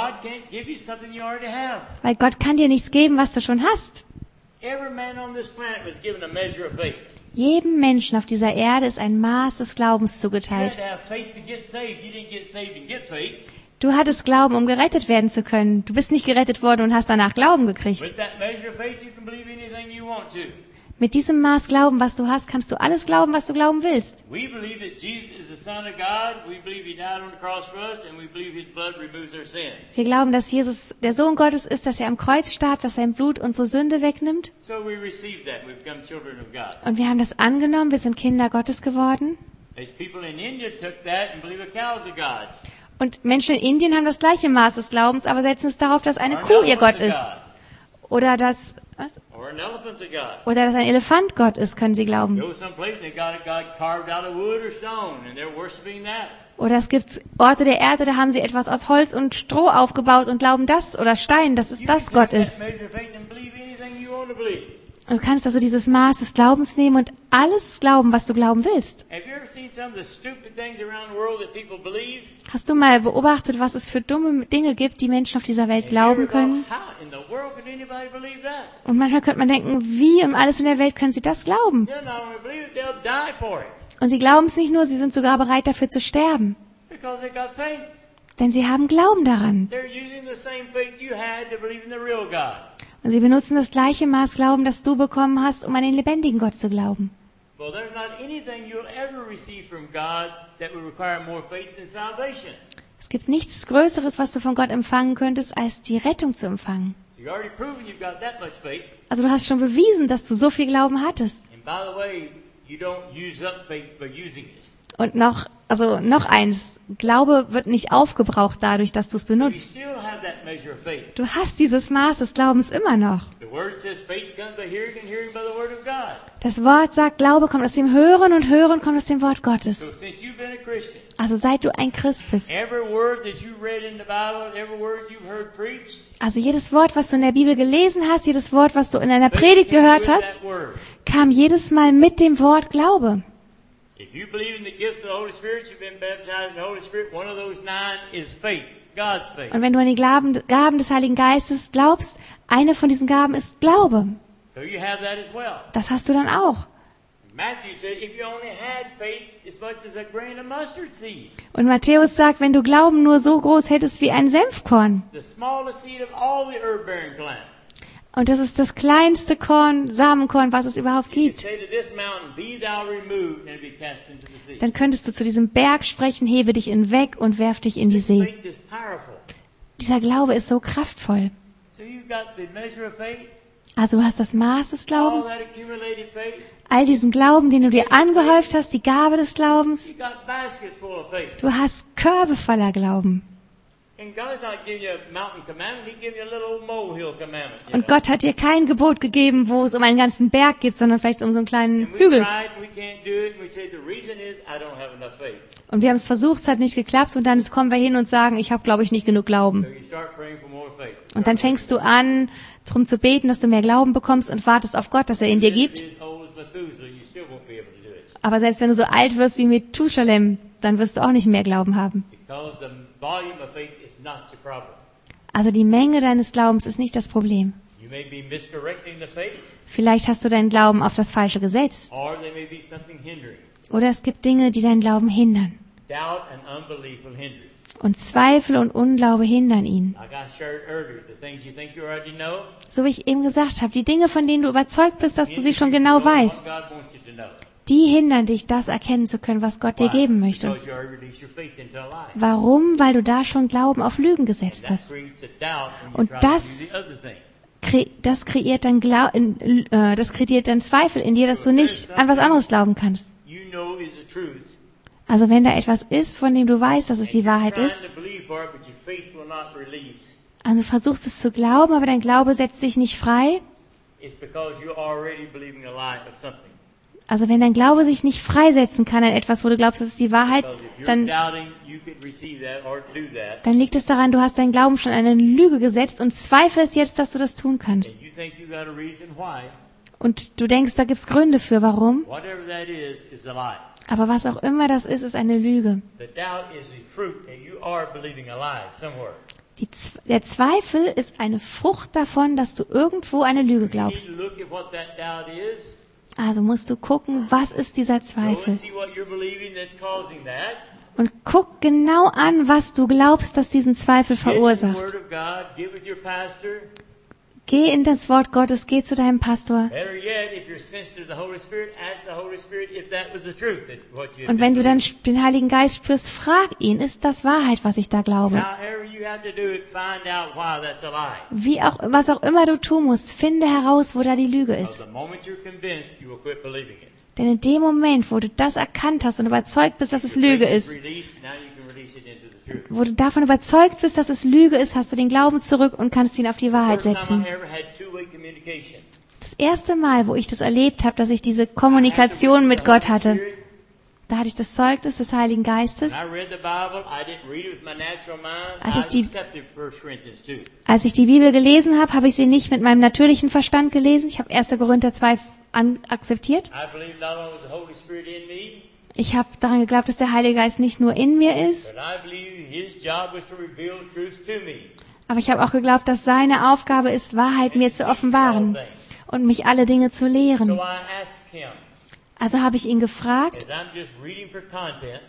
S3: Weil Gott kann dir nichts geben, was du schon hast. Jedem Menschen auf dieser Erde ist ein Maß des Glaubens zugeteilt. Du hattest Glauben, um gerettet werden zu können. Du bist nicht gerettet worden und hast danach Glauben gekriegt. Mit diesem Maß Glauben, was du hast, kannst du alles glauben, was du glauben willst. Wir glauben, dass Jesus der Sohn Gottes ist, dass er am Kreuz starb, dass sein Blut unsere Sünde wegnimmt. Und wir haben das angenommen, wir sind Kinder Gottes geworden. Und Menschen in Indien haben das gleiche Maß des Glaubens, aber setzen es darauf, dass eine Kuh ihr Gott ist. Oder dass, was? Oder dass ein Elefant Gott ist, können sie glauben. Oder es gibt Orte der Erde, da haben sie etwas aus Holz und Stroh aufgebaut und glauben das, oder Stein, dass es das Gott ist. Du kannst also dieses Maß des Glaubens nehmen und alles glauben, was du glauben willst. Hast du mal beobachtet, was es für dumme Dinge gibt, die Menschen auf dieser Welt glauben können? Und manchmal könnte man denken, wie um alles in der Welt können sie das glauben? Und sie glauben es nicht nur, sie sind sogar bereit dafür zu sterben. Denn sie haben Glauben daran. Und sie benutzen das gleiche Maß Glauben, das du bekommen hast, um an den lebendigen Gott zu glauben. Es gibt nichts Größeres, was du von Gott empfangen könntest, als die Rettung zu empfangen. Also du hast schon bewiesen, dass du so viel Glauben hattest. Und noch, also noch eins, Glaube wird nicht aufgebraucht dadurch, dass du es benutzt. Du hast dieses Maß des Glaubens immer noch. Das Wort sagt, Glaube kommt aus dem Hören und Hören kommt aus dem Wort Gottes. Also seit du ein Christ bist. Also jedes Wort, was du in der Bibel gelesen hast, jedes Wort, was du in einer Predigt gehört hast, kam jedes Mal mit dem Wort Glaube.
S2: If you believe in the gifts of the Holy Spirit, you've been baptized in the Holy Spirit, one of those nine is faith, God's faith.
S3: Und wenn du an die Gaben, Gaben des Heiligen Geistes glaubst, eine von diesen Gaben ist Glaube.
S2: So you have that as well.
S3: Das hast du dann auch.
S2: Matthew said, if you only had faith as much as a grain of mustard seed.
S3: Und Matthäus sagt, wenn du Glauben nur so groß hättest wie ein Senfkorn.
S2: The smallest seed of all the herb-bearing plants.
S3: Und das ist das kleinste Korn, Samenkorn, was es überhaupt gibt. Dann könntest du zu diesem Berg sprechen, hebe dich hinweg und werf dich in die See. Dieser Glaube ist so kraftvoll. Also du hast das Maß des Glaubens, all diesen Glauben, den du dir angehäuft hast, die Gabe des Glaubens. Du hast Körbe voller Glauben. Und Gott hat dir kein Gebot gegeben, wo es um einen ganzen Berg geht, sondern vielleicht um so einen kleinen Hügel. Und wir haben es versucht, es hat nicht geklappt und dann kommen wir hin und sagen, ich habe, glaube ich, nicht genug Glauben. Und dann fängst du an, darum zu beten, dass du mehr Glauben bekommst und wartest auf Gott, dass er ihn dir gibt. Aber selbst wenn du so alt wirst wie Methusalem, dann wirst du auch nicht mehr Glauben haben. Also die Menge deines Glaubens ist nicht das Problem. Vielleicht hast du deinen Glauben auf das Falsche gesetzt. Oder es gibt Dinge, die deinen Glauben hindern. Und Zweifel und Unglaube hindern ihn. So wie ich eben gesagt habe, die Dinge, von denen du überzeugt bist, dass du sie schon genau weißt, die hindern dich, das erkennen zu können, was Gott dir geben möchte. Warum? Weil du da schon Glauben auf Lügen gesetzt hast. Und das, das kreiert dann Glau- äh, das kreiert dann Zweifel in dir, dass du nicht an was anderes glauben kannst. Also wenn da etwas ist, von dem du weißt, dass es die Wahrheit ist, also du versuchst es zu glauben, aber dein Glaube setzt sich nicht frei. Also wenn dein Glaube sich nicht freisetzen kann an etwas, wo du glaubst, das ist die Wahrheit, dann, dann liegt es daran, du hast deinen Glauben schon an eine Lüge gesetzt und zweifelst jetzt, dass du das tun kannst. Und du denkst, da gibt's Gründe für, warum.
S2: Whatever that is, is a lie.
S3: Aber was auch immer das ist, ist eine Lüge.
S2: The doubt is the fruit that you are believing a lie somewhere.
S3: Die, der Zweifel ist eine Frucht davon, dass du irgendwo eine Lüge
S2: You need
S3: glaubst.
S2: to look at what that doubt is.
S3: Also musst du gucken, was ist dieser
S2: Go
S3: Zweifel?
S2: and see what you're believing that's causing that.
S3: Und guck genau an, was du glaubst, dass diesen Zweifel
S2: Get in the
S3: verursacht.
S2: Word of God. Get with your pastor.
S3: Geh in das Wort Gottes, geh zu deinem Pastor.
S2: Better yet, if you're sensitive to the Holy Spirit, ask the Holy Spirit if that was the truth. That what you.
S3: Und wenn du dann den Heiligen Geist spürst, frag ihn, ist das Wahrheit, was ich da glaube?
S2: However you have to do it, find out why that's a lie.
S3: Wie auch, was auch immer du tun musst, finde heraus, wo da die Lüge
S2: Because
S3: ist.
S2: the moment you're convinced, you will quit believing it.
S3: Denn in dem Moment, wo du das erkannt hast und überzeugt bist, dass es Lüge ist,
S2: Released, now you can release it into the truth.
S3: wo du davon überzeugt bist, dass es Lüge ist, hast du den Glauben zurück und kannst ihn auf die Wahrheit
S2: First time
S3: setzen.
S2: I ever had two-way communication.
S3: Das erste Mal, wo ich das erlebt habe, dass ich diese Kommunikation mit Gott hatte, da hatte ich das Zeugnis des Heiligen Geistes.
S2: When I read the Bible, I didn't read it with my natural mind.
S3: Als
S2: I
S3: ich die-
S2: accepted First Corinthians two.
S3: Als ich die Bibel gelesen habe, habe ich sie nicht mit meinem natürlichen Verstand gelesen. Ich habe erster Korinther zwei an, akzeptiert.
S2: I believe not only was the Holy Spirit in me,
S3: Ich habe daran geglaubt, dass der Heilige Geist nicht nur in mir ist,
S2: but I believe His job was to reveal truth to me.
S3: aber ich habe auch geglaubt, dass seine Aufgabe ist, Wahrheit mir zu offenbaren und mich alle Dinge zu
S2: So
S3: lehren.
S2: I asked Him,
S3: Also habe ich ihn gefragt,
S2: as I'm just reading for content,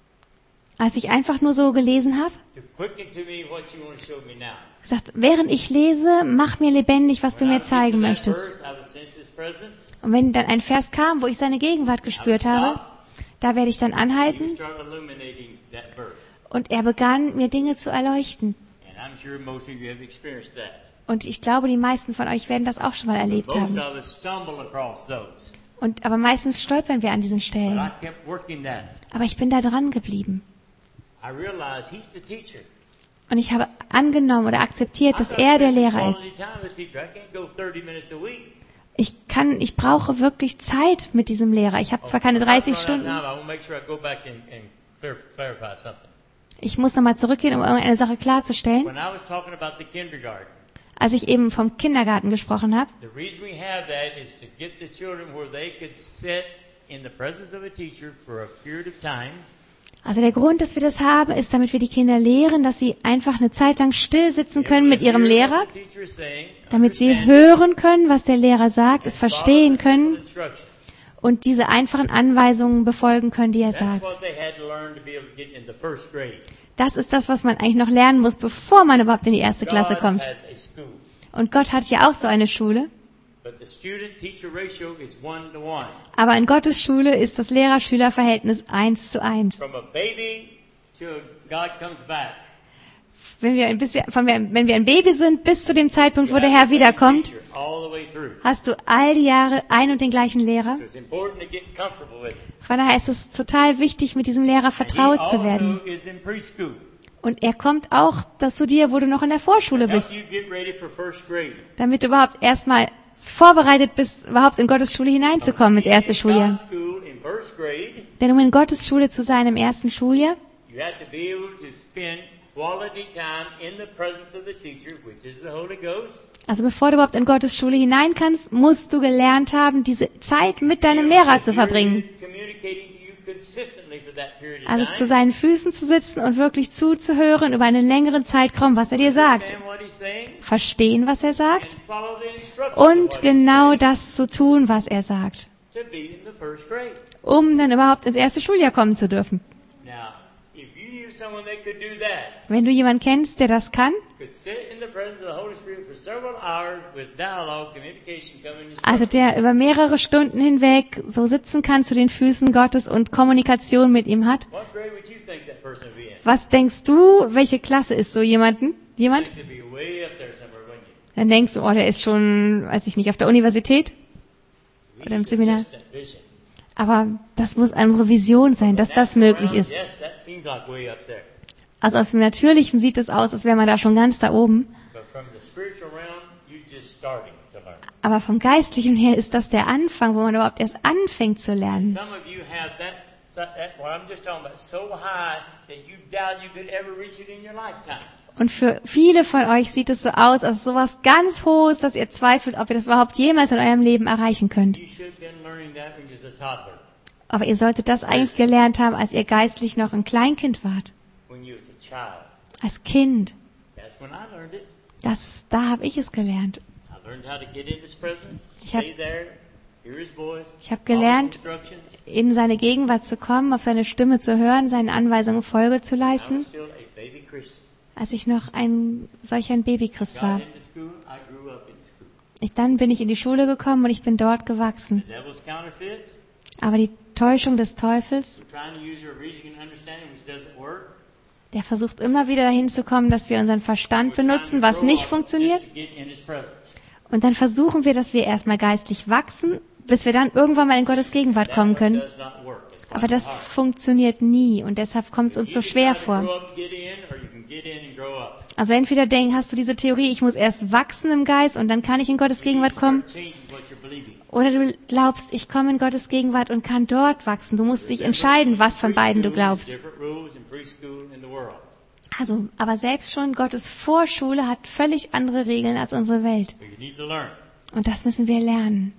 S3: als ich einfach nur so gelesen habe,
S2: to quicken to me what you want to show me now.
S3: gesagt, während ich lese, mach mir lebendig, was du
S2: When I
S3: mir
S2: would get to
S3: zeigen
S2: that
S3: möchtest.
S2: verse, I would sense His presence.
S3: Und wenn dann ein Vers kam, wo ich seine Gegenwart gespürt habe, da werde ich dann
S2: He would
S3: anhalten
S2: start illuminating that verse.
S3: und er begann, mir Dinge zu erleuchten.
S2: And I'm sure most of you have experienced that.
S3: Und ich glaube, die meisten von euch werden das auch schon mal erlebt
S2: Most
S3: haben.
S2: of us stumble across those.
S3: Und, aber meistens stolpern wir an diesen
S2: But
S3: Stellen.
S2: I kept working that.
S3: Aber ich bin da dran geblieben.
S2: I realized He's the teacher.
S3: Und ich habe angenommen oder akzeptiert, dass
S2: I've got
S3: er
S2: to
S3: der
S2: spend some
S3: Lehrer ist.
S2: quality time with the teacher. I can't go thirty minutes a week.
S3: Ich kann, ich brauche wirklich Zeit mit diesem Lehrer. Ich habe zwar keine dreißig Stunden.
S2: I want to make sure I go back and, and clar- clarify something.
S3: Ich muss nochmal zurückgehen, um irgendeine Sache klarzustellen.
S2: When I was talking about the kindergarten,
S3: Als ich eben vom Kindergarten gesprochen habe,
S2: the reason we have that is to get the children where they could sit in the presence of a teacher for a period of time.
S3: also der Grund, dass wir das haben, ist, damit wir die Kinder lehren, dass sie einfach eine Zeit lang still sitzen können mit ihrem
S2: Hear
S3: Lehrer,
S2: what the teacher is saying,
S3: damit sie
S2: understand
S3: hören können, was der Lehrer sagt, es
S2: it, follow
S3: verstehen
S2: the simple
S3: können
S2: instructions.
S3: und diese einfachen Anweisungen befolgen können, die er
S2: That's
S3: sagt.
S2: what they had to learn to be able to get in the first grade.
S3: Das ist das, was man eigentlich noch lernen muss, bevor man überhaupt in die erste Klasse
S2: God
S3: kommt.
S2: has a school,
S3: Und Gott hat ja auch so eine Schule.
S2: but the student-teacher ratio is one to one.
S3: Aber in Gottes Schule ist das Lehrer-Schüler-Verhältnis eins zu eins.
S2: From a baby till God comes back.
S3: Wenn wir, bis wir, von, wenn wir ein Baby sind, bis zu dem Zeitpunkt, wo
S2: You
S3: der
S2: have
S3: Herr
S2: the same
S3: wiederkommt,
S2: teacher all the way through.
S3: hast du all die Jahre ein und den gleichen Lehrer.
S2: So it's important to get comfortable with him.
S3: Von daher ist es total wichtig, mit diesem Lehrer
S2: And he
S3: vertraut zu werden.
S2: also is in preschool.
S3: Und er kommt auch das zu dir, wo du noch in der Vorschule
S2: Help
S3: bist,
S2: you get ready for first grade.
S3: damit du überhaupt erstmal vorbereitet bist, überhaupt in Gottes Schule hineinzukommen, ins erste
S2: In
S3: Schuljahr.
S2: God's school in first grade,
S3: Denn um in Gottes Schule zu sein im ersten Schuljahr,
S2: you have to be able to spend quality time in the presence of the teacher, which is the Holy Ghost.
S3: also bevor du überhaupt in Gottes Schule hinein kannst, musst du gelernt haben, diese Zeit mit deinem Lehrer zu verbringen.
S2: Communicating to you consistently for that period of
S3: Also
S2: time.
S3: zu seinen Füßen zu sitzen und wirklich zuzuhören über einen längeren Zeitraum, was er dir sagt.
S2: Understand what he's saying
S3: Verstehen, was er sagt
S2: and follow the instructions of
S3: und
S2: what he's
S3: genau
S2: saying
S3: das zu tun, was er sagt,
S2: to be in the first grade.
S3: um dann überhaupt ins erste Schuljahr kommen zu dürfen.
S2: Now, if you knew someone that could do that,
S3: Wenn du jemanden kennst, der das kann,
S2: could sit in the presence of the Holy Spirit for several hours with dialogue, communication coming
S3: also der über mehrere Stunden hinweg so sitzen kann zu den Füßen Gottes und Kommunikation mit ihm hat,
S2: what grade would you think that person would be in?
S3: was denkst du, welche Klasse ist so jemanden?
S2: I
S3: Jemand?
S2: think they'd be way up there somewhere, wouldn't you?
S3: Dann denkst du, oh, der ist schon, weiß ich nicht, auf der Universität
S2: We
S3: oder im
S2: need to
S3: Seminar.
S2: adjust that vision.
S3: Aber das muss unsere Vision sein, dass das möglich ist.
S2: Yes, that seems like way up there.
S3: Also aus dem Natürlichen sieht es aus, als wäre man da schon ganz da oben.
S2: But from the spiritual realm, you're just starting to learn.
S3: Aber vom Geistlichen her ist das der Anfang, wo man überhaupt erst anfängt zu lernen.
S2: Some of you have that, that what I'm just talking about, so high that you doubt you could ever reach it in your lifetime.
S3: Und für viele von euch sieht es so aus, als sowas ganz Hohes, dass ihr zweifelt, ob ihr das überhaupt jemals in eurem Leben erreichen könnt. Aber ihr solltet das eigentlich gelernt haben, als ihr geistlich noch ein Kleinkind wart. Als Kind. Das, da habe ich es gelernt. Ich habe ich hab gelernt, in seine Gegenwart zu kommen, auf seine Stimme zu hören, seinen Anweisungen Folge zu leisten, als ich noch ein solch ein Babychrist war. Ich, dann bin ich in die Schule gekommen und ich bin dort gewachsen. Aber die Täuschung des Teufels, der versucht immer wieder dahin zu kommen, dass wir unseren Verstand benutzen, was nicht funktioniert. Und dann versuchen wir, dass wir erstmal geistlich wachsen, bis wir dann irgendwann mal in Gottes Gegenwart kommen können. Aber das funktioniert nie und deshalb kommt es uns so schwer vor. Also entweder denk, hast du diese Theorie, ich muss erst wachsen im Geist und dann kann ich in Gottes Gegenwart kommen. Oder du glaubst, ich komme in Gottes Gegenwart und kann dort wachsen. Du musst dich entscheiden, was von beiden du glaubst. Also, aber selbst schon Gottes Vorschule hat völlig andere Regeln als unsere Welt. Und das müssen wir lernen.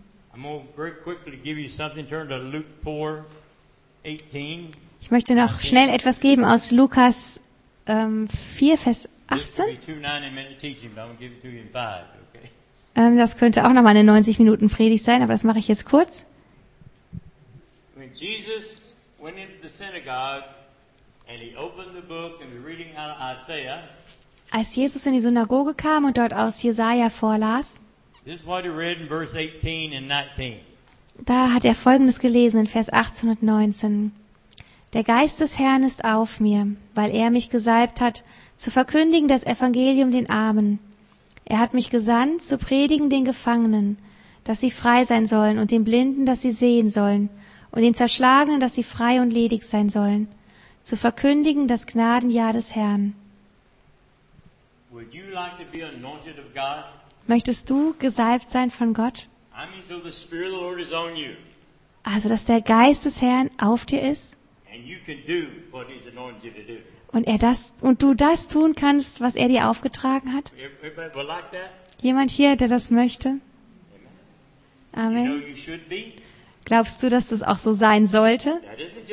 S3: Ich möchte noch schnell etwas geben aus Lukas ähm, vier, Vers achtzehn. Ähm, das könnte auch nochmal eine neunzig Minuten Predigt sein, aber das mache ich jetzt kurz. When Jesus went into the synagogue and he opened the book and was reading out of Isaiah. Als Jesus in die Synagoge kam und dort aus Jesaja vorlas, this is what he read in verse eighteen and nineteen. Da hat er Folgendes gelesen in Vers achtzehn und neunzehn. Der Geist des Herrn ist auf mir, weil er mich gesalbt hat, zu verkündigen das Evangelium den Armen. Er hat mich gesandt, zu predigen den Gefangenen, dass sie frei sein sollen, und den Blinden, dass sie sehen sollen, und den Zerschlagenen, dass sie frei und ledig sein sollen, zu verkündigen das Gnadenjahr des Herrn.
S2: Would you like to be anointed of God?
S3: Möchtest du gesalbt sein von Gott?
S2: I mean, so the Spirit of the Lord is on you.
S3: Also, dass der Geist des Herrn auf dir ist.
S2: And you can do what He's anointed you to do.
S3: Und er das, und du das tun kannst, was er dir aufgetragen hat? Jemand hier, der das möchte? Amen. Glaubst du, dass das auch so sein sollte?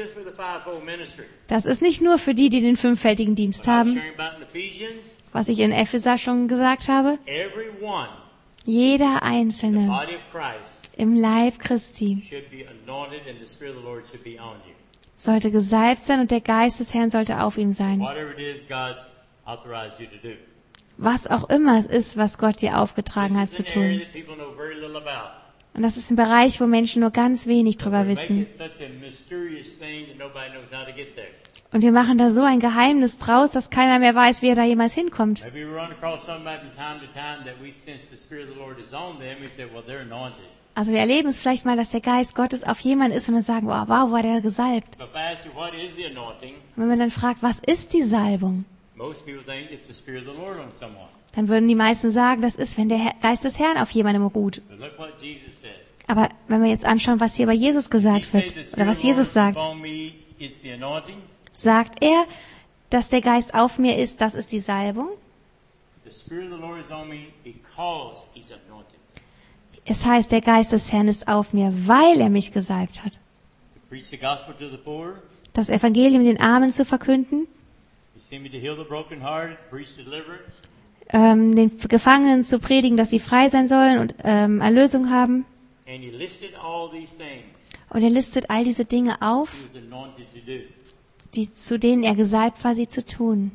S3: Das ist nicht nur für die, die den fünffältigen Dienst haben, was ich in Epheser schon gesagt habe. Jeder Einzelne im Leib Christi sollte gesalbt sein und der Geist des Herrn sollte auf ihm sein. Was auch immer es ist, was Gott dir aufgetragen hat zu tun. Und das ist ein Bereich, wo Menschen nur ganz wenig drüber wissen. Und wir machen da so ein Geheimnis draus, dass keiner mehr weiß, wie er da jemals hinkommt. Also wir erleben es vielleicht mal, dass der Geist Gottes auf jemanden ist und dann sagen, wow, wow, war der gesalbt. Und wenn man dann fragt, was ist die Salbung? Dann würden die meisten sagen, das ist, wenn der Geist des Herrn auf jemandem ruht. Aber wenn wir jetzt anschauen, was hier bei Jesus gesagt wird, oder was Jesus sagt, sagt er, dass der Geist auf mir ist, das ist die Salbung. Es heißt, der Geist des Herrn ist auf mir, weil er mich gesalbt hat, das Evangelium den Armen zu verkünden, ähm, den Gefangenen zu predigen, dass sie frei sein sollen und ähm, Erlösung haben. Und er listet all diese Dinge auf, die, zu denen er gesalbt war, sie zu tun.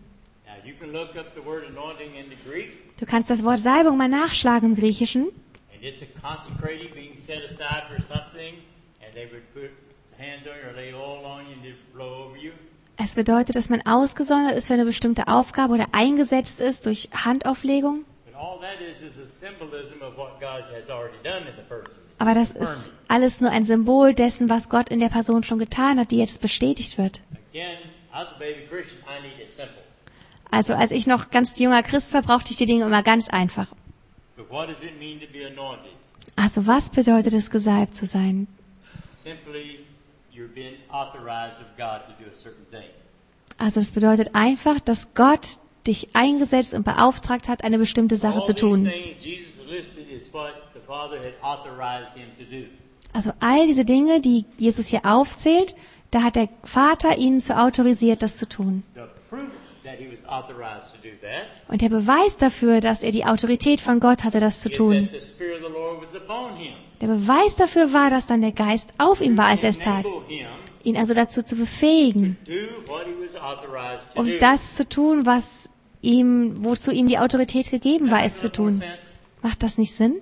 S3: Du kannst das Wort Salbung mal nachschlagen im Griechischen. It's a consecrating, being set aside for something, and they would put hands on you or lay oil on you and they'd blow over you. Es bedeutet, dass man ausgesondert ist für eine bestimmte Aufgabe oder eingesetzt ist durch Handauflegung. Aber das ist alles nur ein Symbol dessen, was Gott in der Person schon getan hat, die jetzt bestätigt wird. Also als ich noch ganz junger Christ war, brauchte ich die Dinge immer ganz einfach. Also was bedeutet es, gesalbt zu sein? Also das bedeutet einfach, dass Gott dich eingesetzt und beauftragt hat, eine bestimmte Sache
S2: All
S3: zu
S2: these
S3: tun.
S2: things Jesus listed is what the Father had authorized him to do.
S3: Also all diese Dinge, die Jesus hier aufzählt, da hat der Vater ihn zu autorisiert, das zu tun.
S2: The proof that he was authorized to do that
S3: Und der Beweis dafür, dass er die Autorität von Gott hatte, das zu
S2: is
S3: tun.
S2: that the Spirit of the Lord was upon him.
S3: Der Beweis dafür war, dass dann der Geist auf ihm war, als er es tat.
S2: Enable him
S3: Ihn also dazu zu befähigen,
S2: to do what he was authorized to
S3: um
S2: do.
S3: das zu tun, was ihm, wozu ihm die Autorität gegeben war, es zu
S2: Does that make
S3: tun.
S2: more sense?
S3: Macht das nicht Sinn?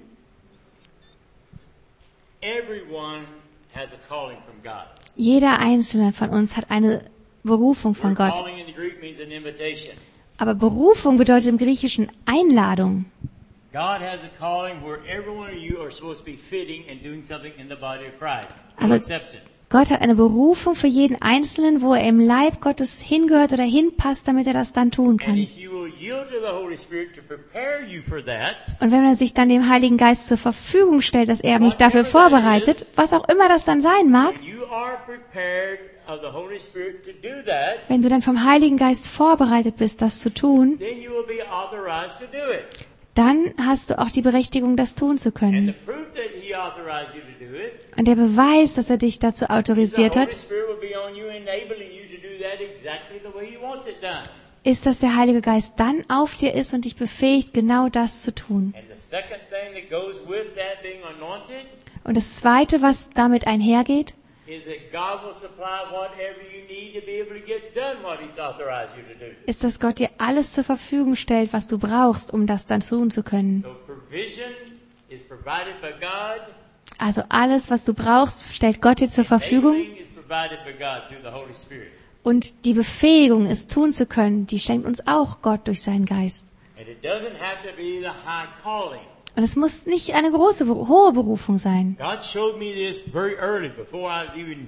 S2: Everyone has a calling from God.
S3: Jeder einzelne von uns hat eine Berufung von
S2: Word
S3: Gott.
S2: calling in the Greek means an invitation.
S3: Aber Berufung bedeutet im Griechischen Einladung.
S2: God has a calling where every one of you are supposed to be fitting and doing something in the body of Christ. No
S3: Also-
S2: exception.
S3: Gott hat eine Berufung für jeden Einzelnen, wo er im Leib Gottes hingehört oder hinpasst, damit er das dann tun
S2: And
S3: kann.
S2: if you will yield to the Holy Spirit to prepare you for that,
S3: Und wenn er sich dann dem Heiligen Geist zur Verfügung stellt, dass er mich dafür vorbereitet, was auch immer das dann sein mag,
S2: when you are prepared of the Holy Spirit to do that,
S3: wenn du dann vom Heiligen Geist vorbereitet bist, das zu tun,
S2: then you will be authorized to do it.
S3: dann hast du auch die Berechtigung, das tun zu
S2: And the
S3: können.
S2: proof that He authorized you to do it,
S3: Und der Beweis, dass er dich dazu
S2: is the
S3: autorisiert
S2: Holy
S3: hat,
S2: Spirit will be on you, enabling you to do that exactly the way He wants it done.
S3: ist, dass der Heilige Geist dann auf dir ist und dich befähigt, genau das zu tun.
S2: And the second thing that goes with that being anointed
S3: Und das Zweite, was damit einhergeht,
S2: is that God will supply whatever you need to be able to get done what He's authorized you to do.
S3: ist, dass Gott dir alles zur Verfügung stellt, was du brauchst, um das dann tun zu können.
S2: So provision is provided by God.
S3: Also alles, was du brauchst, stellt Gott dir zur Verfügung.
S2: Enabling is provided by God through the Holy Spirit.
S3: Und die Befähigung, es tun zu können, die schenkt uns auch Gott durch seinen Geist.
S2: And it doesn't have to be the high calling.
S3: Und es muss nicht eine große, hohe Berufung sein.
S2: God showed me this very early before I was even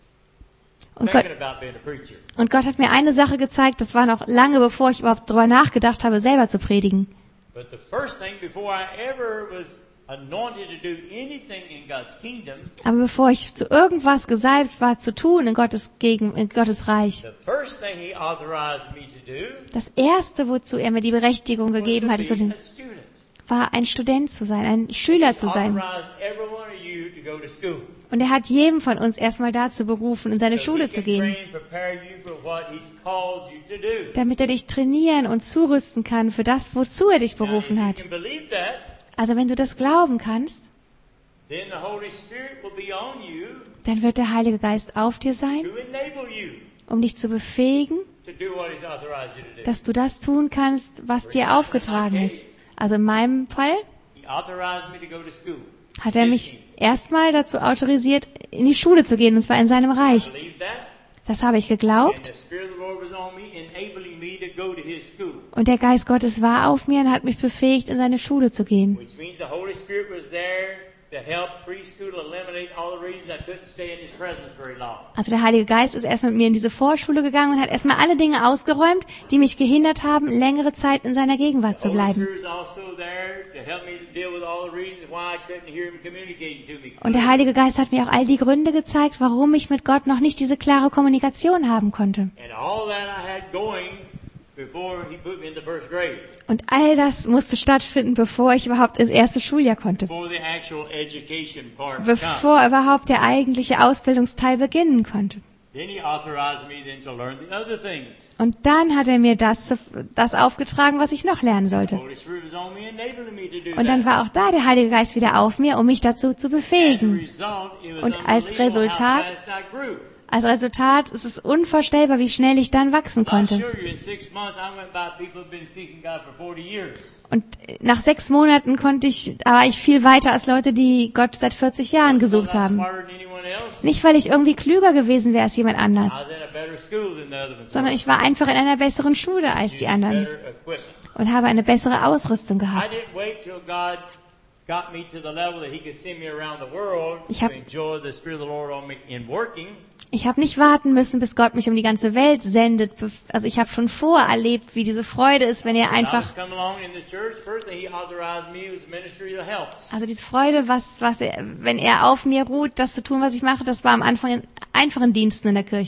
S3: Und Gott,
S2: thinking about being a preacher.
S3: und Gott hat mir eine Sache gezeigt, das war noch lange bevor ich überhaupt darüber nachgedacht habe, selber zu predigen.
S2: But the first thing before I ever was anointed to do anything in God's kingdom,
S3: Aber bevor ich zu irgendwas gesalbt war, zu tun in Gottes Gegen, in Gottes Reich,
S2: the first thing He authorized me to do
S3: das erste, wozu er mir die Berechtigung
S2: was
S3: gegeben
S2: to
S3: hat, ist so
S2: be
S3: den,
S2: a student.
S3: war ein Student zu sein, ein Schüler zu sein.
S2: Authorized every one of you to go to school.
S3: Und er hat jedem von uns erstmal dazu berufen, in seine
S2: So
S3: Schule
S2: He
S3: zu
S2: can
S3: gehen,
S2: train and prepare you for what He's called you to do.
S3: damit er dich trainieren und zurüsten kann für das, wozu er dich
S2: Now, if
S3: berufen
S2: you
S3: hat.
S2: can believe that,
S3: Also wenn du das glauben kannst,
S2: then the Holy Spirit will be on you
S3: dann wird der Heilige Geist auf dir sein,
S2: to enable you
S3: um dich zu befähigen,
S2: to do what He's authorized you to do.
S3: dass du das tun kannst, was dir aufgetragen ist. Also in meinem Fall
S2: He authorized me to go to school.
S3: hat er mich erstmal dazu autorisiert, in die Schule zu gehen, und zwar in seinem
S2: I
S3: Reich.
S2: believe that.
S3: Das habe ich
S2: And
S3: geglaubt.
S2: the Spirit of the Lord was on me, enabling me to go to His school.
S3: Und der Geist Gottes war auf mir und hat mich befähigt, in seine Schule zu gehen.
S2: Which means the Holy Spirit was there to help preschool eliminate all the reasons I couldn't stay in His presence very long.
S3: Also der Heilige Geist ist erstmal mit mir in diese Vorschule gegangen und hat erstmal alle Dinge ausgeräumt, die mich gehindert haben, längere Zeit in seiner Gegenwart
S2: The
S3: zu
S2: Holy
S3: bleiben.
S2: Spirit is also there to help me to deal with all the reasons why I couldn't hear Him communicating to me.
S3: Und der Heilige Geist hat mir auch all die Gründe gezeigt, warum ich mit Gott noch nicht diese klare Kommunikation haben konnte.
S2: And all that I had going before He put me in the first grade,
S3: Und all das musste stattfinden, bevor ich überhaupt ins erste Schuljahr konnte.
S2: before the actual education part come.
S3: Bevor überhaupt der eigentliche Ausbildungsteil beginnen konnte.
S2: Then He authorized me then to learn the other things.
S3: Und dann hat er mir das, das aufgetragen, was ich noch lernen
S2: The
S3: sollte.
S2: Holy Spirit was on me, enabling me to do
S3: Und dann
S2: that.
S3: war auch da der Heilige Geist wieder auf mir, um mich dazu zu
S2: As a
S3: befähigen.
S2: result, it was
S3: Und als
S2: unbelievable
S3: Resultat-
S2: how fast I grew.
S3: Als Resultat ist es unvorstellbar, wie schnell ich dann wachsen
S2: I
S3: konnte.
S2: assure you, in six months, I went by people who've been seeking God for forty years.
S3: Und nach sechs Monaten konnte ich, war ich viel weiter als Leute, die Gott seit vierzig Jahren gesucht
S2: I'm not
S3: haben.
S2: smarter than anyone else.
S3: Nicht, weil ich irgendwie klüger gewesen wäre als jemand
S2: I
S3: anders,
S2: was in a better school than the other ones.
S3: sondern ich war einfach in einer besseren Schule als die anderen
S2: Better equipment.
S3: und habe eine bessere Ausrüstung
S2: I
S3: gehabt.
S2: didn't wait till God got me to the level that He could send me around the world
S3: Ich
S2: to
S3: hab-
S2: enjoy the Spirit of the Lord on me in working.
S3: Ich habe nicht warten müssen, bis Gott mich um die ganze Welt sendet. Bef- Also ich habe schon vorerlebt, wie diese Freude ist, wenn er
S2: When I was
S3: einfach,
S2: coming along in the church, first thing He authorized me was ministry that helps.
S3: also diese Freude, was, was er, wenn er auf mir ruht, das zu tun, was ich mache, das war am Anfang in einfachen Diensten in der Kirche.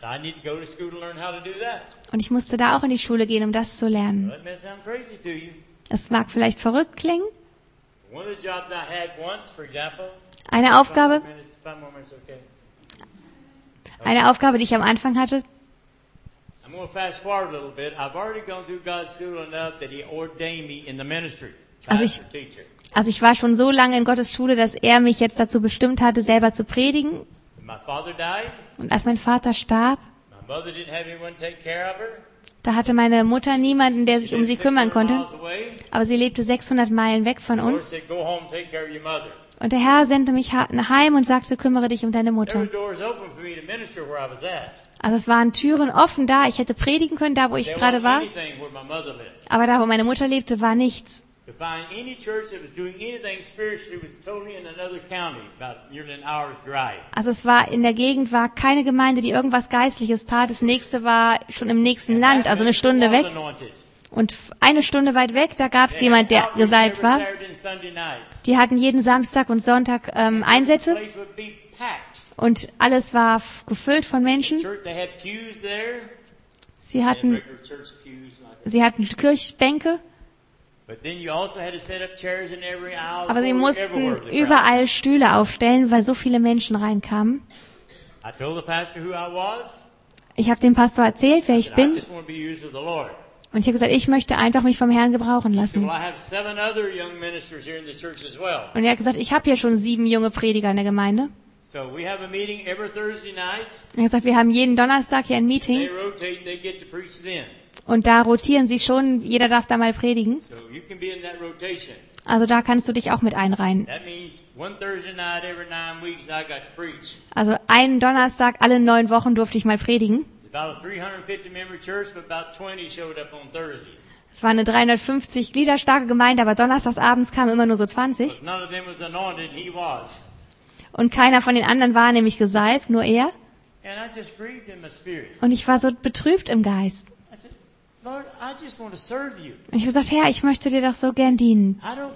S2: I need to go to school to learn how to do that.
S3: Und ich musste da auch in die Schule gehen, um das zu lernen.
S2: Well, that may sound crazy to you.
S3: Es mag vielleicht verrückt klingen.
S2: One of the jobs I had once, for example.
S3: Eine Aufgabe,
S2: Five more minutes, five more minutes, okay.
S3: eine Aufgabe, die ich am Anfang hatte.
S2: I'm going to fast forward a little bit. I've already gone through God's school enough that He ordained me in the ministry.
S3: Also ich,
S2: Pastor, teacher.
S3: also ich war schon so lange in Gottes Schule, dass er mich jetzt dazu bestimmt hatte, selber zu predigen.
S2: When my father died,
S3: Und als mein Vater starb,
S2: my mother didn't have anyone to take care of her.
S3: da hatte meine Mutter niemanden, der sich um sie kümmern konnte.
S2: Miles away.
S3: Aber sie lebte sechshundert Meilen weg von
S2: The Lord
S3: uns.
S2: said, go home, take care of your mother.
S3: Und der Herr sendete mich ha- nach heim und sagte, kümmere dich um deine
S2: There
S3: Mutter.
S2: were doors open for me to minister where I was at.
S3: Also es waren Türen offen da. Ich hätte predigen können, da wo ich
S2: There
S3: gerade
S2: wasn't
S3: war.
S2: anything where my mother lived.
S3: Aber da wo meine Mutter lebte, war nichts.
S2: To find any church that was doing anything spiritually was totally in another county, about nearly an hour's drive.
S3: Also es war in der Gegend war keine Gemeinde, die irgendwas Geistliches tat. Das nächste war schon im nächsten Land, also eine Stunde weg. Und eine Stunde weit weg, da gab es jemand, der gesalbt war. Die hatten jeden Samstag und Sonntag ähm, Einsätze und alles war f- gefüllt von Menschen. Sie hatten, sie hatten Kirchbänke, aber sie mussten überall Stühle aufstellen, weil so viele Menschen reinkamen. Ich habe dem Pastor erzählt, wer ich bin. Und ich habe gesagt, ich möchte einfach mich vom Herrn gebrauchen lassen. Und er hat gesagt, ich habe hier schon sieben junge Prediger in der Gemeinde. Er hat gesagt, wir haben jeden Donnerstag hier ein Meeting. Und da rotieren sie schon, jeder darf da mal predigen. Also da kannst du dich auch mit einreihen. Also einen Donnerstag alle neun Wochen durfte ich mal predigen. Es war eine dreihundertfünfzig Glieder starke Gemeinde, aber donnerstags abends kamen immer nur so zwanzig. Und keiner von den anderen war nämlich gesalbt, nur er. Und ich war so betrübt im Geist. Und ich habe gesagt, Herr, ich möchte dir doch so gern dienen.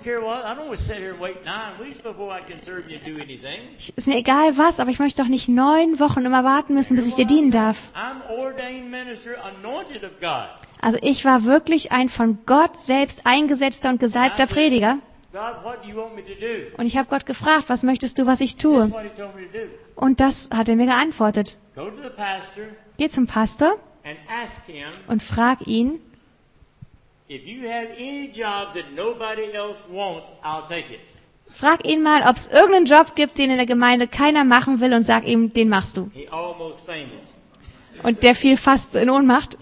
S3: Ich, ist mir egal was, aber ich möchte doch nicht neun Wochen immer warten müssen, bis ich dir dienen darf. Also ich war wirklich ein von Gott selbst eingesetzter und gesalbter Prediger. Und ich habe Gott gefragt, was möchtest du, was ich tue? Und das hat er mir geantwortet. Geh zum Pastor und frag ihn, frag ihn mal, ob es irgendeinen Job gibt, den in der Gemeinde keiner machen will, und sag ihm, den machst du. Und der fiel fast in Ohnmacht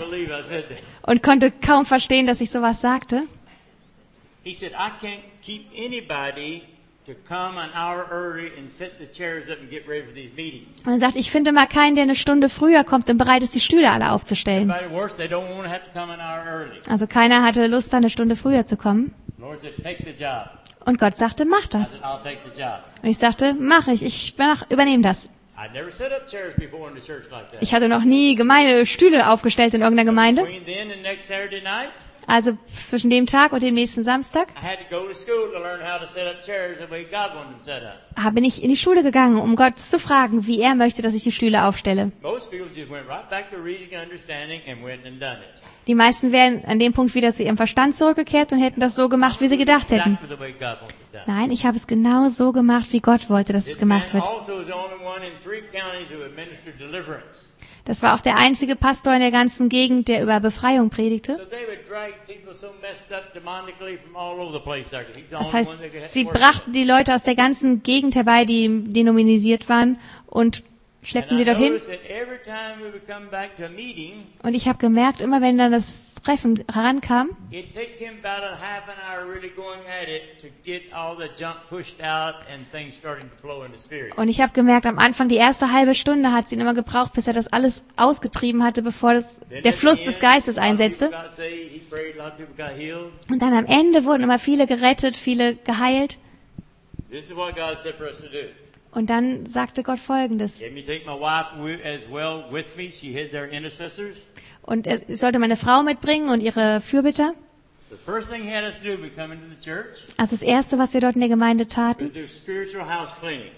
S3: und konnte kaum verstehen, dass ich sowas sagte.
S2: He said, I can't keep anybody to come an hour early and set the chairs up and get ready for these meetings.
S3: Und er sagt, ich finde mal keinen, der eine Stunde früher kommt und bereit ist, die Stühle alle aufzustellen.
S2: Everybody works, they don't want to have to come an hour early.
S3: Also keiner hatte Lust, da eine Stunde früher zu kommen.
S2: The Lord said, take the job.
S3: Und Gott sagte, mach
S2: I
S3: das.
S2: said, I'll take the job.
S3: Und ich sagte, mach ich, ich mach, übernehme das.
S2: I'd never set up chairs before in the church like that.
S3: Ich hatte noch nie Gemeinde, Stühle aufgestellt in irgendeiner Gemeinde.
S2: Between then and next Saturday night,
S3: Also zwischen dem Tag und dem nächsten Samstag
S2: I had to go to school to learn how to set up chairs the way God wanted them set up.
S3: bin ich in die Schule gegangen, um Gott zu fragen, wie er möchte, dass ich die Stühle aufstelle.
S2: Most people just went right back to reason and understanding and went and done it.
S3: Die meisten wären an dem Punkt wieder zu ihrem Verstand zurückgekehrt und hätten das so gemacht, wie sie gedacht hätten.
S2: Exactly the way God wants it done.
S3: Nein, ich habe es genau so gemacht, wie Gott wollte, dass es
S2: This man
S3: gemacht wird.
S2: also is the only one in three counties who administered deliverance.
S3: Das war auch der einzige Pastor in der ganzen Gegend, der über Befreiung predigte.
S2: So they would drag people so messed up demonically from all over the place there. 'Cause he's the
S3: Das
S2: only one that could
S3: heißt, sie
S2: worship.
S3: brachten die Leute aus der ganzen Gegend herbei, die denominisiert waren, und schleppten
S2: And
S3: sie
S2: I
S3: dorthin.
S2: noticed that every time we would come back to a meeting,
S3: Und ich habe gemerkt, immer wenn dann das Treffen herankam,
S2: it'd take him about a half an hour really going at it to get all the junk pushed out and things starting to flow in the spirit.
S3: und ich habe gemerkt, am Anfang die erste halbe Stunde hat sie ihn immer gebraucht, bis er das alles ausgetrieben hatte, bevor das,
S2: Then
S3: der
S2: at
S3: Fluss
S2: the
S3: des
S2: end,
S3: Geistes
S2: a lot of
S3: einsetzte.
S2: people got saved, he prayed, a lot of people got healed.
S3: Und dann am Ende wurden immer viele gerettet, viele geheilt.
S2: This is what God said for us to do.
S3: Und dann sagte Gott Folgendes.
S2: Let me take my wife wi- as well with me. She heads our intercessors.
S3: Und es ich sollte meine Frau mitbringen und ihre Fürbitter.
S2: The first thing he had us do when we come into the church
S3: Also das Erste, was wir dort in der Gemeinde
S2: was
S3: taten,
S2: do spiritual house cleaning.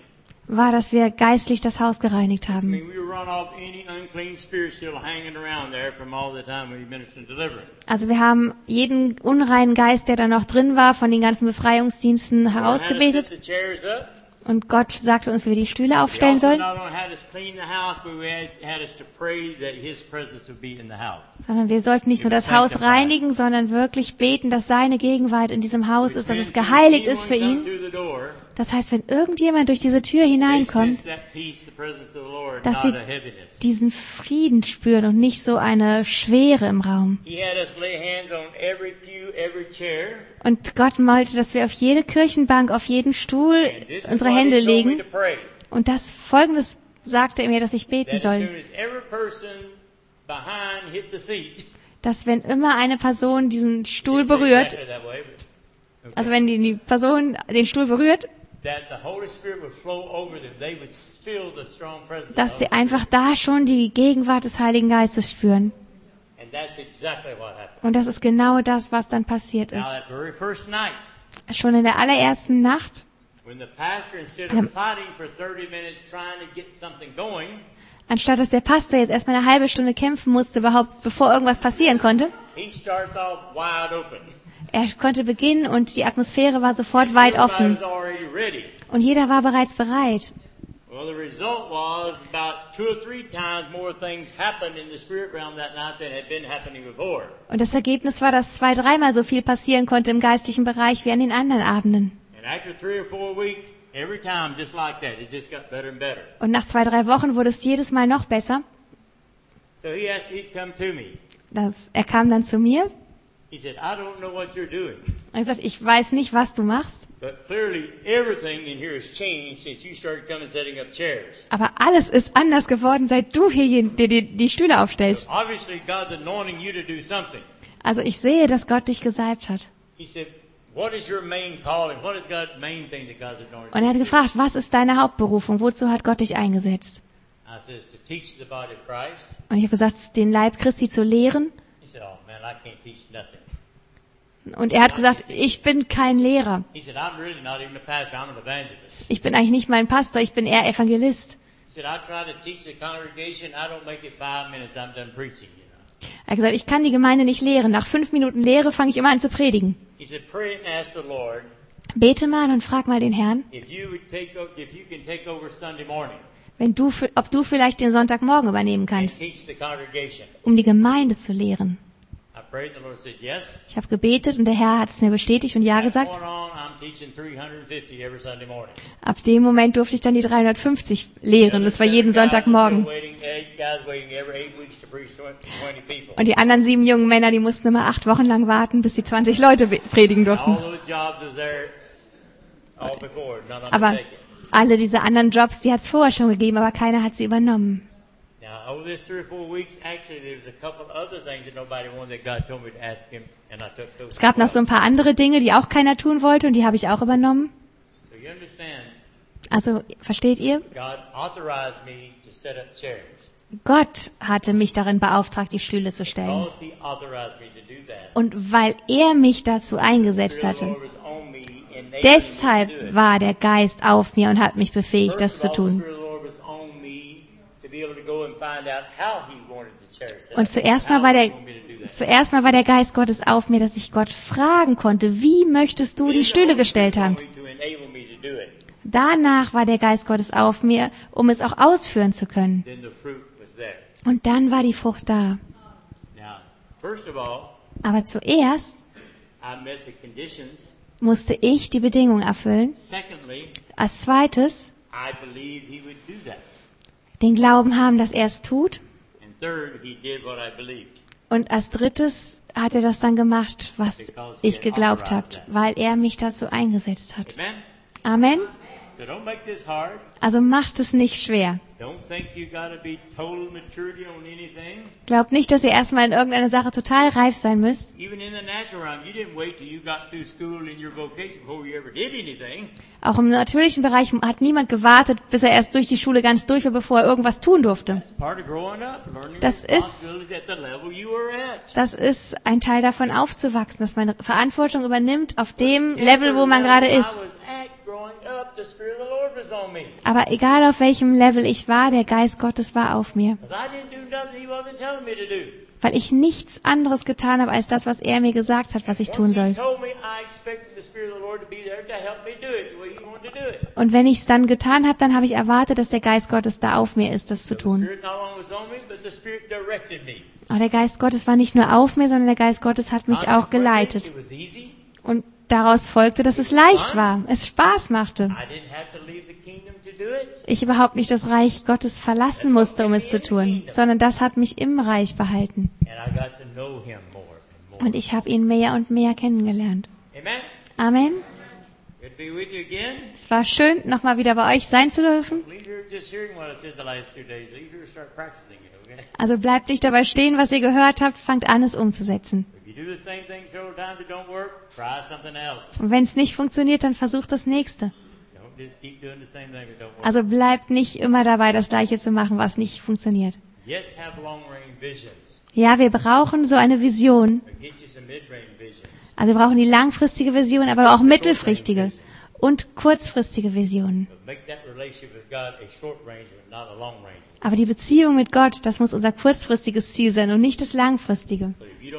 S3: war, dass wir geistlich das Haus gereinigt
S2: I
S3: haben.
S2: mean, we run off any unclean spirit still hanging around there from all the time we ministered deliverance.
S3: Also wir haben jeden unreinen Geist, der da noch drin war, von den ganzen Befreiungsdiensten herausgebetet.
S2: The chairs up.
S3: Und Gott sagte uns, wie wir die Stühle
S2: We
S3: aufstellen
S2: also
S3: sollen.
S2: not only had us clean the house, but we had, had us to pray that His presence would be in the house.
S3: Sondern wir sollten nicht nur das Haus reinigen, sondern wirklich beten, dass seine Gegenwart in diesem Haus ist, dass es geheiligt ist für ihn. Das heißt, wenn irgendjemand durch diese Tür hineinkommt, dass sie diesen Frieden spüren und nicht so eine Schwere im Raum. Und Gott wollte, dass wir auf jede Kirchenbank, auf jeden Stuhl unsere Hände legen. Und das Folgendes sagte er mir, dass ich beten soll. Dass wenn immer eine Person diesen Stuhl berührt, also wenn die, die Person den Stuhl berührt, dass sie einfach da schon die Gegenwart des Heiligen Geistes spüren. Und das ist genau das, was dann passiert ist. Schon in der allerersten Nacht, anstatt dass der Pastor jetzt erstmal eine halbe Stunde kämpfen musste, überhaupt bevor irgendwas passieren konnte, er konnte beginnen und die Atmosphäre war sofort weit offen. Und jeder war bereits bereit. Und das Ergebnis war, dass zwei, dreimal so viel passieren konnte im geistlichen Bereich wie an den anderen Abenden. Und nach zwei, drei Wochen wurde es jedes Mal noch besser. Das, er kam dann zu mir.
S2: He said, I don't know what you're doing.
S3: Er hat gesagt, ich weiß nicht, was du machst.
S2: But clearly everything in here has changed since you started coming setting up chairs.
S3: Aber alles ist anders geworden, seit du hier die, die, die Stühle aufstellst.
S2: So obviously God's anointing you to do something.
S3: Also ich sehe, dass Gott dich gesalbt hat.
S2: He said, what is your main calling? What is God's main thing that God's anointed?
S3: Und er hat gefragt, was ist deine Hauptberufung? Wozu hat Gott dich eingesetzt?
S2: I says, to teach the body of Christ.
S3: Und ich habe gesagt, den Leib Christi zu lehren.
S2: He said, oh man, I can't teach nothing.
S3: Und er hat gesagt, ich bin kein Lehrer. Ich bin eigentlich nicht mal ein Pastor, ich bin eher Evangelist. Er hat gesagt, ich kann die Gemeinde nicht lehren. Nach fünf Minuten Lehre fange ich immer an zu predigen. Bete mal und frag mal den Herrn, wenn du, ob du vielleicht den Sonntagmorgen übernehmen kannst, um die Gemeinde zu lehren. Ich habe gebetet und der Herr hat es mir bestätigt und ja gesagt. Ab dem Moment durfte ich dann die dreihundertfünfzig lehren. Das war jeden Sonntagmorgen. Und die anderen sieben jungen Männer, die mussten immer acht Wochen lang warten, bis sie zwanzig Leute predigen durften. Aber alle diese anderen Jobs, die hat es vorher schon gegeben, aber keiner hat sie übernommen. Es gab noch so ein paar andere Dinge, die auch keiner tun wollte und die habe ich auch übernommen. Also, versteht ihr? Gott hatte mich darin beauftragt, die Stühle zu stellen. Und weil er mich dazu eingesetzt hatte, deshalb war der Geist auf mir und hat mich befähigt, das zu tun. Und zuerst mal war der, zuerst mal war der Geist Gottes auf mir, dass ich Gott fragen konnte, wie möchtest du die Stühle gestellt haben? Danach war der Geist Gottes auf mir, um es auch ausführen zu können. Und dann war die Frucht da. Aber zuerst musste ich die Bedingungen erfüllen. Als zweites den Glauben haben, dass er es tut. Und als drittes hat er das dann gemacht, was ich geglaubt habe, weil er mich dazu eingesetzt hat. Amen. Also macht es nicht schwer. Glaubt nicht, dass ihr erstmal in irgendeiner Sache total reif sein müsst. Auch im natürlichen Bereich hat niemand gewartet, bis er erst durch die Schule ganz durch war, bevor er irgendwas tun durfte. Das ist, das ist ein Teil davon aufzuwachsen, dass man Verantwortung übernimmt auf dem Level, wo man gerade ist. Aber egal auf welchem Level ich war, der Geist Gottes war auf mir. Weil ich nichts anderes getan habe, als das, was er mir gesagt hat, was ich tun soll. Und wenn ich es dann getan habe, dann habe ich erwartet, dass der Geist Gottes da auf mir ist, das zu tun. Aber der Geist Gottes war nicht nur auf mir, sondern der Geist Gottes hat mich auch geleitet. Und daraus folgte, dass es leicht war, es Spaß machte. Ich überhaupt nicht das Reich Gottes verlassen musste, um es zu tun, sondern das hat mich im Reich behalten. Und ich habe ihn mehr und mehr kennengelernt. Amen. Es war schön, nochmal wieder bei euch sein zu dürfen. Also bleibt nicht dabei stehen, was ihr gehört habt, fangt an, es umzusetzen. Und wenn es nicht funktioniert, dann versucht das Nächste. Also bleibt nicht immer dabei, das Gleiche zu machen, was nicht funktioniert. Ja, wir brauchen so eine Vision. Also wir brauchen die langfristige Vision, aber auch mittelfristige und kurzfristige Visionen. Aber die Beziehung mit Gott, das muss unser kurzfristiges Ziel sein und nicht das langfristige.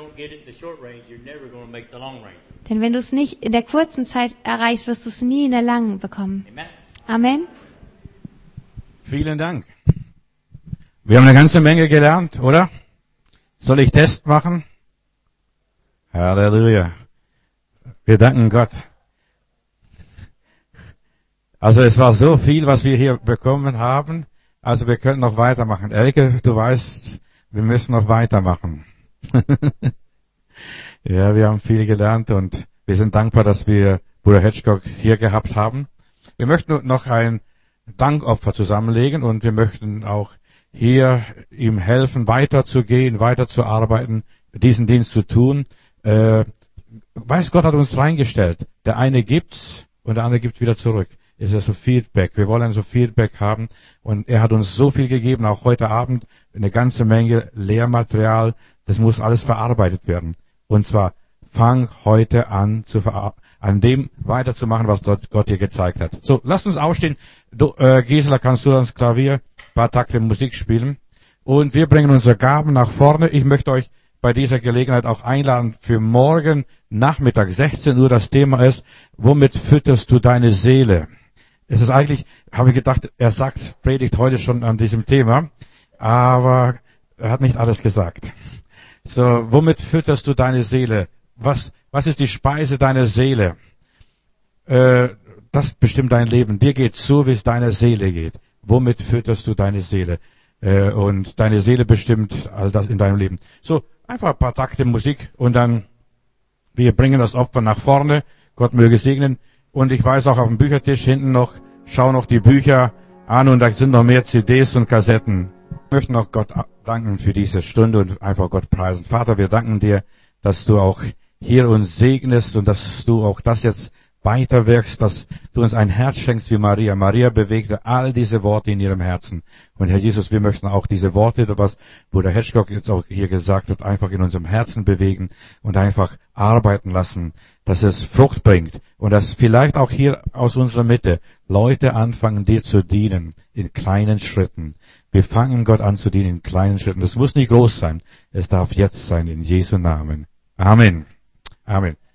S3: Denn wenn du es nicht in der kurzen Zeit erreichst, wirst du es nie in der langen bekommen. Amen.
S1: Vielen Dank. Wir haben eine ganze Menge gelernt, oder? Soll ich Test machen? Halleluja. Wir danken Gott. Also es war so viel, was wir hier bekommen haben. Also wir können noch weitermachen. Elke, du weißt, wir müssen noch weitermachen. Ja, wir haben viel gelernt und wir sind dankbar, dass wir Bruder Hitchcock hier gehabt haben. Wir möchten noch ein Dankopfer zusammenlegen und wir möchten auch hier ihm helfen, weiterzugehen, weiterzuarbeiten, diesen Dienst zu tun. Äh, weiß Gott hat uns reingestellt. Der eine gibt's und der andere gibt wieder zurück. Ist ja so Feedback. Wir wollen so Feedback haben und er hat uns so viel gegeben, auch heute Abend eine ganze Menge Lehrmaterial. Das muss alles verarbeitet werden. Und zwar fang heute an, zu ver- an dem weiterzumachen, was dort Gott dir gezeigt hat. So, lasst uns aufstehen. Du, äh, Gisela, kannst du ans Klavier ein paar Takte Musik spielen? Und wir bringen unsere Gaben nach vorne. Ich möchte euch bei dieser Gelegenheit auch einladen für morgen Nachmittag, sechzehn Uhr. Das Thema ist, womit fütterst du deine Seele? Es ist eigentlich, habe ich gedacht, er sagt, predigt heute schon an diesem Thema, aber er hat nicht alles gesagt. So, womit fütterst du deine Seele? Was, was ist die Speise deiner Seele? Äh, das bestimmt dein Leben. Dir geht so, wie es deiner Seele geht. Womit fütterst du deine Seele? Äh, und deine Seele bestimmt all das in deinem Leben. So, einfach ein paar Takte Musik und dann, wir bringen das Opfer nach vorne. Gott möge segnen. Und ich weiß auch auf dem Büchertisch hinten noch, schau noch die Bücher an und da sind noch mehr C Ds und Kassetten. Wir möchten auch Gott danken für diese Stunde und einfach Gott preisen. Vater, wir danken dir, dass du auch hier uns segnest und dass du auch das jetzt weiterwirkst, dass du uns ein Herz schenkst wie Maria. Maria bewegte all diese Worte in ihrem Herzen. Und Herr Jesus, wir möchten auch diese Worte, was Bruder Hitchcock jetzt auch hier gesagt hat, einfach in unserem Herzen bewegen und einfach arbeiten lassen, dass es Frucht bringt und dass vielleicht auch hier aus unserer Mitte Leute anfangen, dir zu dienen in kleinen Schritten. Wir fangen Gott an zu dienen in kleinen Schritten. Das muss nicht groß sein. Es darf jetzt sein, in Jesu Namen. Amen. Amen.